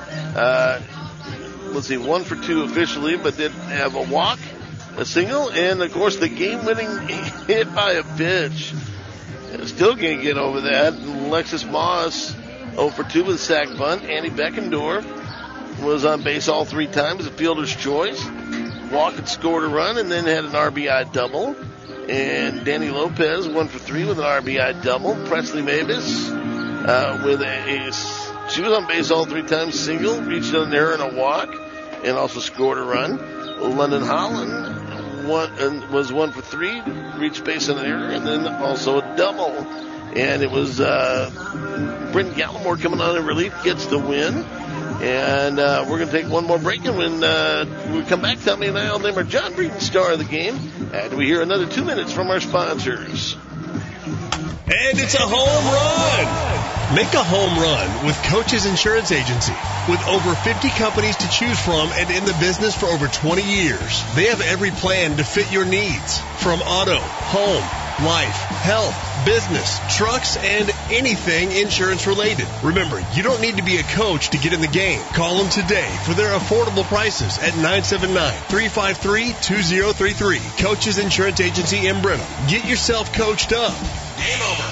1 for 2 officially, but did have a walk, a single, and of course the game-winning hit by a pitch. Still can't get over that. Alexis Moss 0 for 2 with a sac bunt. Annie Beckendorf was on base all 3 times, a fielder's choice. Walked and scored a run, and then had an RBI double. And Danny Lopez 1 for 3 with an RBI double. Presley Mavis she was on base all 3 times, single, reached an error and a walk, and also scored a run. London Holland was 1 for 3, reached base on an error, and then also a double. And it was Brent Gallimore coming on in relief, gets the win. And we're going to take one more break, and when we come back, Tommy and I will name our John Breeden Star of the Game after we hear another 2 minutes from our sponsors. And it's a home run! Make a home run with Coach's Insurance Agency. With over 50 companies to choose from and in the business for over 20 years, they have every plan to fit your needs. From auto, home, life, health, business, trucks, and anything insurance related. Remember, you don't need to be a coach to get in the game. Call them today for their affordable prices at 979-353-2033. Coach's Insurance Agency in Brenham. Get yourself coached up. Game over.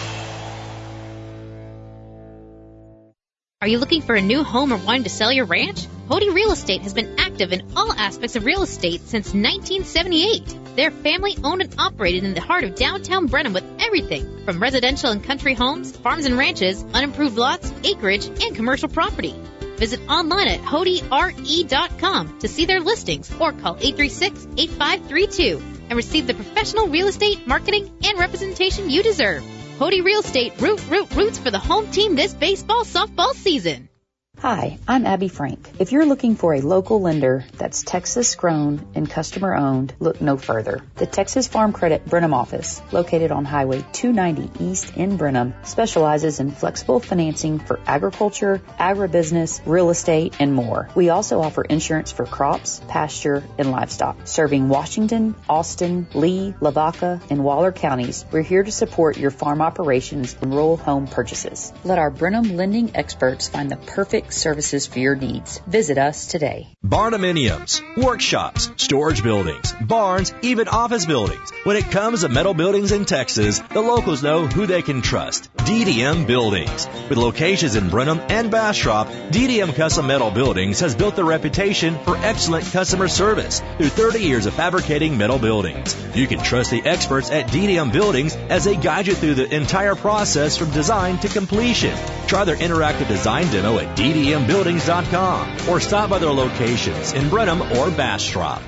Are you looking for a new home or wanting to sell your ranch? Hody Real Estate has been active in all aspects of real estate since 1978. They're family-owned and operated in the heart of downtown Brenham with everything from residential and country homes, farms and ranches, unimproved lots, acreage, and commercial property. Visit online at HodyRE.com to see their listings or call 836-8532 and receive the professional real estate, marketing, and representation you deserve. Hody Real Estate, roots for the home team this baseball, softball season. Hi, I'm Abby Frank. If you're looking for a local lender that's Texas grown and customer owned, look no further. The Texas Farm Credit Brenham office, located on Highway 290 East in Brenham, specializes in flexible financing for agriculture, agribusiness, real estate, and more. We also offer insurance for crops, pasture, and livestock. Serving Washington, Austin, Lee, Lavaca, and Waller counties, we're here to support your farm operations and rural home purchases. Let our Brenham lending experts find the perfect services for your needs. Visit us today. Barndominiums, workshops, storage buildings, barns, even office buildings. When it comes to metal buildings in Texas, the locals know who they can trust. DDM Buildings. With locations in Brenham and Bastrop, DDM Custom Metal Buildings has built a reputation for excellent customer service through 30 years of fabricating metal buildings. You can trust the experts at DDM Buildings as they guide you through the entire process from design to completion. Try their interactive design demo at DDMbuildings.com or stop by their locations in Brenham or Bastrop.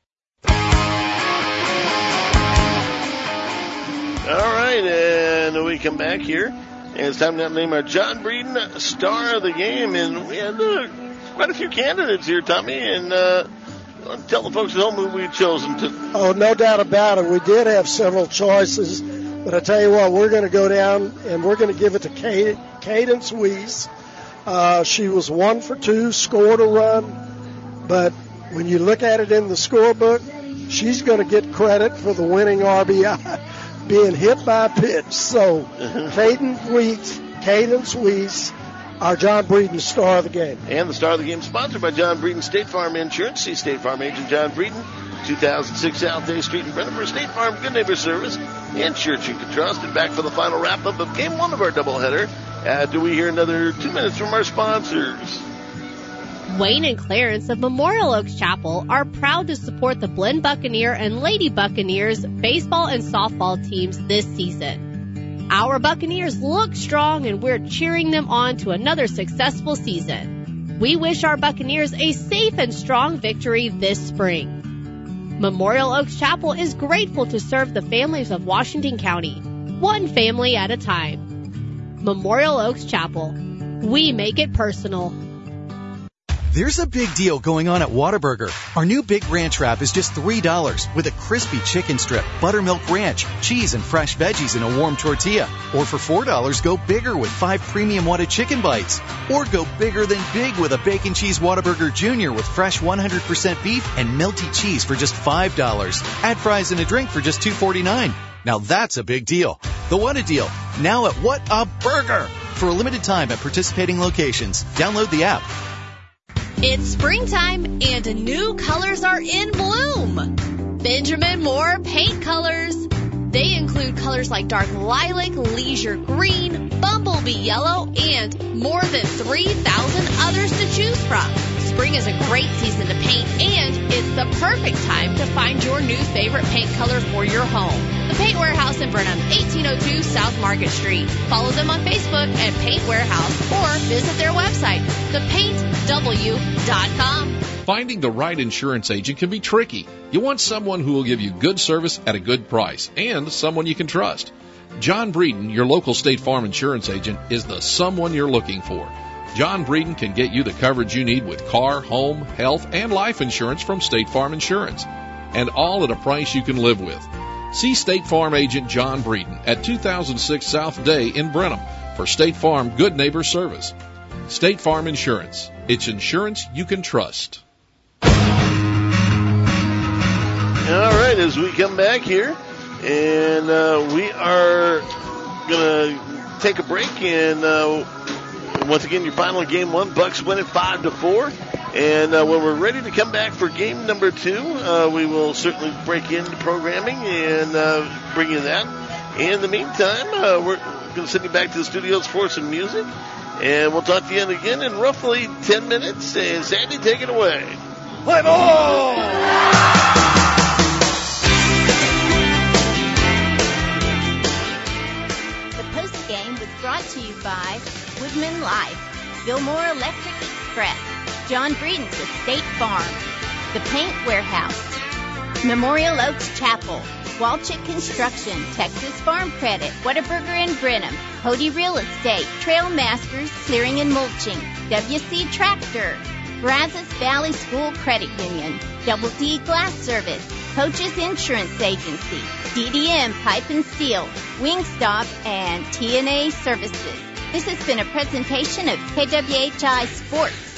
All right, and we come back here, and it's time to name our John Breeden Star of the Game, and we had quite a few candidates here, Tommy, and tell the folks at home who we chose them to. Oh, no doubt about it. We did have several choices, but I tell you what, we're going to go down, and we're going to give it to Cadence Weiss. She was 1 for 2, scored a run, but when you look at it in the scorebook, she's going to get credit for the winning RBI being hit by a pitch. So Cadence Weiss, our John Breeden Star of the Game. And the Star of the Game sponsored by John Breeden State Farm Insurance. See State Farm agent John Breeden, 2006 South Day Street in Brenham for State Farm Good Neighbor Service. Insurance you can trust. And back for the final wrap-up of Game 1 of our doubleheader. Do we hear another 2 minutes from our sponsors? Wayne and Clarence of Memorial Oaks Chapel are proud to support the Blinn Buccaneer and Lady Buccaneers baseball and softball teams this season. Our Buccaneers look strong, and we're cheering them on to another successful season. We wish our Buccaneers a safe and strong victory this spring. Memorial Oaks Chapel is grateful to serve the families of Washington County, one family at a time. Memorial Oaks Chapel. We make it personal. There's a big deal going on at Whataburger. Our new Big Ranch Wrap is just $3 with a crispy chicken strip, buttermilk ranch, cheese, and fresh veggies in a warm tortilla. Or for $4, go bigger with 5 premium Whata chicken bites. Or go bigger than big with a Bacon Cheese Whataburger Jr. with fresh 100% beef and melty cheese for just $5. Add fries and a drink for just $2.49. Now that's a big deal. The Whata deal, now at What a Burger! For a limited time at participating locations. Download the app. It's springtime and new colors are in bloom. Benjamin Moore Paint Colors. They include colors like dark lilac, leisure green, bumblebee yellow, and more than 3,000 others to choose from. Spring is a great season to paint, and it's the perfect time to find your new favorite paint color for your home. The Paint Warehouse in Brenham, 1802 South Market Street. Follow them on Facebook at Paint Warehouse or visit their website, thepaintw.com. Finding the right insurance agent can be tricky. You want someone who will give you good service at a good price and someone you can trust. John Breeden, your local State Farm insurance agent, is the someone you're looking for. John Breeden can get you the coverage you need with car, home, health, and life insurance from State Farm Insurance, and all at a price you can live with. See State Farm agent John Breeden at 2006 South Day in Brenham for State Farm Good Neighbor Service. State Farm Insurance. It's insurance you can trust. All right, as we come back here, and we are going to take a break, and once again, your final game one, Bucks win it 5-4. And when we're ready to come back for game number 2, we will certainly break into programming and bring you that. In the meantime, we're going to send you back to the studios for some music, and we'll talk to you again in roughly 10 minutes. And Sandy, take it away. Play ball! Brought to you by Woodman Life, Fillmore Electric Express, John Breeden's with State Farm, The Paint Warehouse, Memorial Oaks Chapel, Walchik Construction, Texas Farm Credit, Whataburger and Brenham, Cody Real Estate, Trail Masters, Clearing and Mulching, WC Tractor, Brazos Valley School Credit Union, Double D Glass Service, Coaches Insurance Agency, DDM Pipe and Steel, Wingstop, and TNA Services. This has been a presentation of KWHI Sports.